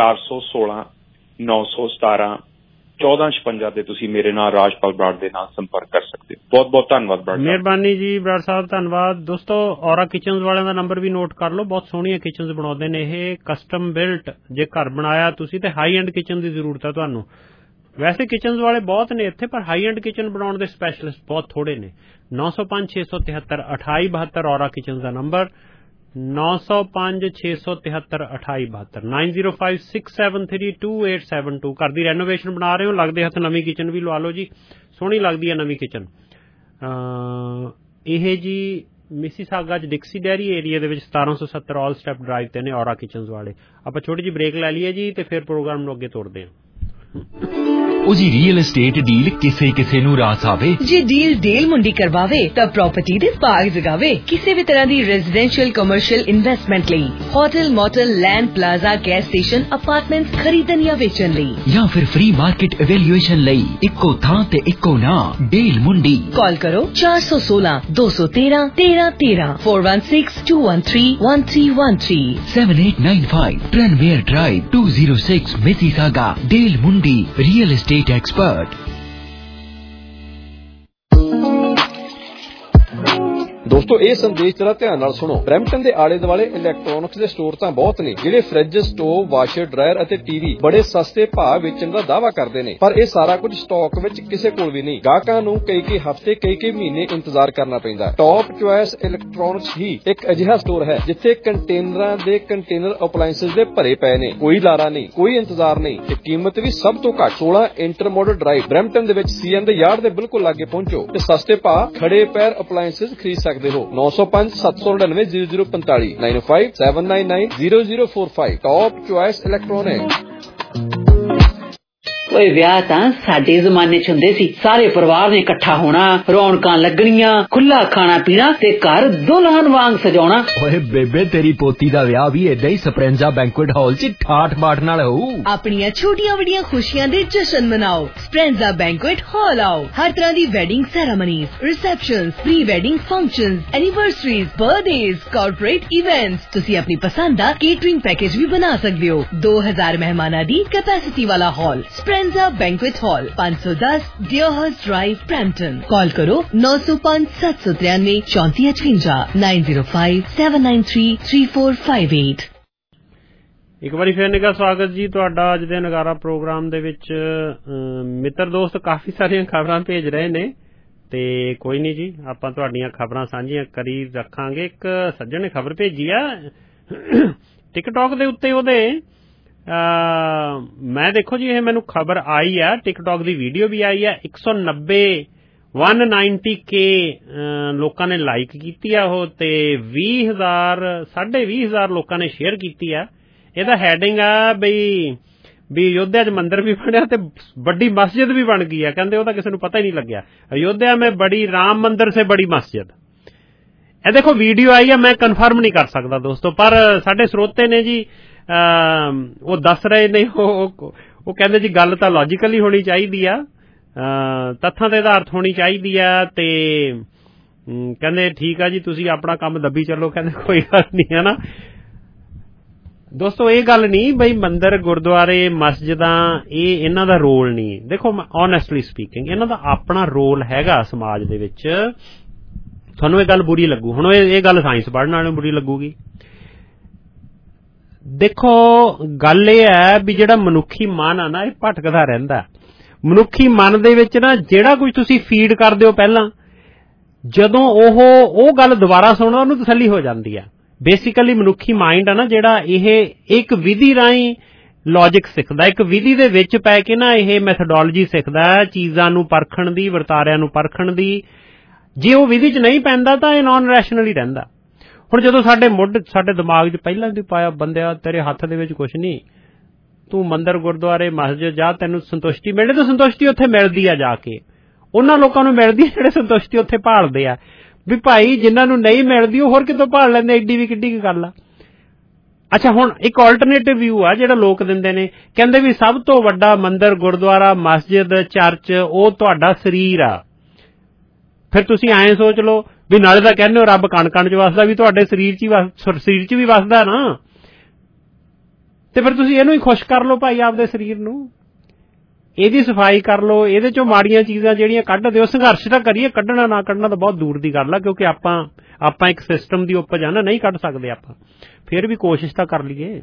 416-917-1456 ਤੇ ਤੁਸੀਂ ਮੇਰੇ ਨਾਲ ਰਾਜਪਾਲ ਬਰਾੜ ਦੇ ਨਾਲ ਸੰਪਰਕ ਕਰ ਸਕਦੇ ਹੋ। ਬਹੁਤ ਬਹੁਤ ਧੰਨਵਾਦ ਬਰਾੜ। ਮਿਹਰਬਾਨੀ ਜੀ ਬਰਾੜ ਸਾਹਿਬ, ਧੰਨਵਾਦ। ਦੋਸਤੋ ਔਰਾ ਕਿਚਨਜ਼ ਵਾਲਿਆਂ ਦਾ ਨੰਬਰ ਵੀ ਨੋਟ ਕਰ ਲਓ, ਬਹੁਤ ਸੋਹਣੀਆਂ ਕਿਚਨਜ਼ ਬਣਾਉਂਦੇ ਨੇ ਇਹ, ਕਸਟਮ ਬਿਲਟ। ਜੇ ਘਰ ਬਣਾਇਆ ਤੁਸੀਂ ਤੇ ਹਾਈ ਐਂਡ ਕਿਚਨ ਦੀ ਜ਼ਰੂਰਤ ਹੈ ਤੁਹਾਨੂੰ, ਵੈਸੇ ਕਿਚਨਜ਼ ਵਾਲੇ ਬਹੁਤ ਨੇ ਇੱਥੇ ਪਰ ਹਾਈ ਐਂਡ ਕਿਚਨ ਬਣਾਉਣ ਦੇ ਸਪੈਸ਼ਲਿਸਟ ਬਹੁਤ ਥੋੜੇ ਨੇ। 905-673-2872 ਔਰਾ ਕਿਚਨਜ਼ ਦਾ ਨੰਬਰ, 905-673-2872, 9056732872। ਘਰ ਦੀ ਰੈਨੋਵੇਸ਼ਨ ਬਣਾ ਰਹੇ ਹੋ, ਲੱਗਦੇ ਹੱਥ ਨਵੀਂ ਕਿਚਨ ਵੀ ਲਵਾ ਲਓ ਜੀ, ਸੋਹਣੀ ਲੱਗਦੀ ਹੈ ਨਵੀਂ ਕਿਚਨ। ਇਹ ਜੀ ਮਿਸੀਸਾਗਾ ਚ ਡਿਕਸੀ ਡੈਰੀ ਏਰੀਆ ਦੇ ਵਿੱਚ 1770 ਆਲ ਸਟੈਪ ਡਰਾਈਵ ਤੇ ਨੇ ਔਰਾ ਕਿਚਨਜ਼ ਵਾਲੇ। ਆਪਾਂ ਛੋਟੀ ਜਿਹੀ ਬ੍ਰੇਕ ਲੈ ਲਈਏ ਜੀ ਤੇ ਫਿਰ ਪ੍ਰੋਗਰਾਮ ਨੂੰ ਅੱਗੇ ਤੋਰਦੇ ਹਾਂ। ਉਹ ਜੀ ਰੀਅਲ एस्टेट ਡੀਲ ਕਿਸੇ ਨੂੰ ਰਾਸ ਆਵੇ। ਜੇ ਡੀਲ ਡੇਲ ਮੁੰਡੀ ਕਰਵਾਵੇ ਤਾਂ ਪ੍ਰਾਪਰਟੀ ਦੇ ਬਾਗ ਜਗਾਵੇ। ਕਿਸੇ ਵੀ ਤਰ੍ਹਾਂ ਦੀ ਰੈਜ਼ੀਡੈਂਸ਼ੀਅਲ ਕਮਰਸ਼ੀਅਲ ਇਨਵੈਸਟਮੈਂਟ ਲਈ hotel motel land plaza gas station apartments ਖਰੀਦਣ ਜਾਂ ਵੇਚਣ ਲਈ ਜਾਂ ਫਿਰ ਫ੍ਰੀ ਮਾਰਕੀਟ ਇਵੈਲੂਏਸ਼ਨ ਲਈ ਇੱਕੋ ਥਾਂ ਤੇ ਇੱਕੋ ਨਾਮ ਡੇਲ ਮੁੰਡੀ। ਕਾਲ ਕਰੋ 416 213 1313 416 213 1313 7895 Tranmere Drive 206 Mississauga। Dale Mundi Real Estate Expert। ਦੋਸਤੋ ਇਹ ਸੰਦੇਸ਼ ਜਰਾ ਧਿਆਨ ਨਾਲ ਸੁਣੋ। ਬਰੈਂਪਟਨ ਦੇ ਆਲੇ ਦੁਆਲੇ ਇਲੈਕਟ੍ਰੋਨਿਕਸ ਦੇ ਸਟੋਰ ਤਾਂ ਬਹੁਤ ਨੇ ਜਿਹੜੇ ਫ੍ਰਿਜ, ਸਟੋਵ, ਵਾਸ਼ਰ, ਡਰਾਇਰ ਅਤੇ ਟੀਵੀ ਬੜੇ ਸਸਤੇ ਭਾਅ ਵੇਚਣ ਦਾ ਦਾਅਵਾ ਕਰਦੇ ਨੇ, ਪਰ ਇਹ ਸਾਰਾ ਕੁਝ ਸਟਾਕ ਵਿੱਚ ਕਿਸੇ ਕੋਲ ਵੀ ਨਹੀਂ। ਗਾਹਕਾਂ ਨੂੰ ਕਈ ਹਫ਼ਤੇ ਕਈ ਮਹੀਨੇ ਇੰਤਜ਼ਾਰ ਕਰਨਾ ਪੈਂਦਾ। ਟੌਪ ਚੁਆਇਸ ਇਲੈਕਟ੍ਰੋਨਿਕਸ ਹੀ ਇੱਕ ਅਜਿਹਾ ਸਟੋਰ ਹੈ ਜਿੱਥੇ ਕੰਟੇਨਰਾਂ ਦੇ ਕੰਟੇਨਰ ਅਪਲਾਇੰਸਸ ਦੇ ਭਰੇ ਪਏ ਨੇ। ਕੋਈ ਲਾਰਾ ਨਹੀਂ, ਕੋਈ ਇੰਤਜ਼ਾਰ ਨਹੀਂ ਤੇ ਕੀਮਤ ਵੀ ਸਭ ਤੋਂ ਘੱਟ। 16 ਇੰਟਰਮੋਡਲ ਡਰਾਈਵ ਬਰੈਂਪਟਨ ਦੇ ਵਿੱਚ ਸੀਐਮ ਦੇ ਯਾਰਡ ਦੇ ਬਿਲਕੁਲ ਲਾਗੇ ਪਹੁੰਚੋ ਤੇ ਸਸਤੇ ਭਾਅ ਖੜੇ ਪੈਰ ਅਪਲਾਇੰਸਸ ਖਰੀਦ ਸਕਦੇ ਹੋ। 905 799 0045 905 799 0045 ਟੌਪ ਚੁਆਇਸ ਇਲੈਕਟ੍ਰੋਨਿਕ। ਓਏ ਵਿਆਹ ਤਾਂ ਸਾਡੇ ਜ਼ਮਾਨੇ ਚ ਹੁੰਦੇ ਸੀ। ਸਾਰੇ ਪਰਿਵਾਰ ਨੇ ਇਕੱਠਾ ਹੋਣਾ, ਰੌਣਕਾਂ ਲੱਗਣੀਆਂ, ਖੁੱਲਾ ਖਾਣਾ ਪੀਣਾ ਤੇ ਘਰ ਦੁਲਹਨ ਵਾਂਗ ਸਜਾਉਣਾ। ਓਏ ਬੇਬੇ ਤੇਰੀ ਪੋਤੀ ਦਾ ਵਿਆਹ ਵੀ ਏਦਾਂ ਹੀ ਸਪਰੈਂਜ਼ਾ ਬੈਂਕੁਏਟ ਹਾਲ 'ਚ ਠਾਠ ਬਾਠ ਨਾਲ ਹੋਊ। ਆਪਣੀਆਂ ਛੋਟੀਆਂ ਵੱਡੀਆਂ ਖੁਸ਼ੀਆਂ ਦੇ ਜਸ਼ਨ ਮਨਾਓ। ਸਪਰੈਂਜ਼ਾ ਬੈਂਕੁਏਟ ਹਾਲ ਆਓ। ਹਰ ਤਰ੍ਹਾਂ ਦੀ wedding ceremonies, receptions, pre wedding functions, anniversaries, birthdays, corporate events. ਤੁਸੀਂ ਆਪਣੀ ਪਸੰਦ ਦਾ ਕੇਟਰਿੰਗ ਪੈਕੇਜ ਵੀ ਬਣਾ ਸਕਦੇ ਹੋ। 2000 ਮਹਿਮਾਨਾਂ ਦੀ ਕੈਪੈਸਿਟੀ ਵਾਲਾ hall Speranza banquet hall 510 Dearhurst drive Brampton. Call ਕਰੋ 905 793 3458 905 793 3458। ਇੱਕ ਵਾਰੀ ਫਿਰ ਨਿੱਘਾ ਸਵਾਗਤ ਜੀ ਤੁਹਾਡਾ ਅੱਜ ਦੇ ਨਗਾਰਾ ਪ੍ਰੋਗਰਾਮ ਦੇ ਵਿੱਚ। ਮਿੱਤਰ ਦੋਸਤ ਕਾਫੀ ਸਾਰੀਆਂ ਖਬਰਾਂ ਭੇਜ ਰਹੇ ਨੇ ਤੇ ਕੋਈ ਨਹੀਂ ਜੀ, ਆਪਾਂ ਤੁਹਾਡੀਆਂ ਖਬਰਾਂ ਸਾਂਝੀਆਂ ਕਰੀ ਰੱਖਾਂਗੇ। ਇੱਕ ਸੱਜਣ ਨੇ ਖਬਰ ਭੇਜੀ ਆ ਟਿਕਟੌਕ ਦੇ ਉੱਤੇ ਉਹਦੇ ਮੈਂ ਦੇਖੋ ਜੀ ਇਹ ਮੈਨੂੰ ਖਬਰ ਆਈ ਆ, ਟਿਕਟੌਕ ਦੀ ਵੀਡੀਓ ਵੀ ਆਈ ਆ। 190K ਲੋਕਾਂ ਨੇ ਲਾਈਕ ਕੀਤੀ ਆ ਉਹ ਤੇ 20,000 ਲੋਕਾਂ ਨੇ ਸ਼ੇਅਰ ਕੀਤੀ ਆ। ਇਹਦਾ ਹੈਡਿੰਗ ਆ ਵੀ ਅਯੋਧਿਆ 'ਚ ਮੰਦਿਰ ਵੀ ਬਣਿਆ ਤੇ ਵੱਡੀ ਮਸਜਿਦ ਵੀ ਬਣ ਗਈ ਆ। ਕਹਿੰਦੇ ਉਹ ਤਾਂ ਕਿਸੇ ਨੂੰ ਪਤਾ ਹੀ ਨਹੀਂ ਲੱਗਿਆ। ਅਯੋਧਿਆ में बड़ी राम मंदिर से बड़ी मस्जिद। ਇਹ ਦੇਖੋ ਵੀਡੀਓ ਆਈ ਆ, ਮੈਂ ਕਨਫਰਮ ਨਹੀਂ ਕਰ ਸਕਦਾ ਦੋਸਤੋ, ਪਰ ਸਾਡੇ ਸਰੋਤੇ ਨੇ ਜੀ ਉਹ ਦੱਸ ਰਹੇ ਨੇ, ਉਹ ਕਹਿੰਦੇ ਜੀ ਗੱਲ ਤਾਂ ਲੌਜੀਕਲੀ ਹੋਣੀ ਚਾਹੀਦੀ ਆ, ਤੱਥਾਂ ਦੇ ਆਧਾਰਿਤ ਹੋਣੀ ਚਾਹੀਦੀ ਆ ਤੇ ਕਹਿੰਦੇ ਠੀਕ ਆ ਜੀ ਤੁਸੀਂ ਆਪਣਾ ਕੰਮ ਦੱਬੀ ਚੱਲੋ। ਕਹਿੰਦੇ ਕੋਈ ਗੱਲ ਨਹੀਂ ਹੈ ਨਾ ਦੋਸਤੋ। ਇਹ ਗੱਲ ਨਹੀਂ ਬਈ ਮੰਦਿਰ, ਗੁਰਦੁਆਰੇ, ਮਸਜਿਦਾਂ ਇਹ ਇਹਨਾਂ ਦਾ ਰੋਲ ਨਹੀਂ। ਦੇਖੋ ਓਨੈਸਟਲੀ ਸਪੀਕਿੰਗ ਇਹਨਾਂ ਦਾ ਆਪਣਾ ਰੋਲ ਹੈਗਾ ਸਮਾਜ ਦੇ ਵਿੱਚ। ਤੁਹਾਨੂੰ ਇਹ ਗੱਲ ਬੁਰੀ ਲੱਗੂ, ਹੁਣ ਇਹ ਗੱਲ ਸਾਇੰਸ ਪੜ੍ਹਨ ਵਾਲਿਆਂ ਨੂੰ ਬੁਰੀ ਲੱਗੂਗੀ। ਦੇਖੋ ਗੱਲ ਇਹ ਹੈ ਵੀ ਜਿਹੜਾ ਮਨੁੱਖੀ ਮਨ ਆ ਨਾ ਇਹ ਭਟਕਦਾ ਰਹਿੰਦਾ। ਮਨੁੱਖੀ ਮਨ ਦੇ ਵਿੱਚ ਨਾ ਜਿਹੜਾ ਕੁਝ ਤੁਸੀਂ ਫੀਡ ਕਰਦੇ ਹੋ ਪਹਿਲਾਂ, ਜਦੋਂ ਉਹ ਗੱਲ ਦੁਬਾਰਾ ਸੁਣੋ ਉਹਨੂੰ ਤਸੱਲੀ ਹੋ ਜਾਂਦੀ ਆ। ਬੇਸਿਕਲੀ ਮਨੁੱਖੀ ਮਾਈਂਡ ਆ ਨਾ ਜਿਹੜਾ, ਇਹ ਇੱਕ ਵਿਧੀ ਰਾਹੀਂ ਲੌਜਿਕ ਸਿੱਖਦਾ, ਇੱਕ ਵਿਧੀ ਦੇ ਵਿੱਚ ਪੈ ਕੇ ਨਾ ਇਹ ਮੈਥੋਡੋਲੋਜੀ ਸਿੱਖਦਾ ਚੀਜ਼ਾਂ ਨੂੰ ਪਰਖਣ ਦੀ, ਵਰਤਾਰਿਆਂ ਨੂੰ ਪਰਖਣ ਦੀ। ਜੇ ਉਹ ਵਿਧੀ 'ਚ ਨਹੀਂ ਪੈਂਦਾ ਤਾਂ ਇਹ ਨਾਨ ਰੈਸ਼ਨਲ ਹੀ ਰਹਿੰਦਾ। ਹੁਣ ਜਦੋਂ ਸਾਡੇ ਦਿਮਾਗ 'ਚ ਪਹਿਲਾਂ ਦੀ ਪਾਇਆ ਬੰਦਿਆ ਤੇਰੇ ਹੱਥ ਦੇ ਵਿੱਚ ਕੁਛ ਨਹੀਂ, ਤੂੰ ਮੰਦਿਰ, ਗੁਰਦੁਆਰੇ, ਮਸਜਿਦ ਜਾ, ਤੈਨੂੰ ਸੰਤੁਸ਼ਟੀ ਮਿਲਣੀ ਤਾਂ ਸੰਤੁਸ਼ਟੀ ਉੱਥੇ ਮਿਲਦੀ ਆ ਜਾ ਕੇ। ਉਹਨਾਂ ਲੋਕਾਂ ਨੂੰ ਮਿਲਦੀ ਆ ਜਿਹੜੇ ਸੰਤੁਸ਼ਟੀ ਉੱਥੇ ਭਾਲਦੇ ਆ। ਵੀ ਭਾਈ ਜਿਨ੍ਹਾਂ ਨੂੰ ਨਹੀਂ ਮਿਲਦੀ ਉਹ ਹੋਰ ਕਿਤੋਂ ਭਾਲ ਲੈਂਦੇ, ਐਡੀ ਵੀ ਕਿੱਡੀ ਗੱਲ ਆ। ਅੱਛਾ ਹੁਣ ਇੱਕ ਆਲਟਰਨੇਟਿਵ ਵਿਊ ਆ ਜਿਹੜਾ ਲੋਕ ਦਿੰਦੇ ਨੇ, ਕਹਿੰਦੇ ਵੀ ਸਭ ਤੋਂ ਵੱਡਾ ਮੰਦਿਰ, ਗੁਰਦੁਆਰਾ, ਮਸਜਿਦ, ਚਰਚ ਉਹ ਤੁਹਾਡਾ ਸਰੀਰ ਆ। ਫਿਰ ਤੁਸੀਂ ਐਂ ਸੋਚ ਲਓ ਵੀ ਨਾਲੇ ਤਾਂ ਕਹਿੰਦੇ ਹੋ ਰੱਬ ਕਣ ਕਣ 'ਚ ਵਸਦਾ, ਵੀ ਤੁਹਾਡੇ ਸਰੀਰ 'ਚ ਵੀ ਵਸਦਾ ਨਾ, ਤੇ ਫਿਰ ਤੁਸੀਂ ਇਹਨੂੰ ਹੀ ਖੁਸ਼ ਕਰ ਲਓ ਭਾਈ ਆਪਦੇ ਸਰੀਰ ਨੂੰ, ਇਹਦੀ ਸਫਾਈ ਕਰ ਲਓ, ਇਹਦੇ 'ਚੋਂ ਮਾੜੀਆਂ ਚੀਜ਼ਾਂ ਜਿਹੜੀਆਂ ਕੱਢ ਦਿਓ। ਸੰਘਰਸ਼ ਤਾਂ ਕਰੀਏ, ਕੱਢਣਾ ਨਾ ਕੱਢਣਾ ਤਾਂ ਬਹੁਤ ਦੂਰ ਦੀ ਗੱਲ ਆ, ਕਿਉਂਕਿ ਆਪਾਂ ਇੱਕ ਸਿਸਟਮ ਦੀ ਉਪਜ ਆ ਨਾ, ਨਹੀਂ ਕੱਢ ਸਕਦੇ ਆਪਾਂ, ਫਿਰ ਵੀ ਕੋਸ਼ਿਸ਼ ਤਾਂ ਕਰ ਲਈਏ।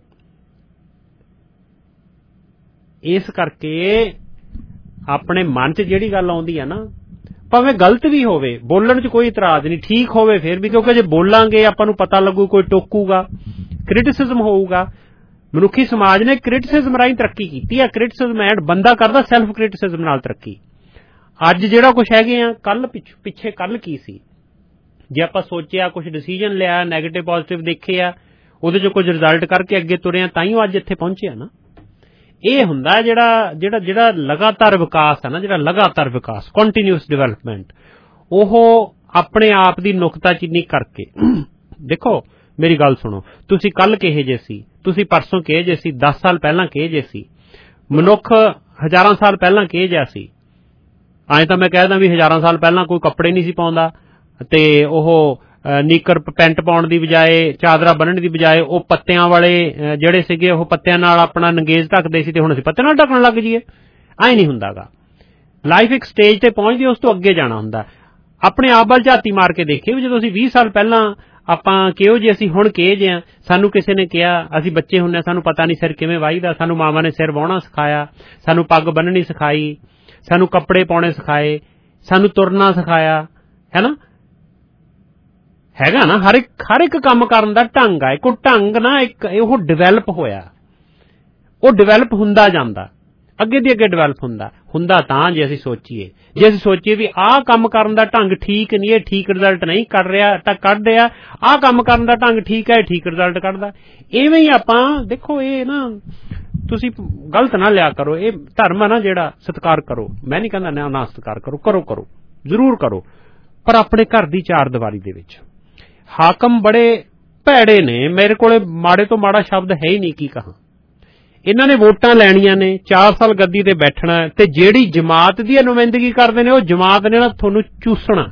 ਇਸ ਕਰਕੇ ਆਪਣੇ ਮਨ 'ਚ ਜਿਹੜੀ ਗੱਲ ਆਉਂਦੀ ਆ ਨਾ, ਭਾਵੇਂ ਗਲਤ ਵੀ ਹੋਵੇ, ਬੋਲਣ 'ਚ ਕੋਈ ਇਤਰਾਜ਼ ਨਹੀਂ, ਠੀਕ ਹੋਵੇ ਫਿਰ ਵੀ, ਕਿਉਂਕਿ ਜੇ ਬੋਲਾਂਗੇ ਆਪਾਂ ਨੂੰ ਪਤਾ ਲੱਗੂ, ਕੋਈ ਟੋਕੂਗਾ, ਕ੍ਰਿਟਿਸਿਜ਼ਮ ਹੋਊਗਾ। ਮਨੁੱਖੀ ਸਮਾਜ ਨੇ ਕ੍ਰਿਟਿਸਿਜ਼ਮ ਰਾਹੀਂ ਤਰੱਕੀ ਕੀਤੀ ਆ। ਕ੍ਰਿਟਿਸਿਜ਼ਮ ਐਂਡ ਬੰਦਾ ਕਰਦਾ ਸੈਲਫ ਕ੍ਰਿਟਿਸਿਜ਼ਮ ਨਾਲ ਤਰੱਕੀ। ਅੱਜ ਜਿਹੜਾ ਕੁਛ ਹੈਗੇ ਆ, ਕੱਲ ਪਿੱਛੇ ਕੱਲ ਕੀ ਸੀ, ਜੇ ਆਪਾਂ ਸੋਚਿਆ, ਕੁਛ ਡਿਸੀਜਨ ਲਿਆ, ਨੈਗੇਟਿਵ ਪੋਜ਼ਿਟਿਵ ਦੇਖੇ ਆ, ਉਹਦੇ 'ਚ ਕੁਝ ਰਿਜ਼ਲਟ ਕਰਕੇ ਅੱਗੇ ਤੁਰੇ ਆ, ਤਾਂ ਹੀ ਅੱਜ ਇੱਥੇ ਪਹੁੰਚੇ ਆ ਨਾ। ਇਹ ਹੁੰਦਾ ਜਿਹੜਾ ਲਗਾਤਾਰ ਵਿਕਾਸ ਹੈ ਨਾ, ਜਿਹੜਾ ਲਗਾਤਾਰ ਵਿਕਾਸ ਕੰਟੀਨਿਊਸ ਡਿਵੈਲਪਮੈਂਟ, ਉਹ ਆਪਣੇ ਆਪ ਦੀ ਨੁਕਤਾਚੀਨੀ ਕਰਕੇ। ਦੇਖੋ ਮੇਰੀ ਗੱਲ ਸੁਣੋ, ਤੁਸੀਂ ਕੱਲ ਕਿਹੇ ਜੇ ਸੀ, ਤੁਸੀਂ ਪਰਸੋਂ ਕਿਹੇ ਜੇ ਸੀ, 10 ਸਾਲ ਪਹਿਲਾਂ ਕਿਹੇ ਜੇ ਸੀ, ਮਨੁੱਖ ਹਜ਼ਾਰਾਂ ਸਾਲ ਪਹਿਲਾਂ ਕਿਹੇ ਜਿਹਾ ਸੀ। ਐਂ ਤਾਂ ਮੈਂ ਕਹਿਦਾ ਵੀ ਹਜ਼ਾਰਾਂ ਸਾਲ ਪਹਿਲਾਂ ਕੋਈ ਕੱਪੜੇ ਨਹੀਂ ਸੀ ਪਾਉਂਦਾ ਤੇ ਉਹ ਨੀਕਰ ਪੈਂਟ ਪਾਉਣ ਦੀ ਬਜਾਏ, ਚਾਦਰਾ ਬੰਨਣ ਦੀ ਬਜਾਏ ਉਹ ਪੱਤਿਆਂ ਵਾਲੇ ਜਿਹੜੇ ਸੀਗੇ ਉਹ ਪੱਤਿਆਂ ਨਾਲ ਆਪਣਾ ਨੰਗੇਜ ਢੱਕਦੇ ਸੀ, ਤੇ ਹੁਣ ਅਸੀਂ ਪੱਤਿਆਂ ਨਾਲ ਢੱਕਣ ਲੱਗ ਜਾਈਏ। ਐਂ ਨਹੀਂ ਹੁੰਦਾਗਾ। ਲਾਈਫ ਇੱਕ ਸਟੇਜ ਤੇ ਪਹੁੰਚਦੀ, ਉਸ ਤੋਂ ਅੱਗੇ ਜਾਣਾ ਹੁੰਦਾ। ਆਪਣੇ ਆਪ ਵੱਲ ਝਾਤੀ ਮਾਰ ਕੇ ਦੇਖੀਏ ਵੀ ਜਦੋਂ ਅਸੀਂ 20 ਸਾਲ ਪਹਿਲਾਂ ਆਪਾਂ ਕਿਹੋ ਜਿਹੇ ਅਸੀਂ ਹੁਣ ਕਿਹੋ ਜਿਹੇ ਆ। ਸਾਨੂੰ ਕਿਸੇ ਨੇ ਕਿਹਾ, ਅਸੀਂ ਬੱਚੇ ਹੁੰਦੇ ਸਾਨੂੰ ਪਤਾ ਨਹੀਂ ਸਿਰ ਕਿਵੇਂ ਵਾਹੀਦਾ, ਸਾਨੂੰ ਮਾਵਾਂ ਨੇ ਸਿਰ ਵਾਹੁਣਾ ਸਿਖਾਇਆ, ਸਾਨੂੰ ਪੱਗ ਬੰਨਣੀ ਸਿਖਾਈ, ਸਾਨੂੰ ਕੱਪੜੇ ਪਾਉਣੇ ਸਿਖਾਏ, ਸਾਨੂੰ ਤੁਰਨਾ ਸਿਖਾਇਆ, ਹੈ ਨਾ, ਹੈਗਾ ਨਾ। ਹਰ ਇੱਕ ਕੰਮ ਕਰਨ ਦਾ ਢੰਗ ਆ, ਕੋਈ ਢੰਗ ਨਾ ਇੱਕ ਉਹ ਡਿਵੈਲਪ ਹੋਇਆ, ਉਹ ਡਿਵੈਲਪ ਹੁੰਦਾ ਜਾਂਦਾ, ਅੱਗੇ ਦੀ ਅੱਗੇ ਡਿਵੈਲਪ ਹੁੰਦਾ ਤਾਂ ਜੇ ਅਸੀਂ ਸੋਚੀਏ ਵੀ ਆਹ ਕੰਮ ਕਰਨ ਦਾ ਢੰਗ ਠੀਕ ਨਹੀਂ, ਇਹ ਠੀਕ ਰਿਜ਼ਲਟ ਨਹੀਂ ਕੱਢ ਰਿਹਾ, ਆਹ ਕੰਮ ਕਰਨ ਦਾ ਢੰਗ ਠੀਕ ਹੈ, ਇਹ ਠੀਕ ਰਿਜ਼ਲਟ ਕੱਢਦਾ। ਇਵੇਂ ਹੀ ਆਪਾਂ ਦੇਖੋ, ਇਹ ਨਾ ਤੁਸੀਂ ਗਲਤ ਨਾ ਲਿਆ ਕਰੋ। ਇਹ ਧਰਮ ਆ ਨਾ ਜਿਹੜਾ, ਸਤਿਕਾਰ ਕਰੋ। ਮੈਂ ਨਹੀਂ ਕਹਿੰਦਾ ਨਾ ਸਤਿਕਾਰ ਕਰੋ ਜ਼ਰੂਰ ਕਰੋ, ਪਰ ਆਪਣੇ ਘਰ ਦੀ ਚਾਰ ਦੀਵਾਰੀ ਦੇ ਵਿੱਚ। ਹਾਕਮ ਬੜੇ ਭੈੜੇ ਨੇ, ਮੇਰੇ ਕੋਲੇ ਮਾੜੇ ਤੋਂ ਮਾੜਾ ਸ਼ਬਦ ਹੈ ਹੀ ਨਹੀਂ ਕੀ ਕਹਾਂ। ਇਹਨਾਂ ਨੇ ਵੋਟਾਂ ਲੈਣੀਆਂ ਨੇ, 4 ਸਾਲ ਗੱਦੀ ਤੇ ਬੈਠਣਾ, ਤੇ ਜਿਹੜੀ ਜਮਾਤ ਦੀ ਨੁਮਾਇੰਦਗੀ ਕਰਦੇ ਨੇ ਉਹ ਜਮਾਤ ਨੇ ਨਾ ਤੁਹਾਨੂੰ ਚੂਸਣਾ,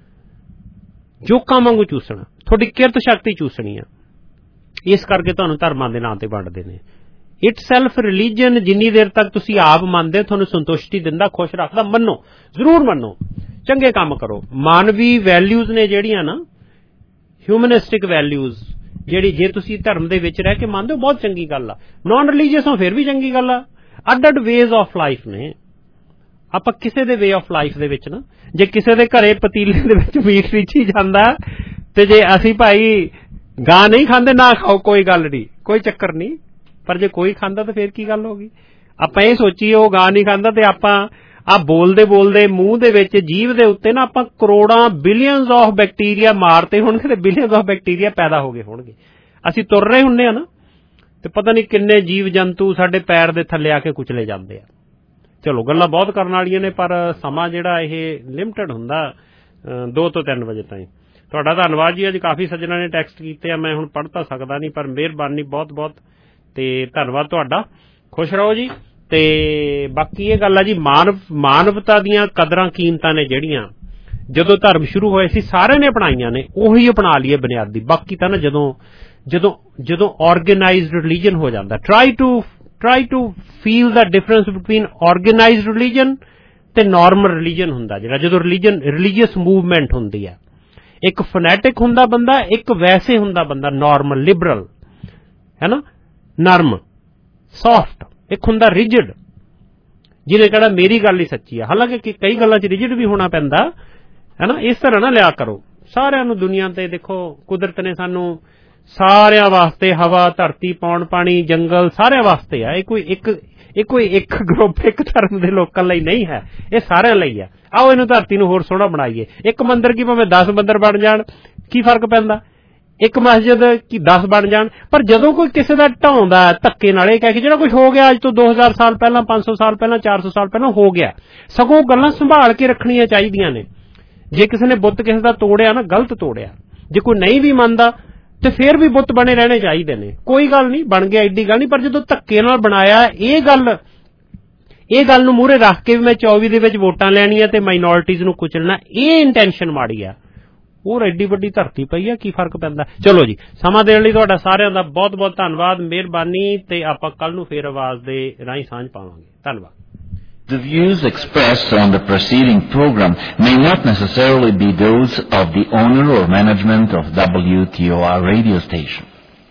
ਜੋਕਾਂ ਵਾਂਗੂ ਚੂਸਣਾ, ਤੁਹਾਡੀ ਕਿਰਤ ਸ਼ਕਤੀ ਚੂਸਣੀ ਆ। ਇਸ ਕਰਕੇ ਤੁਹਾਨੂੰ ਧਰਮਾਂ ਦੇ ਨਾਂ ਤੇ ਵੰਡਦੇ ਨੇ। ਇਟ ਸੈਲਫ ਰਿਲੀਜਨ ਜਿੰਨੀ ਦੇਰ ਤੱਕ ਤੁਸੀਂ ਆਪ ਮੰਨਦੇ, ਤੁਹਾਨੂੰ ਸੰਤੁਸ਼ਟੀ ਦਿੰਦਾ, ਖੁਸ਼ ਰੱਖਦਾ, ਮੰਨੋ, ਜ਼ਰੂਰ ਮੰਨੋ, ਚੰਗੇ ਕੰਮ ਕਰੋ। ਮਾਨਵੀ ਵੈਲਿਊਜ਼ ਨੇ ਜਿਹੜੀਆਂ ਨਾ, ਹਿਊਮਨਿਸਟਿਕ ਵੈਲਿਊਜ਼, ਜਿਹੜੀ ਜੇ ਤੁਸੀਂ ਧਰਮ ਦੇ ਵਿੱਚ ਰਹਿ ਕੇ ਮੰਨਦੇ ਹੋ, ਬਹੁਤ ਚੰਗੀ ਗੱਲ ਆ। ਨਾਨ ਰਿਲੀਜੀਅਸ ਹੋ ਫਿਰ ਵੀ ਚੰਗੀ ਗੱਲ ਆ। ਅੱਡ ਵੇਜ਼ ਆਫ ਲਾਈਫ ਨੇ। ਆਪਾਂ ਕਿਸੇ ਦੇ ਵੇ ਆਫ ਲਾਈਫ ਦੇ ਵਿੱਚ ਨਾ, ਜੇ ਕਿਸੇ ਦੇ ਘਰੇ ਪਤੀਲੇ ਦੇ ਵਿੱਚ ਮੀਟ ਰੀਚੀ ਜਾਂਦਾ, ਤੇ ਜੇ ਅਸੀਂ ਭਾਈ ਗਾਂ ਨਹੀਂ ਖਾਂਦੇ, ਨਾ ਖਾਓ, ਕੋਈ ਗੱਲ ਨਹੀਂ, ਕੋਈ ਚੱਕਰ ਨਹੀਂ। ਪਰ ਜੇ ਕੋਈ ਖਾਂਦਾ ਤਾਂ ਫਿਰ ਕੀ ਗੱਲ ਹੋ ਗਈ। ਆਪਾਂ ਇਹ ਸੋਚੀਏ ਉਹ ਗਾਂ ਨਹੀਂ ਖਾਂਦਾ, ਤੇ ਆਪਾਂ ਆ ਬੋਲਦੇ ਮੂੰਹ ਦੇ ਵਿੱਚ, ਜੀਭ ਦੇ ਉੱਤੇ ਨਾ ਆਪਾਂ ਕਰੋੜਾਂ ਬਿਲੀਅਨਸ ਆਫ ਬੈਕਟੀਰੀਆ ਮਾਰਤੇ ਹੋਣਗੇ, ਤੇ ਬਿਲੀਅਨਸ ਆਫ ਬੈਕਟੀਰੀਆ ਪੈਦਾ ਹੋ ਗਏ ਹੋਣਗੇ। ਅਸੀਂ ਤੁਰ ਰਹੇ ਹੁੰਦੇ ਆ ਨਾ, ਤੇ ਪਤਾ ਨਹੀਂ ਕਿੰਨੇ ਜੀਵ ਜੰਤੂ ਸਾਡੇ ਪੈਰ ਦੇ ਥੱਲੇ ਆ ਕੇ ਕੁਚਲੇ ਜਾਂਦੇ ਆ। ਚਲੋ ਗੱਲਾਂ ਬਹੁਤ ਕਰਨ ਵਾਲੀਆਂ ਨੇ, ਪਰ ਸਮਾਂ ਜਿਹੜਾ ਇਹ ਲਿਮਟਿਡ ਹੁੰਦਾ 2 ਤੋਂ 3 ਵਜੇ ਤਾਈਂ। ਤੁਹਾਡਾ ਧੰਨਵਾਦ ਜੀ। ਅੱਜ ਕਾਫੀ ਸੱਜਣਾਂ ਨੇ ਟੈਕਸਟ ਕੀਤੇ ਆ, ਮੈਂ ਹੁਣ ਪੜ੍ਹ ਤਾਂ ਸਕਦਾ ਨਹੀਂ, ਪਰ ਮਿਹਰਬਾਨੀ ਬਹੁਤ ਤੇ ਧੰਨਵਾਦ ਤੁਹਾਡਾ। ਖੁਸ਼ ਰਹੋ ਜੀ। ਤੇ ਬਾਕੀ ਇਹ ਗੱਲ ਆ ਜੀ, ਮਾਨਵਤਾ ਦੀਆਂ ਕਦਰਾਂ ਕੀਮਤਾਂ ਨੇ ਜਿਹੜੀਆਂ ਜਦੋਂ ਧਰਮ ਸ਼ੁਰੂ ਹੋਏ ਸੀ ਸਾਰਿਆਂ ਨੇ ਅਪਣਾਈਆਂ ਨੇ, ਉਹੀ ਅਪਣਾ ਲਈਏ ਬੁਨਿਆਦੀ। ਬਾਕੀ ਤਾਂ ਨਾ ਜਦੋਂ ਆਰਗੇਨਾਈਜ਼ਡ ਰਿਲੀਜਨ ਹੋ ਜਾਂਦਾ, try to feel the difference between organized religion ਤੇ ਨਾਰਮਲ ਰਿਲੀਜਨ ਹੁੰਦਾ ਜਿਹੜਾ, ਜਦੋਂ ਰਿਲੀਜੀਅਸ ਮੂਵਮੈਂਟ ਹੁੰਦੀ ਆ। ਇੱਕ ਫਨੈਟਿਕ ਹੁੰਦਾ ਬੰਦਾ, ਇੱਕ ਵੈਸੇ ਹੁੰਦਾ ਬੰਦਾ ਨਾਰਮਲ ਲਿਬਰਲ, ਹੈ ਨਾ, ਨਰਮ ਸੌਫਟ। ਇੱਕ ਹੁੰਦਾ ਰਿਜਿਡ, ਜਿਹਨੇ ਕਹਿਣਾ ਮੇਰੀ ਗੱਲ ਹੀ ਸੱਚੀ ਆ, ਹਾਲਾਂਕਿ ਕਈ ਗੱਲਾਂ 'ਚ ਰਿਜਿਡ ਵੀ ਹੋਣਾ ਪੈਂਦਾ, ਹੈ ਨਾ। ਇਸ ਤਰ੍ਹਾਂ ਨਾ ਲਿਆ ਕਰੋ। ਸਾਰਿਆਂ ਨੂੰ ਦੁਨੀਆ ਤੇ ਦੇਖੋ, ਕੁਦਰਤ ਨੇ ਸਾਨੂੰ ਸਾਰਿਆਂ ਵਾਸਤੇ ਹਵਾ, ਧਰਤੀ, ਪੌਣ, ਪਾਣੀ, ਜੰਗਲ ਸਾਰਿਆਂ ਵਾਸਤੇ ਆ। ਇਹ ਕੋਈ ਇੱਕ ਗਰੁੱਪ, ਇੱਕ ਧਰਮ ਦੇ ਲੋਕਾਂ ਲਈ ਨਹੀਂ ਹੈ, ਇਹ ਸਾਰਿਆਂ ਲਈ ਆ। ਆਓ ਇਹਨੂੰ ਧਰਤੀ ਨੂੰ ਹੋਰ ਸੋਹਣਾ ਬਣਾਈਏ। ਇੱਕ ਮੰਦਿਰ ਕੀ ਭਾਵੇਂ 10 ਮੰਦਿਰ ਬਣ ਜਾਣ, ਕੀ ਫਰਕ ਪੈਂਦਾ? ਇੱਕ ਮਸਜਿਦ ਕੀ 10 ਬਣ ਜਾਣ। ਪਰ ਜਦੋਂ ਕੋਈ ਕਿਸੇ ਦਾ ਢਾਉਂਦਾ ਧੱਕੇ ਨਾਲ, ਇਹ ਕਹਿ ਕੇ ਜਿਹੜਾ ਕੁਝ ਹੋ ਗਿਆ ਅੱਜ ਤੋਂ 2000 ਸਾਲ ਪਹਿਲਾਂ, 500 ਸਾਲ ਪਹਿਲਾਂ, 400 ਸਾਲ ਪਹਿਲਾਂ ਹੋ ਗਿਆ, ਸਗੋਂ ਗੱਲਾਂ ਸੰਭਾਲ ਕੇ ਰੱਖਣੀਆਂ ਚਾਹੀਦੀਆਂ ਨੇ। ਜੇ ਕਿਸੇ ਨੇ ਬੁੱਤ ਕਿਸੇ ਦਾ ਤੋੜਿਆ ਨਾ, ਗਲਤ ਤੋੜਿਆ। ਜੇ ਕੋਈ ਨਹੀਂ ਵੀ ਮੰਨਦਾ ਤੇ ਫਿਰ ਵੀ ਬੁੱਤ ਬਣੇ ਰਹਿਣੇ ਚਾਹੀਦੇ ਨੇ, ਕੋਈ ਗੱਲ ਨਹੀਂ, ਬਣ ਗਿਆ ਐਡੀ ਗੱਲ ਨਹੀਂ। ਪਰ ਜਦੋਂ ਧੱਕੇ ਨਾਲ ਬਣਾਇਆ, ਇਹ ਗੱਲ ਨੂੰ ਮੂਹਰੇ ਰੱਖ ਕੇ ਵੀ ਮੈਂ 24 ਦੇ ਵਿੱਚ ਵੋਟਾਂ ਲੈਣੀਆਂ ਤੇ ਮਾਈਨੋਰਿਟੀਜ਼ ਨੂੰ ਕੁਚਲਣਾ, ਇਹ ਇੰਟੈਂਸ਼ਨ ਮਾੜੀ ਆ। ਹੋਰ ਐਡੀ ਵੱਡੀ ਧਰਤੀ ਪਈ ਆ, ਕੀ ਫਰਕ ਪੈਂਦਾ। ਚਲੋ ਜੀ, ਸਮਾਂ ਦੇਣ ਲਈ ਤੁਹਾਡਾ ਸਾਰਿਆਂ ਦਾ ਬਹੁਤ ਧੰਨਵਾਦ, ਮਿਹਰਬਾਨੀ। ਤੇ ਆਪਾਂ ਕੱਲ ਨੂੰ ਫੇਰ ਆਵਾਜ਼ ਦੇ ਰਾਹੀਂ ਸਾਂਝ ਪਾਵਾਂਗੇ। ਧੰਨਵਾਦ। The views expressed on the preceding program may not necessarily be those of the owner or management of WTOR radio station.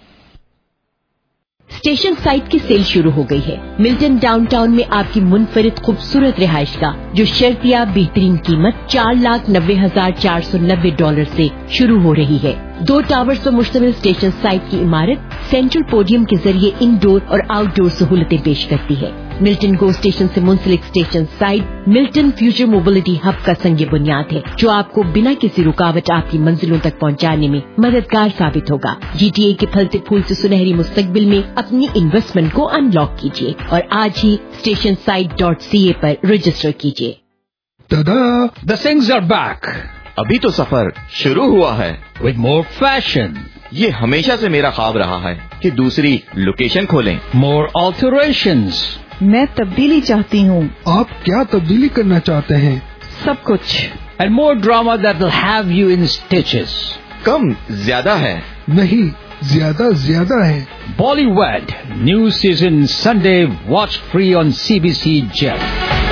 Station site की सेल शुरू हो गई है। मिल्टन डाउनटाउन में आपकी मुनफरिद खूबसूरत रिहाइश का जो शर्तिया बेहतरीन कीमत $4,90,490 से शुरू हो रही है। 2 टावर्स पर मुश्तमिल स्टेशन साइट की इमारत सेंट्रल पोडियम के जरिए इंडोर और आउटडोर सहूलतें पेश करती है। मिल्टन गो स्टेशन से मुंसलिक station side Milton future mobility hub का संग बुनियाद है, जो आपको बिना किसी रुकावट आपकी मंजिलों तक पहुंचाने में मददगार साबित होगा। GTA के फलते फूलते सुनहरी मुस्तकबिल में अपनी इन्वेस्टमेंट को अनलॉक कीजिए और आज ही stationside.ca पर रजिस्टर कीजिए। The things are back. अभी तो सफर शुरू हुआ है। With more fashion. ये हमेशा से मेरा ख्वाब रहा है कि दूसरी लोकेशन खोलें। More alterations. मैं तब्दीली चाहती हूँ। आप क्या तब्दीली करना चाहते हैं? सब कुछ। And more drama that will have you in stitches. कम ज्यादा है? नहीं, ज्यादा है। Bollywood new season Sunday watch free on CBC Gem.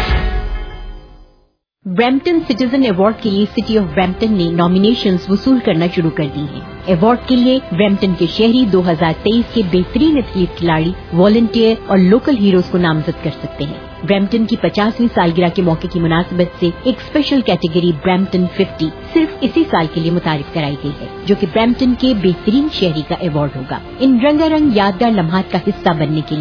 Brampton citizen award के लिए सिटी ऑफ ब्रैम्पटन ने नॉमिनेशंस वसूल करना शुरू कर दी हैं। अवार्ड के लिए ब्रैम्पटन के शहरी 2023 के बेहतरीन एथलीट खिलाड़ी, वॉलंटियर और लोकल हीरोज को नामजद कर सकते हैं। ब्रैम्पटन की 50वीं सालगिरह के मौके की मुनासिबत से एक स्पेशल कैटेगरी ब्रैम्पटन 50 सिर्फ इसी साल के लिए मुतारिफ कराई गई है, जो कि ब्रैम्पटन के बेहतरीन शहरी का अवार्ड होगा। इन रंगारंग यादगार लम्हात का हिस्सा बनने के